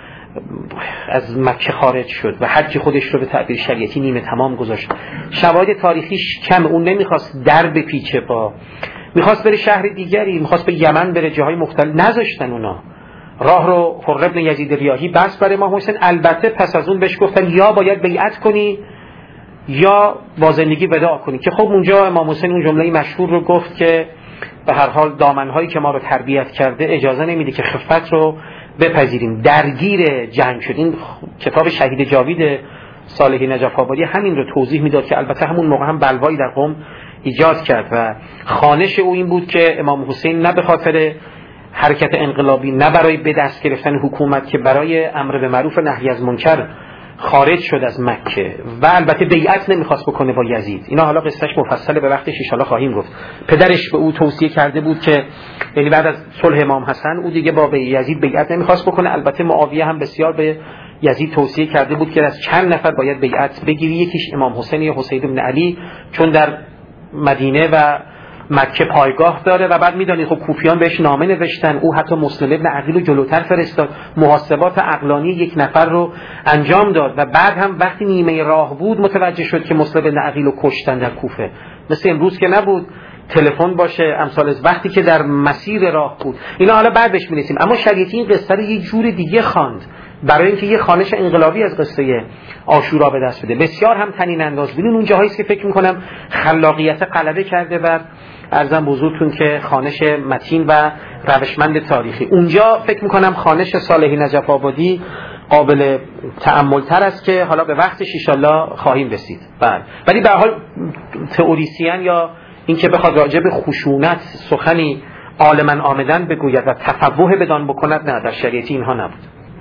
[SPEAKER 2] از مکه خارج شد و حج خودش رو به تعبیر شریعتی نیمه تمام گذاشت. شواهد تاریخیش کم. اون نمیخواست در بپیچه، میخواست بره شهر دیگری، میخواست به یمن بره، جاهای مختلف. نذاشتن اونا. راه رو حر بن یزید ریاحی بس برای امام حسین. البته پس از اون بهش گفتن یا باید بیعت کنی یا با زندگی وداع کنی، که خب اونجا امام حسین اون جمله مشهور رو گفت که به هر حال دامنهایی که ما رو تربیت کرده اجازه نمیده که خفت رو بپذیریم. درگیر جنگ شد. این کتاب شهید جاوید صالحی نجف آبادی همین رو توضیح میداد که البته همون موقع هم بلوایی در قم ایجاد کرد و خوانش او این بود که امام حسین نه به خاطر حرکت انقلابی، نه برای به دست گرفتن حکومت، که برای امر به معروف و نهی از منکر خارج شد از مکه و البته بیعت نمیخواست بکنه با یزید. اینا حالا قصهش مفصله، به وقتش ان شاءالله خواهیم گفت. پدرش به او توصیه کرده بود که یعنی بعد از صلح امام حسن او دیگه با یزید بیعت نمیخواست بکنه. البته معاویه هم بسیار به یزید توصیه کرده بود که از چند نفر باید بیعت بگیری، یکیش امام حسین یا حسین بن علی، چون در مدینه و مکه پایگاه داره و بعد میدونید خب کوفیان بهش نامه نوشتن. او حتی مسلم ابن عقیل رو جلوتر فرستاد، محاسبات عقلانی یک نفر رو انجام داد و بعد هم وقتی نیمه راه بود متوجه شد که مسلم ابن عقیل رو کشتن در کوفه. مثل امروز که نبود تلفن باشه امثال از وقتی که در مسیر راه بود. اینا حالا بعد بهش میرسیم. اما شریعتی این قصه رو یه جور دیگه خواند برای اینکه یه خوانش انقلابی از قصه عاشورا به دست بده. بسیار هم طنین انداز بود. اون جاهایی که فکر می‌کنم خلاقیت غلبه کرده و عرضم بزرگتون که خوانش متین و روشمند تاریخی. اونجا فکر می‌کنم خوانش صالحی نجف آبادی قابل تأمل تر است که حالا به وقتش ان شاءالله خواهیم رسید. بله. ولی به هر حال تئوریسین یا این که بخواد راجع به خشونت سخنی عالماً آمدن بگوید و تفوه بدان بکند، نه، در شریعتی اینها نبود.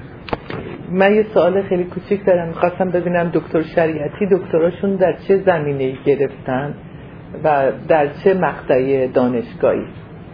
[SPEAKER 5] من یه سوال خیلی کوچیک دارم، می‌خواستم ببینم دکتر شریعتی دکتراشون در چه زمینه‌ای گرفتن و در چه مقطع دانشگاهی؟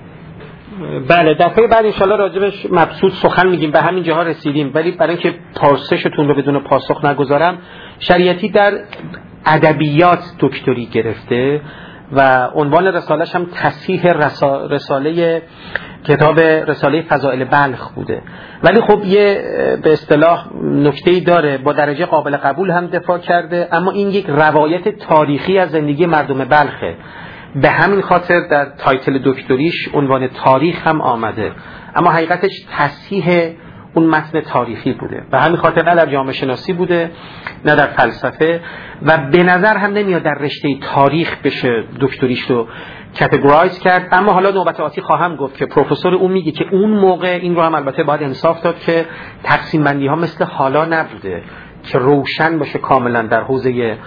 [SPEAKER 2] بله، دفعه بعد انشالله راجبش مبسوط سخن میگیم، به همین جاها رسیدیم. ولی برای اینکه پرسشتون رو بدون پاسخ نگذارم، شریعتی در ادبیات دکتری گرفته و عنوان رساله‌اش هم تصحیح رساله کتاب رساله فضائل بلخ بوده. ولی خب یه به اصطلاح نکته‌ای داره، با درجه قابل قبول هم دفاع کرده، اما این یک روایت تاریخی از زندگی مردم بلخه. به همین خاطر در تایتل دکتریش عنوان تاریخ هم آمده، اما حقیقتش تصحیح اون متن تاریخی بوده. به همین خاطر نه در جامعه شناسی بوده نه در فلسفه و به نظر هم نمیاد در رشته تاریخ بشه دکتریش رو کاتگورایز کرد. اما حالا نوبت آتی خواهم گفت که پروفسور اون میگه که اون موقع، این رو هم البته باید انصاف داد، که تقسیم بندی ها مثل حالا نبوده که روشن باشه کاملا در حوزه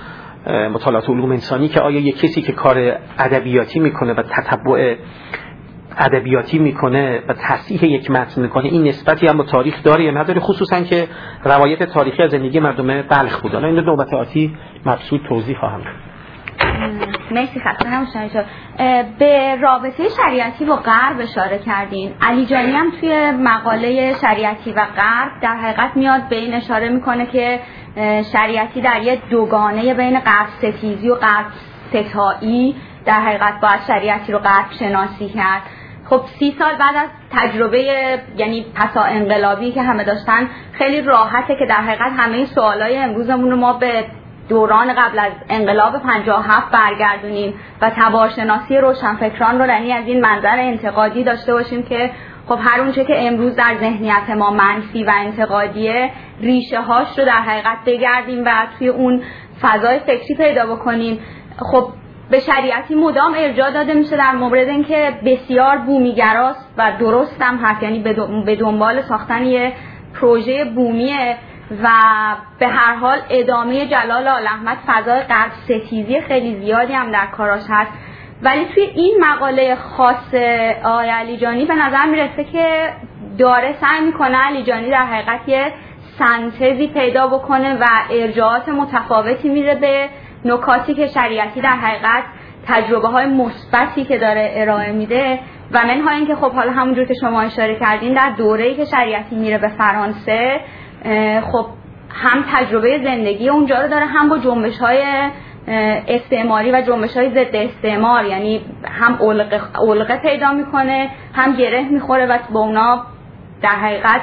[SPEAKER 2] مطالعات علوم انسانی که آیا یک کسی که کار ادبیاتی میکنه و تتبع ادبیاتی میکنه و تصحیح یک متن میکنه این نسبتی هم با تاریخ داره یا نداره، خصوصا که روایت تاریخی از زندگی مردم بلخ بود. الان این نوبت آتی مبسوط توضیح خواهم داد.
[SPEAKER 6] مرسی، خسته نباشید. به رابطه شریعتی با غرب اشاره کردین. علی جانی هم توی مقاله شریعتی و غرب در حقیقت میاد به این اشاره میکنه که شریعتی در یه دوگانه بین غرب ستیزی و غرب ستایی در حقیقت باید شریعتی رو غرب شناسی کرد. خب 30 سال بعد از تجربه یعنی پسا انقلابی که همه داشتن خیلی راحته که در حقیقت همه سوالای امروزمون رو ما به دوران قبل از انقلاب 57 برگردونیم و تبارشناسی روشنفکران رو یعنی از این منظر انتقادی داشته باشیم که خب هر اونچه که امروز در ذهنیت ما منفی و انتقادیه ریشه هاش رو در حقیقت بگردیم و توی اون فضای فکری پیدا بکنیم. خب به شریعتی مدام ارجاع داده میشه در مورد اینکه بسیار بومیگراست و درست هم هست، یعنی به دنبال ساختن یه پروژه بومیه و به هر حال ادامه جلال آل احمد فضای غرب ستیزی خیلی زیادی هم در کاراش هست. ولی توی این مقاله خاص آقای علی جانی به نظر میرسه که داره سعی میکنه علی جانی در حقیقت یه سنتزی پیدا بکنه و ارجاعات متفاوتی میره به نکاتی که شریعتی در حقیقت تجربه های مثبتی که داره ارائه میده و منها این که خب حالا همونجور که شما اشاره کردین در دوره‌ای که شریعتی میره به فرانسه خب هم تجربه زندگی اونجا رو داره، هم با جنبش‌های استعماری و جنبش‌های ضد استعمار، یعنی هم علقه پیدا میکنه هم گره میخوره و با اونا در حقیقت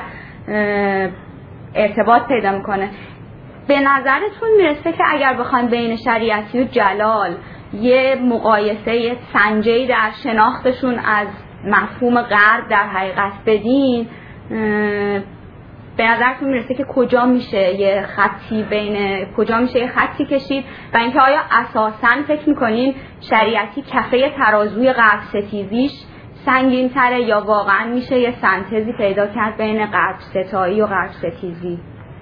[SPEAKER 6] ارتباط پیدا میکنه. به نظرتون میرسه که اگر بخوایم بین شریعتی و جلال یه مقایسه، یه سنجه‌ای در شناختشون از مفهوم غرب در حقیقت بدین، به نظرتون میرسه که کجا میشه یه خطی کشید و اینکه آیا اساساً فکر میکنین شریعتی کفه ترازوی غرب ستیزیش سنگین تره یا واقعاً میشه یه سنتزی پیدا کرد بین غرب ستایی و غرب ستیزی؟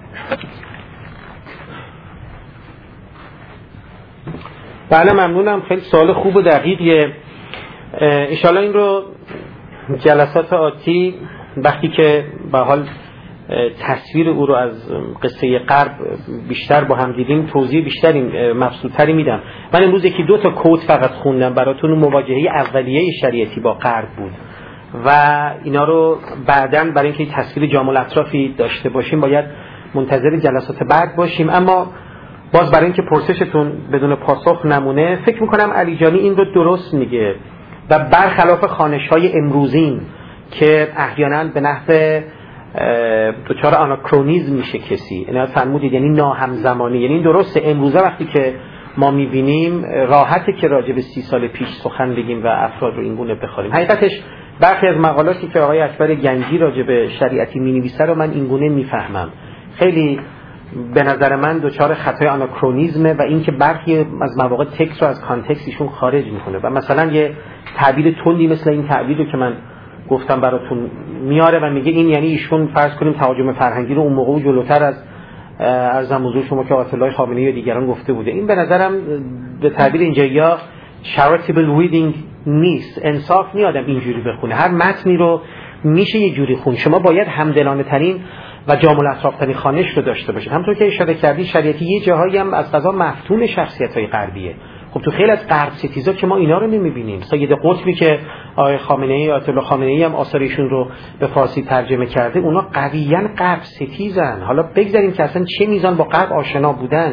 [SPEAKER 2] بله ممنونم، خیلی سوال خوب و دقیقیه. انشالله این رو جلسات آتی وقتی که به حال تصویر او رو از قصه غرب بیشتر با هم دیدیم توضیح بیشتری مبسوط‌تری میدم. من امروز یکی دو تا کوت فقط خوندم براتون، مواجهه اولیه شریعتی با غرب بود و اینا رو بعداً برای اینکه تصویر جامع الاطرافی داشته باشیم باید منتظر جلسات بعد باشیم. اما باز برای اینکه پرسشتون بدون پاسخ نمونه، فکر میکنم علی جانی این رو درست میگه و برخلاف خوانش‌های امروزین که احیانا به نحو دچار آناکرونیزم میشه کسی، اینا فرمودید یعنی ناهمزمانی، یعنی این درسته امروزه وقتی که ما میبینیم راحته که راجع به 30 سال پیش سخن بگیم و افراد رو این گونه بخواریم. حقیقتش برخی از مقالاتی که آقای اکبر گنجی راجع به شریعتی مینویسه رو من این گونه میفهمم، خیلی به نظر من دچار خطای آناکرونیزمه و اینکه برخی از مواقع تکست رو از کانتکستشون خارج میکنه و مثلا یه تعبیر تندی مثل این تعبیر رو که من گفتم براتون میاره و میگه این یعنی ایشون فرض کنیم تهاجم فرهنگی رو اون موقع جلوتر از ارزم حضور شما که آیت الله خامنه‌ای و دیگران گفته بوده. این به نظرم به تعبیر اینجا charitable reading نیست، انصاف نیست آدم اینجوری بخونه. هر متنی رو میشه یه جوری خون، شما باید همدلانه ترین و جامع الاطراف ترین خوانش رو داشته باشید. همونطور که اشاره کردی شریعتی یه جاهایی هم از قضا مفتون شخصیت‌های غربیه. خب تو خیلی از غرب ستیزا که ما اینا رو نمی‌بینیم. سید قطبی که آقای خامنه‌ای آیت الله خامنه‌ای هم آثار ایشون رو به فارسی ترجمه کرده، اونا قویاً غرب ستیزن. حالا بگذاریم که اصلا چه میزان با غرب آشنا بودن.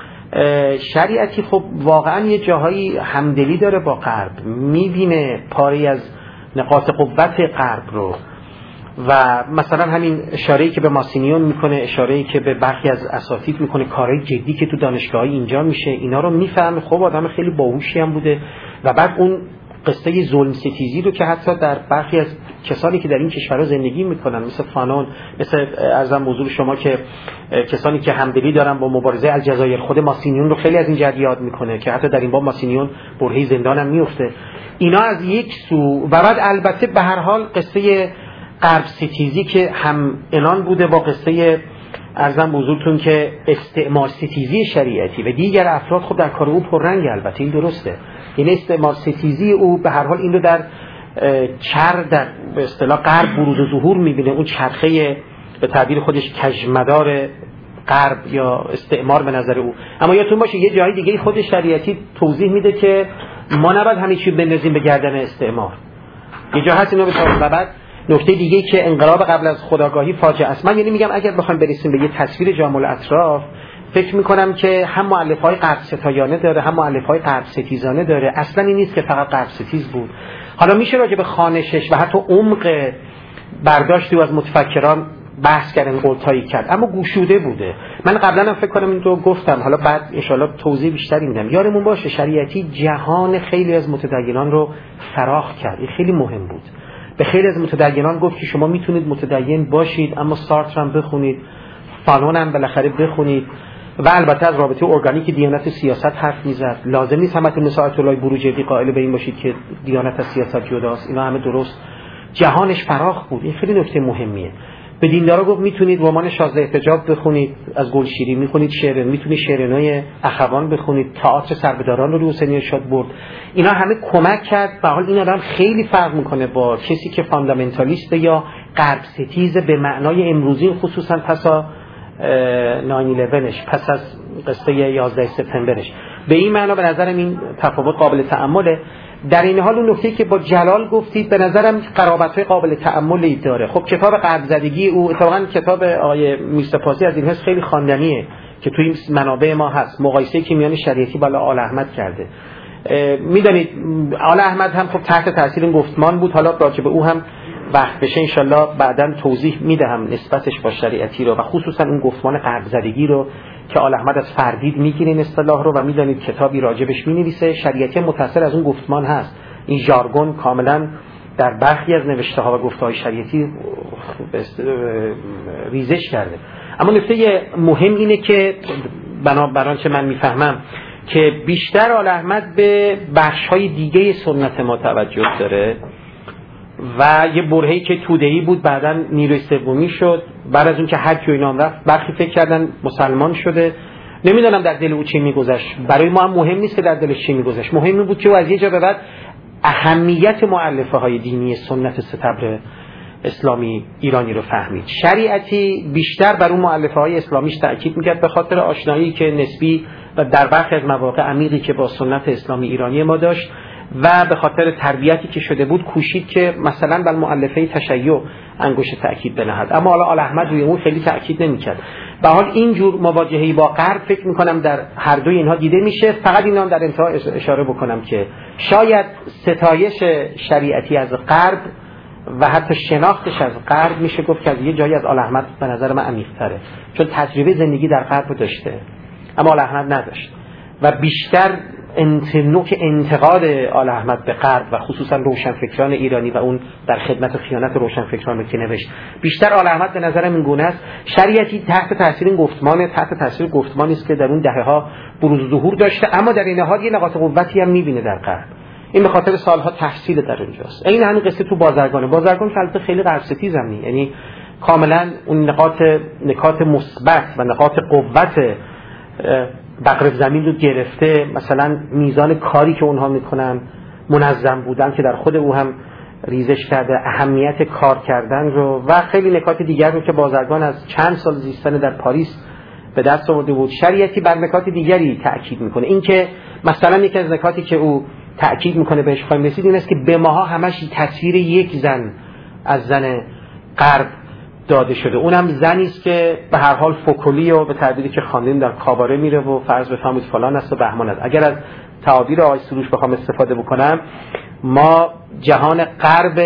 [SPEAKER 2] شریعتی خب واقعاً یه جاهایی همدلی داره با غرب، می‌بینه پاری از نقاط قوت غرب رو و مثلا همین اشاره‌ای که به ماسینیون میکنه، اشاره‌ای که به برخی از اساتید میکنه، کارهای جدی که تو دانشگاه‌های اینجا میشه، اینا رو میفهمه. خب آدم خیلی باهوشی هم بوده و بعد اون قصه ظلم ستیزی رو که حتی در برخی از کسانی که در این کشورها زندگی میکنن مثل فانون، مثل ارزم حضور شما که کسانی که همدلی دارن با مبارزه الجزایر، خود ماسینیون رو خیلی از این جهت یاد میکنه که حتی در این باب ماسینیون برهه زندان هم میفته. اینا از یک سو و بعد البته به هر حال قصه غرب ستیزی که هم الان بوده با قصه عرضم حضورتون که استعمار ستیزی شریعتی و دیگر افراد خب در کار او پررنگ، البته این درسته، این استعمار ستیزی او به هر حال این رو در در به اصطلاح غرب بروز و ظهور می‌بینه، اون چرخه به تعبیر خودش کژمدار غرب یا استعمار به نظر او. اما یادتون باشه یه جای دیگه خود شریعتی توضیح میده که ما نباید همه چی بندازیم به گردن استعمار. یه جا هست اینو بتونیم. و بعد نکته دیگه که انقلاب قبل از خودآگاهی فاجعه است. من یعنی میگم اگر بخوایم برسیم به یه تصویر جامع الاطراف، فکر میکنم که هم مؤلفه‌های غرب ستایانه داره، هم مؤلفه‌های غرب ستیزانه داره. اصلا این نیست که فقط غرب ستیز بود. حالا میشه راجع به خوانشش و حتی عمق برداشتی از متفکران بحث کردن، قلتایی کرد، اما گشوده بوده. من قبلا هم فکر کنم این رو گفتم، حالا بعد ان شاءالله توضیح بیشتری میدم. یارمون باشه شریعتی جهان خیلی از متدینان رو فراخ کرد. این خیلی مهم بود. به خیلی از متدینان گفت که شما میتونید متدین باشید اما سارتر هم بخونید، فانون هم بالاخره بخونید، و البته از رابطه ارگانیک دیانت و سیاست حرف میزد. لازم نیست همتون مثل آیت الله بروجردی قائل به این باشید که دیانت از سیاست جداست. اینا همه درست. جهانش فراخ بود. این خیلی نکته مهمیه. به دیندارا گفت میتونید رمان شازده احتجاب بخونید، از گلشیری میخونید شعر، میتونید شعرنای اخوان بخونید، تئاتر سربداران رو حسینی ارشاد برد. اینا همه کمک کرد. به حال این آدم خیلی فرق میکنه با کسی که فاندامنتالیست یا غرب ستیز به معنای امروزی، خصوصا پسا 9/11 پس از قصه 11 سپتامبرش. به این معنا به نظرم این تفاوت قابل تأمله. در این حال اون نکته که با جلال گفتید به نظرم قرابت‌های قابل تأملی داره. خب کتاب غرب زدگی او، اتفاقا کتاب آقای میرسپاسی از این حس خیلی خواندنیه که توی منابع ما هست، مقایسه‌ای که میان شریعتی با آل احمد کرده. میدونید آل احمد هم خب تحت تاثیر این گفتمان بود. حالا راجع به او هم وقت بشه انشالله بعداً توضیح میدهم نسبتش با شریعتی رو و خصوصا اون گفتمان غرب زدگی رو که آل احمد از فردید میگیره این اصطلاح رو و میدونید کتابی راجبش مینویسه. شریعتی متأثر از اون گفتمان هست. این ژارگون کاملا در برخی از نوشته ها و گفته های شریعتی ریزش کرده. اما نکته مهم اینه که بنابراین چه من میفهمم که بیشتر آل احمد به بخش های دیگه سنت ما توجه داره و یه برهه‌ای که توده‌ای بود بعداً نیروی سومی شد. بعد از اون که حج و اینا رفت برخی فکر کردن مسلمان شده. نمیدونم در دل او چی میگذشت. برای ما هم مهم نیست که در دلش چی میگذشت. مهم این بود که او از یه جا به بعد اهمیت مؤلفه‌های دینی سنت ستبر اسلامی ایرانی رو فهمید. شریعتی بیشتر بر اون مؤلفه‌های اسلامیش تأکید می‌کرد به خاطر آشنایی که نسبی و در برخی از مواقع عمیقی که با سنت اسلامی ایرانی ما داشت و به خاطر تربیتی که شده بود کوشید که مثلا بر مؤلفه تشیع انگشت تأکید بنهاد. اما حالا آل احمد روی اون خیلی تأکید نمی‌کرد. به حال این جور مواجهه‌ای با غرب فکر می‌کنم در هر دوی اینها دیده میشه. فقط اینا هم در انتها اشاره بکنم که شاید ستایش شریعتی از غرب و حتی شناختش از غرب میشه گفت که از یه جایی از آل احمد به نظر من عمیق‌تره، چون تجربه زندگی در غرب داشته اما آل احمد نداشت و بیشتر نوک انتقاد آل احمد به غرب و خصوصا روشنفکران ایرانی و اون در خدمت خیانت روشنفکران که نوشت، بیشتر آل احمد به نظرم این گونه است. شریعتی تحت تاثیر این گفتمان، تحت تاثیر گفتمانی است که در اون دهه‌ها بروز و ظهور داشته، اما در این حال یه نقاط قوتی هم می‌بینه در غرب. این به خاطر سالها تحصیل در اونجاست. این همین قصه تو بازرگان که البته خیلی غرب ستیز هم نیست، یعنی کاملا اون نکات مثبت و نقاط قوت بقر زمین رو گرفته. مثلا میزان کاری که اونها میکنن، منظم بودن که در خود او هم ریزش کرده، اهمیت کار کردن رو و خیلی نکات دیگر رو که بازرگان از چند سال زیستن در پاریس به دست آورده بود. شریعتی بر نکات دیگری تأکید میکنه. این که مثلا یکی از نکاتی که او تأکید میکنه بهش خواهیم رسید این است که به ماها همش تصویر یک زن از زن غرب داده شده. اونم زنی است که به هر حال فوکولی و به تعبیری که خواندیم در کاباره میره و فرض بفرمایید فلان است و بهمان است. اگر از تعابیر آقای سروش بخوام استفاده بکنم، ما جهان غرب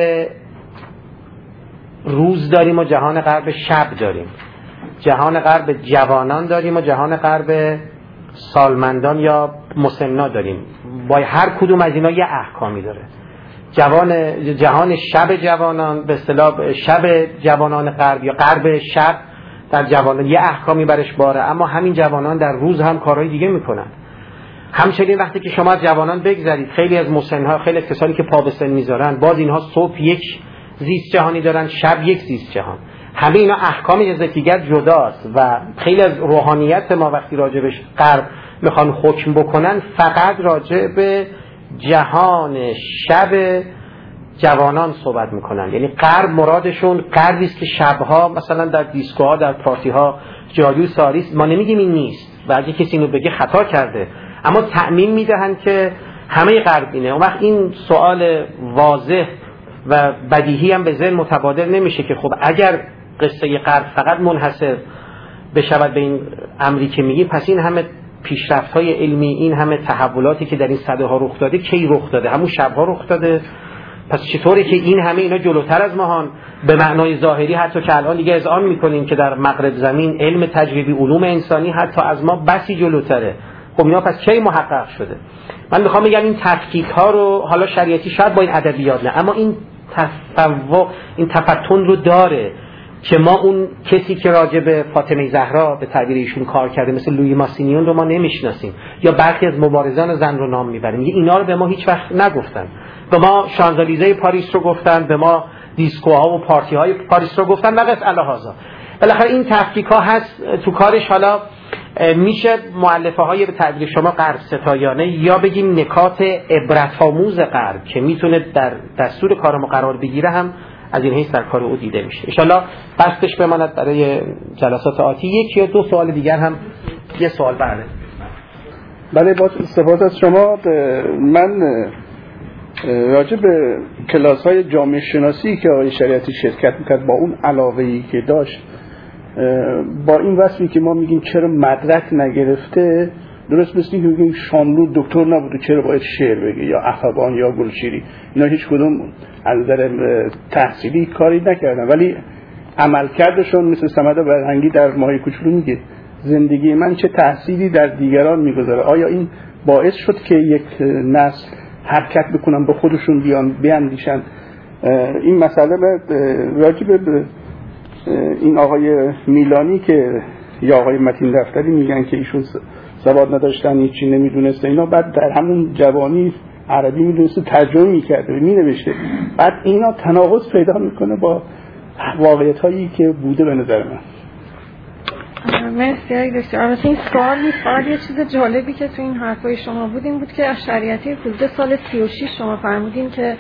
[SPEAKER 2] روز داریم و جهان غرب شب داریم، جهان غرب جوانان داریم و جهان غرب سالمندان یا مسنا داریم. با هر کدوم از اینا یه احکامی داره. جهان شب جوانان به اصطلاح شب جوانان غرب یا غرب شب در جوانان یه احکامی برش باره، اما همین جوانان در روز هم کارهای دیگه میکنن. همچنین وقتی که شما جوانان بگذارید، خیلی از مسن‌ها، خیلی از کسانی که پا به سن میذارن، باز اینها صبح یک زیست جهانی دارن، شب یک زیست جهان. همه اینا احکام یکدیگر جداست و خیلی از روحانیت ما وقتی راجع به غرب میخوان حکم بکنن فقط راجع به جهان شب جوانان صحبت میکنن. یعنی غرب مرادشون غربی است که شبها مثلا در دیسکوها در پارتیها جادو ساری، ما نمیگیم این نیست و اگه کسی اینو بگه خطا کرده، اما تأمین میدهن که همه غرب اینه. اون وقت این سوال واضح و بدیهی هم به ذهن متبادر نمیشه که خب اگر قصه غرب فقط منحصر بشود به این امری که میگی، پس این همه پیشرفت‌های علمی، این همه تحولاتی که در این سده‌ها رخ داده کی رخ داده؟ همون شب‌ها رخ داده. پس چطوره که این همه اینا جلوتر از ماهان به معنای ظاهری، حتی که الان دیگه اذعان میکنیم که در مغرب زمین علم تجربی علوم انسانی حتی از ما بسی جلوتره. خب اینا پس کی محقق شده؟ من میخوام بگم این تفکیک‌ها رو حالا شریعتی شاید با این ادبیات نه، اما این تفوق، این تفتن رو داره که ما اون کسی که راجع به فاطمه زهرا به تعبیر ایشون کار کرده مثل لویی ماسینیون رو ما نمیشناسیم، یا برخی از مبارزان زن رو نام میبریم. اینا رو به ما هیچ وقت نگفتن. به ما شانزلیزه پاریس رو گفتن، به ما دیسکوها و پارتی های پاریس رو گفتن، نقص الهازا. بالاخره این تفکیک ها هست تو کارش. حالا میشه مؤلفه های به تعبیر شما غرب ستایانه یا بگیم نکات عبرت آموز غرب که میتونه در دستور کار ما قرار بگیره هم از این حیث در کار او دیده میشه. ان شاءالله بستش بماند برای جلسات آتی. یک یا دو سوال دیگر هم. یه سوال
[SPEAKER 7] بله با استفاده از شما، من راجع به کلاس های جامعه شناسی که آقای شریعتی شرکت میکرد با اون علاقه‌ای که داشت، با این وصفی که ما میگیم چرا مدرک نگرفته، درست مثل که میگیم شاملو دکتر نبوده چرا باید شعر بگه، یا اخوان یا گلشیری، اینا هیچ کدوم از نظر تحصیلی کاری نکردن، ولی عملکردشون مثل صمد برهنگی در ماهی کوچولو میگه زندگی من چه تأثیری در دیگران میگذاره. آیا این باعث شد که یک نسل حرکت بکنن، به خودشون بیاندیشن؟ این مسئله راجع به این آقای میلانی که یا آقای متین دفتری میگن که ایشون سواد نداشتن، هیچی نمیدونسته، اینا بعد در همون جوانی عربی میدونسته، ترجمه میکرده، مینوشته، بعد اینا تناقض پیدا میکنه با واقعیت هایی که بوده. به نظر من
[SPEAKER 8] مرسی آقای دکتر. البته این سوال یه چیز جالبی که تو این حرفای شما بود این بود که از شریعتی حدود سال 36 شما فرمودین که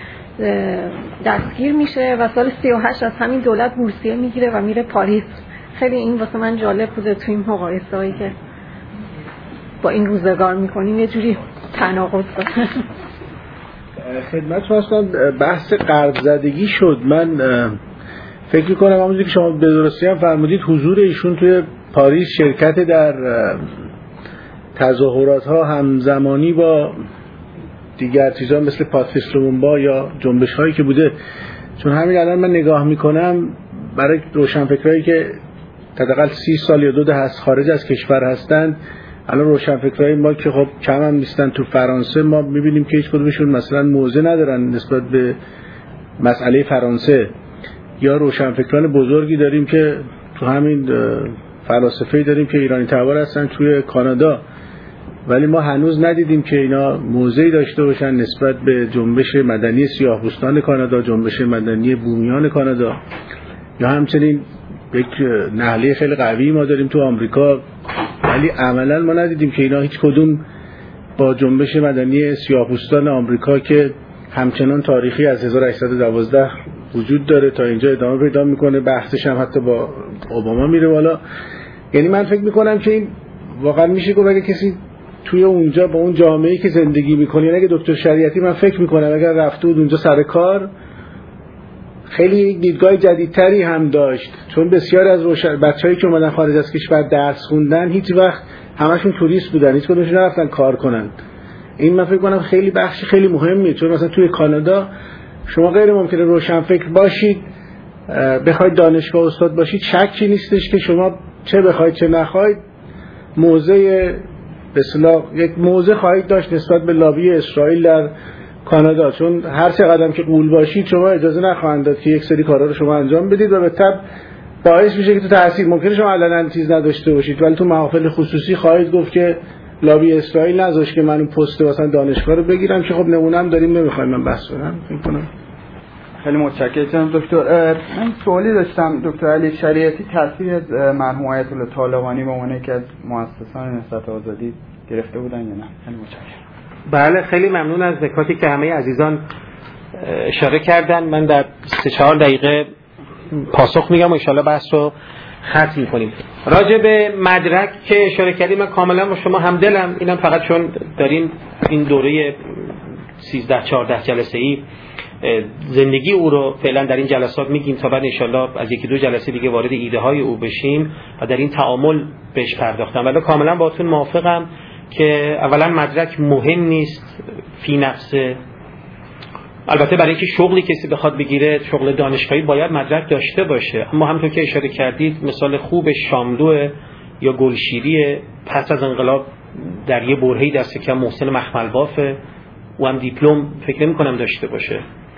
[SPEAKER 8] دستگیر میشه و سال 38 از همین دولت بورسیه میگیره و میره پاریس. خیلی این واسه من جالب بوده تو این مقایسه‌ای که با این روزگار میکنیم، یه جوری تناقض داره.
[SPEAKER 3] خدمت هستم. بحث غرب زدگی شد. من فکر می‌کنم همونجوری که شما به درستی هم فرمودید حضور ایشون توی پاریس، شرکت در تظاهرات‌ها همزمانی با دیگر چیزا مثل پاتریس لومونبا یا جنبش‌هایی که بوده، چون همین الان من نگاه می‌کنم برای روشنفکرایی که حداقل 30 سال یا 2 دهه از خارج از کشور هستند، الان روشنفکرای ما که خب کم هم نیستن تو فرانسه، ما می‌بینیم که هیچ کدومشون مثلا موضع ندارن نسبت به مسئله فرانسه. یا روشنفکران بزرگی داریم که تو همین فلاسفه‌ای داریم که ایرانی تبار هستن توی کانادا، ولی ما هنوز ندیدیم که اینا موضعی داشته باشن نسبت به جنبش مدنی سیاه‌پوستان کانادا، جنبش مدنی بومیان کانادا. یا همچنین یک نهله خیلی قوی ما داریم تو آمریکا، ولی عملاً ما ندیدیم که اینا هیچ کدوم با جنبش مدنی سیاه‌پوستان آمریکا که همچنان تاریخی از 1812 وجود داره تا اینجا ادامه پیدا میکنه، بحثش هم حتی با اوباما میره بالا. یعنی من فکر میکنم که این واقعا میشه گفت اگه کسی توی اونجا با اون جامعه‌ای که زندگی میکنه، یعنی اگه دکتر شریعتی، من فکر میکنم اگر رفته بود اونجا سر کار، خیلی دیدگاه جدیدتری هم داشت، چون بسیار از بچه‌هایی که اومدن خارج از کشور درس خوندن هیچ وقت همشون توریست بودن، هیچ کدومشون نرفتن کار کنن. این من فکر کنم خیلی بخشی خیلی مهمیه، چون مثلا توی کانادا شما غیر ممکنه روشنفکر باشید، بخواید دانشگاه استاد باشید، شکی نیستش که شما چه بخواید چه نخواید موضع به اصطلاح یک موضع خواهید داشت نسبت به لابی اسرائیل در کانادا، چون هر چه قدم که قول باشید شما اجازه نخواهند داد که یک سری کارا رو شما انجام بدید و به تبع باعث میشه که تو تحصیل ممکنه شما علنا چیز نداشته باشید، ولی تو محافل خصوصی خواهید گفت که لابی اسرائیل نذاشت که من اون پست واسه دانشگاه رو بگیرم، که خب نمونه‌ام داریم، نمیخوایم من بحث کنم. فکر کنم
[SPEAKER 9] خیلی متشکرم دکتر. من سوالی داشتم دکتر علی شریعتی، تاثیر از مرحوم آیت الله طالقانی به عنوان یکی از مؤسسان نهضت آزادی گرفته بودن یا نه؟ خیلی متشکرم.
[SPEAKER 2] بله خیلی ممنون از نکاتی که همه عزیزان اشاره کردن. من در 3-4 دقیقه پاسخ میگم و ان شاءالله بحث رو ختم می‌کنیم. راجع به مدرک که اشاره کردیم من کاملا با شما همدلم. اینم فقط چون داریم این دوره 13-14 جلسه‌ای زندگی او رو فعلا در این جلسات میگیم تا بعد ان شاءالله از 1-2 جلسه دیگه وارد ایده های او بشیم و در این تعامل بهش پرداختم. ولی کاملا باهاتون موافقم که اولا مدرک مهم نیست فی نفسه. البته برای اینکه شغلی کسی بخواد بگیره، شغل دانشگاهی، باید مدرک داشته باشه. اما همونطور که اشاره کردید مثال خوب شاملو یا گلشیری پس از انقلاب در یه برهه‌ای دست کم محسن مخملبافه، او هم دیپلم فکر نمی‌کنم داشته باشه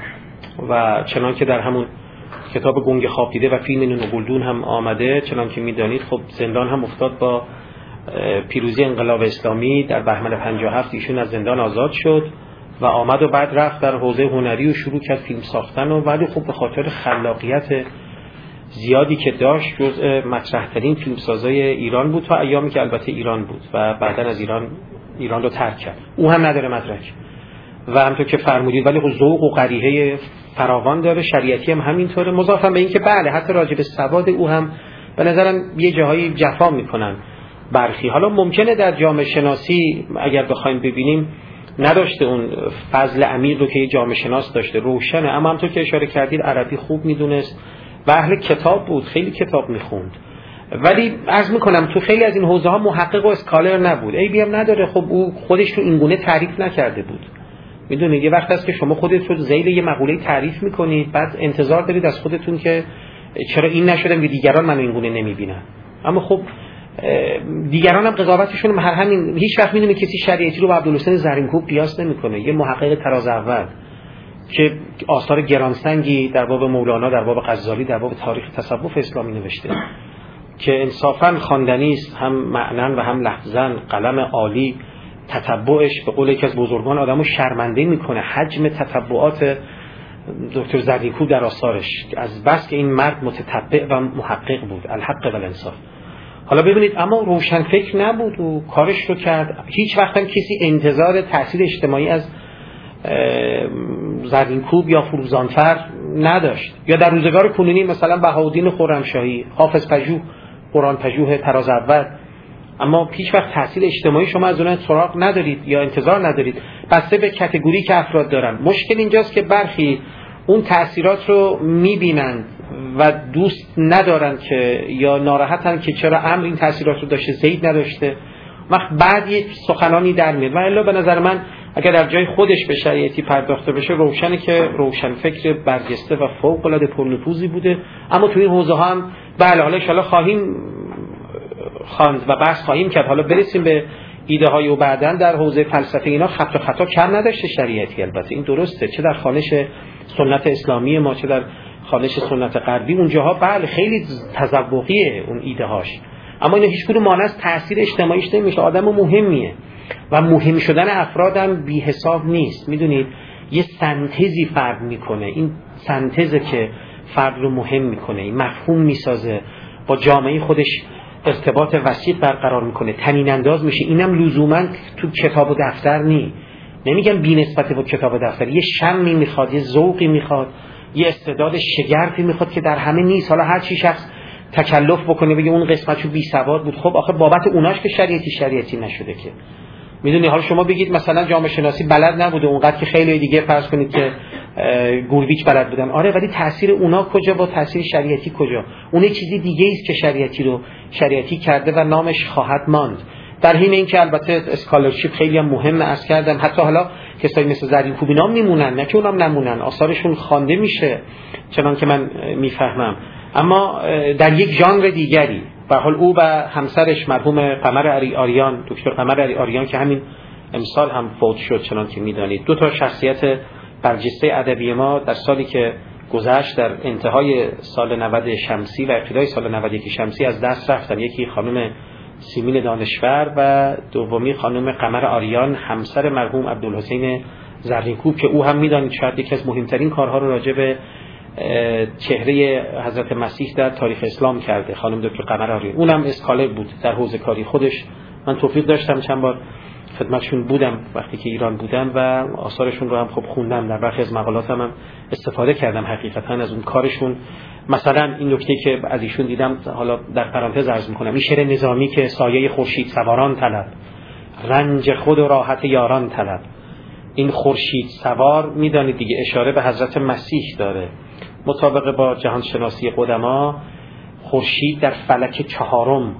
[SPEAKER 2] و چنان که در همون کتاب گنگ خواب دیده و فیلم نون و گلدون هم آمده، چنان که می‌دانید خب زندان هم افتاد. با پیروزی انقلاب اسلامی در بهمن 57 ایشون از زندان آزاد شد و آمد و بعد رفت در حوزه هنری و شروع کرد فیلم ساختن و ولی خب به خاطر خلاقیت زیادی که داشت جزء مطرح‌ترین فیلمسازای ایران بود تا ایامی که البته ایران بود و بعداً از ایران رو ترک کرد. او هم نداره مدرک و همونطور که فرمودید ولی ذوق و قریحه فراوان داره. شریعتی هم همینطوره. مضافاً به این که بله حتی راجع به سواد او هم به نظرم یه جاهایی جفا میکنن برخی. حالا ممکنه در جامعه شناسی اگر بخوایم ببینیم نداشته اون فضل عمیق رو که یه جامعه شناس داشته، روشنه. اما همونطور که اشاره کردید عربی خوب میدونست و اهل کتاب بود، خیلی کتاب میخوند. ولی عرض میکنم تو خیلی از این حوزه ها محقق و اسکالر نبود. عیبی هم نداره، خب او خودش رو این گونه تعریف نکرده بود. میدونید یه وقت هست که شما خودت رو ذیل یه مقوله تعریف میکنید بعد انتظار دارید از خودتون که چرا این نشدم که دیگران منو این گونه نمیبینن. اما خب دیگران هم قضاوتشون همین. هیچ وقت میدونید کسی شریعتی رو با عبدالحسین زرینکوب قیاس نمیکنه. یه محقق تراز اول که آثار گرانسنگی در باب مولانا، در باب غزالی، در باب تاریخ تصوف اسلامی نوشته که انصافاً خواندنی است، هم معنن و هم لفظاً. قلم عالی، تتبعش به قول یکی از بزرگان آدمو شرمنده میکنه. حجم تتبعات دکتر زرینکوب در آثارش از بس که این مرد متتبع و محقق بود، الحق و الانصاف. حالا ببینید اما روشنفکر نبود و کارش رو کرد. هیچ وقت هم کسی انتظار تأثیر اجتماعی از زرینکوب یا فروزانفر نداشت. یا در روزگار کنونی مثلا بهاءالدین خرمشاهی، حافظ پژوه، قرآن پژوه تراز اول. اما هیچ وقت تأثیر اجتماعی شما از اونها سراغ ندارید یا انتظار ندارید، بسته به کاتگوری که افراد دارن. مشکل اینجاست که برخی اون تأثیرات رو میبینند و دوست ندارن که یا ناراحتن که چرا امر این تأثیرات رو داشته زید نداشته. وقت بعد یه سخنانی در میاد و الا به نظر من اگر در جای خودش به شریعتی پرداخته بشه روشنه که روشنفکر برجسته و فوق العاده پرنفوذی بوده. اما تو این حوزه ها هم بله حالا ان شاء الله خواهیم خواند و بحث خواهیم کرد. حالا برسیم به ایده های و بعداً در حوزه فلسفه اینا خطا کم نداشته شریعتی. البته این درسته، چه در خوانش سنت اسلامی ما چه در خوانش سنت غربی اونجاها بله خیلی تذوقیه اون ایده هاش. اما اینا هیچ کدوم مانع از تاثیر اجتماعیش نمیشه. آدم مهمیه و مهم شدن افرادم بی حساب نیست. میدونید یه سنتزی فرد میکنه، این سنتزه که فرد رو مهم میکنه، این مفهوم میسازه، با جامعه خودش ارتباط وسیع برقرار میکنه، طنین انداز میشه. اینم لزوما تو کتاب و دفتر نمیگم بی نسبت با کتاب و دفتر. یه شمی میخواد، یه ذوقی میخواد، یه استعداد شگرفی میخواد که در همه نیست. حالا هر چی شخص تکلف بکنه بگه اون قسمتشو بی سواد بود، خب آخه بابت اوناش که شریعتی نشده که. میدونی حالا شما بگید مثلا جامعه شناسی بلد نبوده اونقدر که خیلی دیگه فرض کنید که گورویچ بلد بودن. آره ولی تاثیر اونا کجا با تاثیر شریعتی کجا؟ اون یه چیزی دیگه است که شریعتی کرده و نامش خواهد ماند. در حین اینکه البته اسکالرشیپ خیلی هم مهمه از کردم. حتی حالا کسایی مثل زرینکوب اینا میمونن، نه که اونام نمونن، آثارشون خوانده میشه چنان که من میفهمم. اما در یک ژانر دیگری. به حال او و همسرش مرحوم قمر علی آریان، دکتر قمر علی آریان که همین امسال هم فوت شد چنان که میدانید، دو تا شخصیت برجسته ادبی ما در سالی که گذشت در انتهای سال 90 شمسی و ابتدای سال 91 شمسی از دست رفتن. یکی خانم سیمین دانشور و دومی خانم قمر آریان، همسر مرحوم عبدالحسین زرینکوب که او هم میدانید شاید یکی از مهمترین کارها رو راجع به چهره حضرت مسیح در تاریخ اسلام کرده، خانم دکتر قمر آریان. اونم اسکالر بود در حوزه کاری خودش. من توفیق داشتم چند بار خدمتشون بودم وقتی که ایران بودم و آثارشون رو هم خب خوندم، در برخی از مقالاتم هم استفاده کردم حقیقتا از اون کارشون. مثلا این نکته که از ایشون دیدم، حالا در پرانتز عرض میکنم، این شعر نظامی که سایه خورشید سواران طلب، رنج خود و راحت یاران طلب. این خورشید سوار میدانید دیگه اشاره به حضرت مسیح داره. مطابق با جهانشناسی قدما خورشید در فلک چهارم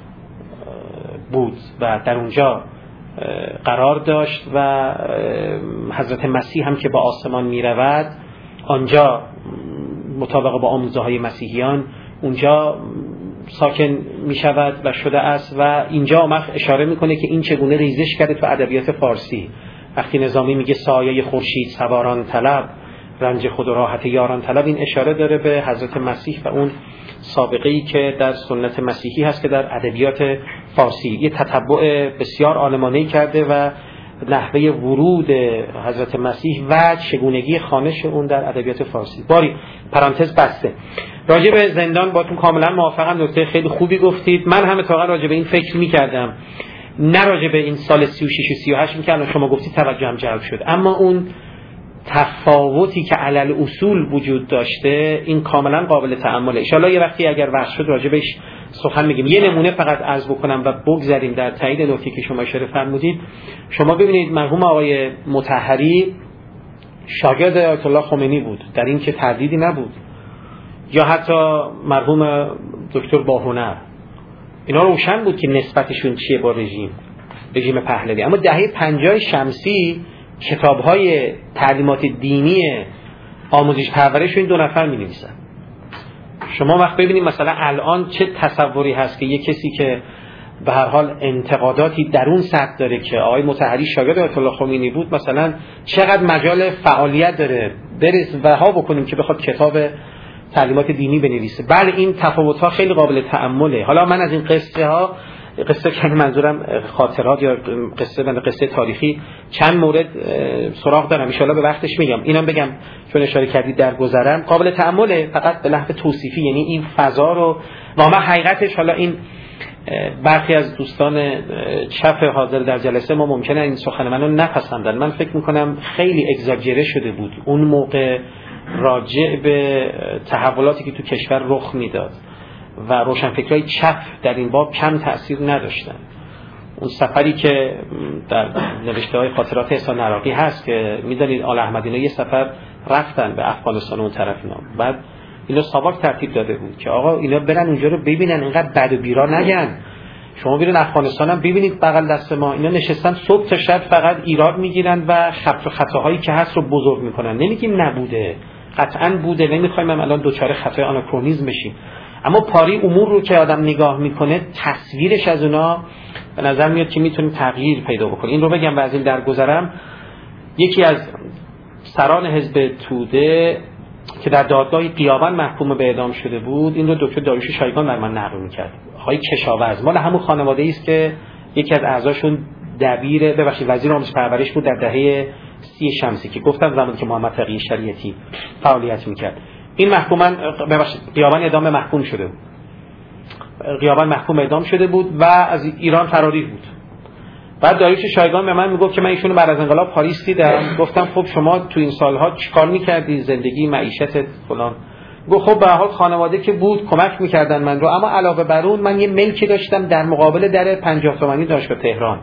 [SPEAKER 2] بود و در اونجا قرار داشت و حضرت مسیح هم که با آسمان می رود آنجا مطابق با آموزه‌های مسیحیان اونجا ساکن می شود و شده است و اینجا اشاره میکنه که این چگونه ریزش کرده تو ادبیات فارسی. وقتی نظامی میگه سایه خورشید سواران طلب، رنج خود و راحت یاران طلب، این اشاره داره به حضرت مسیح و اون سابقه‌ای که در سنت مسیحی هست که در ادبیات فارسی یه تتبع بسیار عالمانه‌ای کرده و نحوه ورود حضرت مسیح و چگونگی خوانش اون در ادبیات فارسی. باری پرانتز بسته. راجع به زندان باتون کاملا موافقم، نکته خیلی خوبی گفتید. من هم اتفاقا راجع به این فکر می‌کردم، نه راجع به این سال 36 و 38 می‌کردم، شما گفتید توجهم جلب شد، اما اون تفاوتی که علل اصول وجود داشته این کاملا قابل تأمله. ان شاءالله یه وقتی اگر وقت شد راجع بهش سخن میگیم. یه نمونه فقط عرض بکنم و بگذاریم در تایید نکته که شما اشاره فرمودید. شما ببینید مرحوم آقای مطهری شاگرد آیت الله خمینی بود، در این که تردیدی نبود، یا حتی مرحوم دکتر باهنر، اینا روشن بود که نسبتشون چیه با رژیم پهلوی. اما دهه 50 شمسی کتاب‌های تعلیمات دینی آموزش پرورش رو این دو نفر می‌نویسن. شما وقت ببینید مثلا الان چه تصوری هست که یک کسی که به هر حال انتقاداتی در اون سطح داره که آقای مطهری شاگرد آیت الله خمینی بود، مثلا چقدر مجال فعالیت داره برس رها بکنیم که بخواد کتاب تعلیمات دینی بنویسه. بله این تفاوت‌ها خیلی قابل تأمله. حالا من از این قصه که منظورم خاطرات یا قصه تاریخی چند مورد سراغ دارم، ان شاءالله به وقتش میگم. اینم بگم چون اشاره کردید در گذرم قابل تأمله، فقط به لحاظ توصیفی، یعنی این فضا رو و ما حقیقتش، حالا این برخی از دوستان چپ حاضر در جلسه ما ممکنه این سخن منو نپسندن. من فکر میکنم خیلی اگزاجره شده بود اون موقع راجع به تحولاتی که تو کشور رخ میداد و روشنفکرای چپ در این باب کم تأثیر نداشتن. اون سفری که در نوشته‌های خاطرات احسان عراقی هست که می‌دونید آل احمد اینا یه سفر رفتن به افغانستان اون طرف اینا، بعد اینا ساواک ترتیب داده بود که آقا اینا برن اونجا رو ببینن، اینقدر بد و بیرا نگن، شما برین افغانستان هم ببینید بغل دست ما. اینا نشستن صبح تا شب فقط ایراد میگیرن و خطاهایی که هست رو بزرگ میکنن. نمیگیم نبوده، قطعاً بوده، نمیخوایم الان دوچاره خطای آناکرونیسم بشیم، اما پاری امور رو که آدم نگاه میکنه تصویرش از اونا به نظر میاد که میتونه تغییر پیدا بکنه. این رو بگم و از این درگذرم. یکی از سران حزب توده که در دادگاه قیابان محکوم به اعدام شده بود، این رو دکتر داریوش شایگان بر من نقل میکرد. آقای کشاورز مال همون خانواده است که یکی از اعضاشون وزیر آموزش پرورش بود در دهه 30 شمسی که گفتم زمانی که محمد تقی شریعتی فعالیت میکرد. این قیابان اعدام محکوم شده بود. قیابان محکوم اعدام شده بود و از ایران فراری بود. بعد داریوش شایگان به من میگفت که من ایشونو بعد از انقلاب پاریس دیدم. گفتم خب شما تو این سالها چیکار میکردی؟ زندگی معیشت فلان. گفت خب به هر حال خانواده که بود کمک میکردن من رو، اما علاوه بر اون من یه ملکی داشتم در مقابل در 50 تومانی دانشگاه تهران.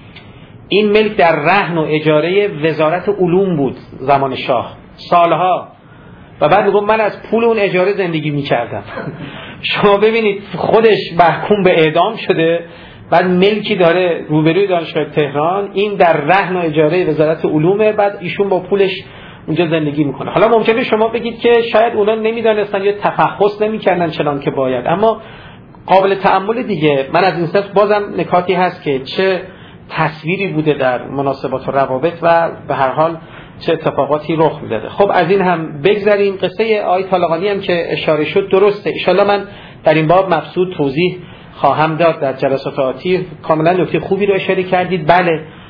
[SPEAKER 2] این ملک در رهن و اجاره وزارت علوم بود زمان شاه سالها، و بعد میگم من از پول اون اجاره زندگی میکردم. شما ببینید خودش محکوم به اعدام شده، بعد ملکی داره روبروی دانشگاه تهران، این در رهن و اجاره وزارت علومه، بعد ایشون با پولش اونجا زندگی میکنه. حالا ممکنه شما بگید که شاید اونا نمیدانستن یا تفحص نمیکردن چنان که باید، اما قابل تأمل دیگه. من از این صف بازم نکاتی هست که چه تصویری بوده در مناسبات و روابط و به هر حال چه اتفاقاتی رخ میداده. خب از این هم بگذریم. قصه آقای طالقانی هم که اشاره شد درسته، ان شاءالله من در این باب مبسوط توضیح خواهم داد در جلسات آتی. کاملا نکته خوبی رو اشاره کردید. بله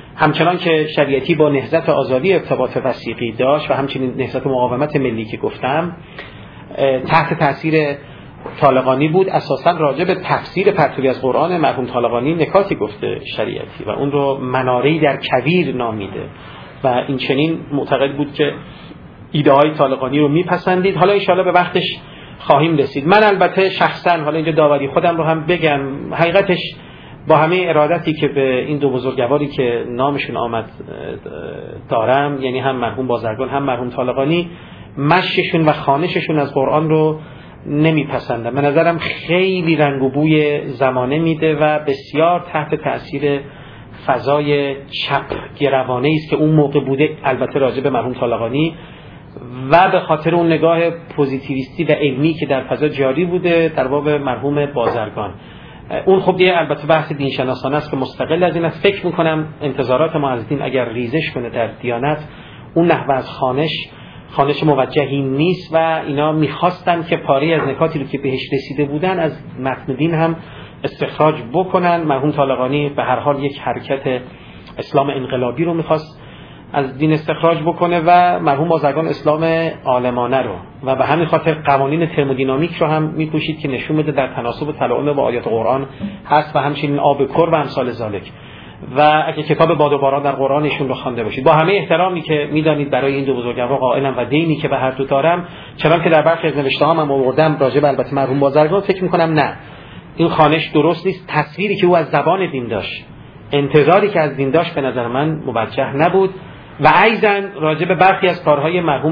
[SPEAKER 2] همچنان که شریعتی با نهضت آزادی ارتباط وثیقی داشت و همچنین نهضت مقاومت ملی که گفتم تحت تاثیر طالقانی بود، اساساً راجع به تفسیر پرتوی از قرآن مرحوم طالقانی نکاتی گفته شریعتی و اون رو مناره‌ای در کویر نامیده و این چنین معتقد بود که ایده های طالقانی رو میپسندید. حالا ان شاءالله به وقتش خواهیم رسید. من البته شخصاً حالا اینجا داوری خودم رو هم بگم، حقیقتش با همه ارادتی که به این دو بزرگواری که نامشون آمد دارم، یعنی هم مرحوم بازرگان هم مرحوم طالقانی، مششون و خوانششون از قرآن رو نمیپسندم. به نظرم خیلی رنگ و بوی زمانه میده و بسیار تحت تأثیر فضای چپ گروانه است که اون موقع بوده، البته راجع به مرحوم طالقانی و به خاطر اون نگاه پوزیتیویستی و علمی که در فضا جاری بوده در باب مرحوم بازرگان. اون خب دیگه البته بحث دینشناسانه است که مستقل از این است. فکر میکنم انتظارات ما از دین اگر ریزش کنه در دیانت، اون نحوه از خانش موجهی نیست و اینا میخواستن که پاری از نکاتی رو که بهش رسیده بودن از متن دین هم استخراج بکنن. مرحوم طالقانی به هر حال یک حرکت اسلام انقلابی رو میخواست از دین استخراج بکنه و مرحوم بازرگان اسلام عالمانه رو، و به همین خاطر قوانین ترمودینامیک رو هم میپوشید که نشون میده در تناسب و تلاعن با آیات قرآن هست و همچنین آب کر و امثال ذالک. و اگه کتاب باد و باران در قرآنشون رو خوانده باشید، با همه احترامی که میدانید برای این دو بزرگوار قائلم و دینی که به هر دو دارم، چنان که در برخی از نوشته‌هام هم آوردم راجع به البته مرحوم بازرگان، فکر میکنم نه، این خوانش درست نیست. تصویری که او از زبان دین داشت، انتظاری که از دین داشت، به نظر من موجه نبود. و ایضا راجع به برخی از کارهای مرحوم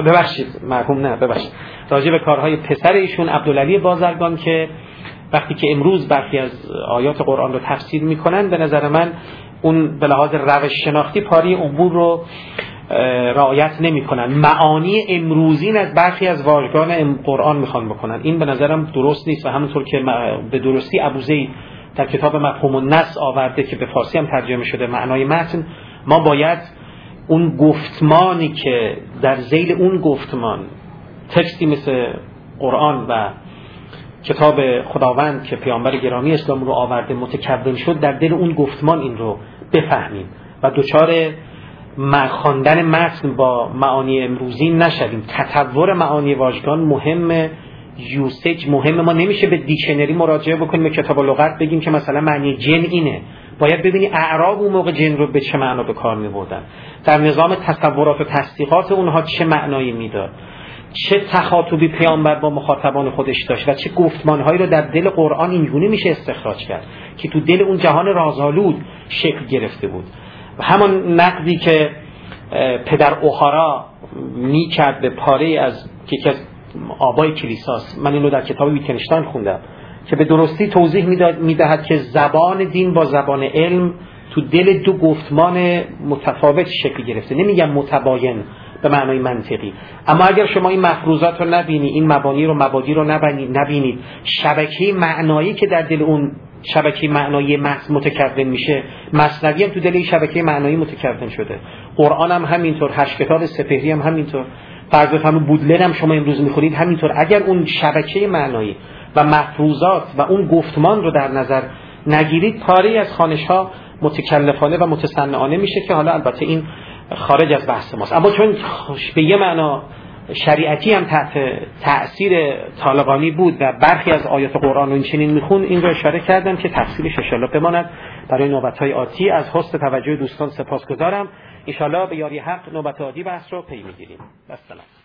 [SPEAKER 2] راجع به کارهای پسر ایشون عبدالعلی بازرگان که وقتی که امروز برخی از آیات قرآن رو تفسیر میکنن، به نظر من اون به لحاظ روش شناختی پاری امور رو رعایت نمیکنن، معانی امروزین از برخی از واژگان قرآن میخوان بکنن. این به نظرم درست نیست و همونطور که به درستی ابوزید در کتاب مفهوم النص آورده که به فارسی هم ترجمه شده معنای متن، ما باید اون گفتمانی که در ذیل اون گفتمان تکستی مثل قرآن و کتاب خداوند که پیامبر گرامی اسلام رو آورده متکون شد، در دل اون گفتمان این رو بفهمیم و دوچار خواندن متن با معانی امروزی نشویم. تطور معانی واژگان مهمه، یوسج مهمه. ما نمیشه به دیکشنری مراجعه بکنیم، به کتاب لغت بگیم که مثلا معنی جن اینه. باید ببینی اعراب اون موقع جن رو به چه معنا به کار می‌بردن، در نظام تصورات و تصدیقات اونها چه معنایی میداد، چه تخاطبی پیامبر با مخاطبان خودش داشت و چه گفتمان‌هایی رو در دل قرآن اینگونه میشه استخراج کرد که تو دل اون جهان رازآلود شکل گرفته بود. و همان نقدی که پدر اوهارا میکرد به پاره از یکی از آبای کلیساست، من اینو در کتاب ویتکنشتاین خوندم که به درستی توضیح میدهد که زبان دین با زبان علم تو دل دو گفتمان متفاوت شکل گرفته. نمیگم متباین به معنای منطقی، اما اگر شما این مفروضات رو نبینی، این مبادی رو نبینید، شبکه معنایی که در دل اون شبکه معنایی متکون میشه، مثنوی هم تو دل این شبکه معنایی متکون شده، قرآن هم همینطور، 8 کتاب سپهری هم همینطور، فرض بفرمایید بودلر هم شما امروز میخونید همینطور. اگر اون شبکه معنایی و مفروضات و اون گفتمان رو در نظر نگیرید، پاره از خوانش‌ها متکلفانه و متصنعانه میشه که حالا البته این خارج از بحث ماست. اما چون به یه معنا شریعتی هم تحت تأثیر طالقانی بود و برخی از آیات قرآن رو این چنین میخون، این رو اشاره کردم که تفصیلش انشالله بماند برای نوبت‌های آتی. از حسن توجه دوستان سپاسگزارم. انشالله به یاری حق نوبت آتی بحث رو پی میگیریم. السلام.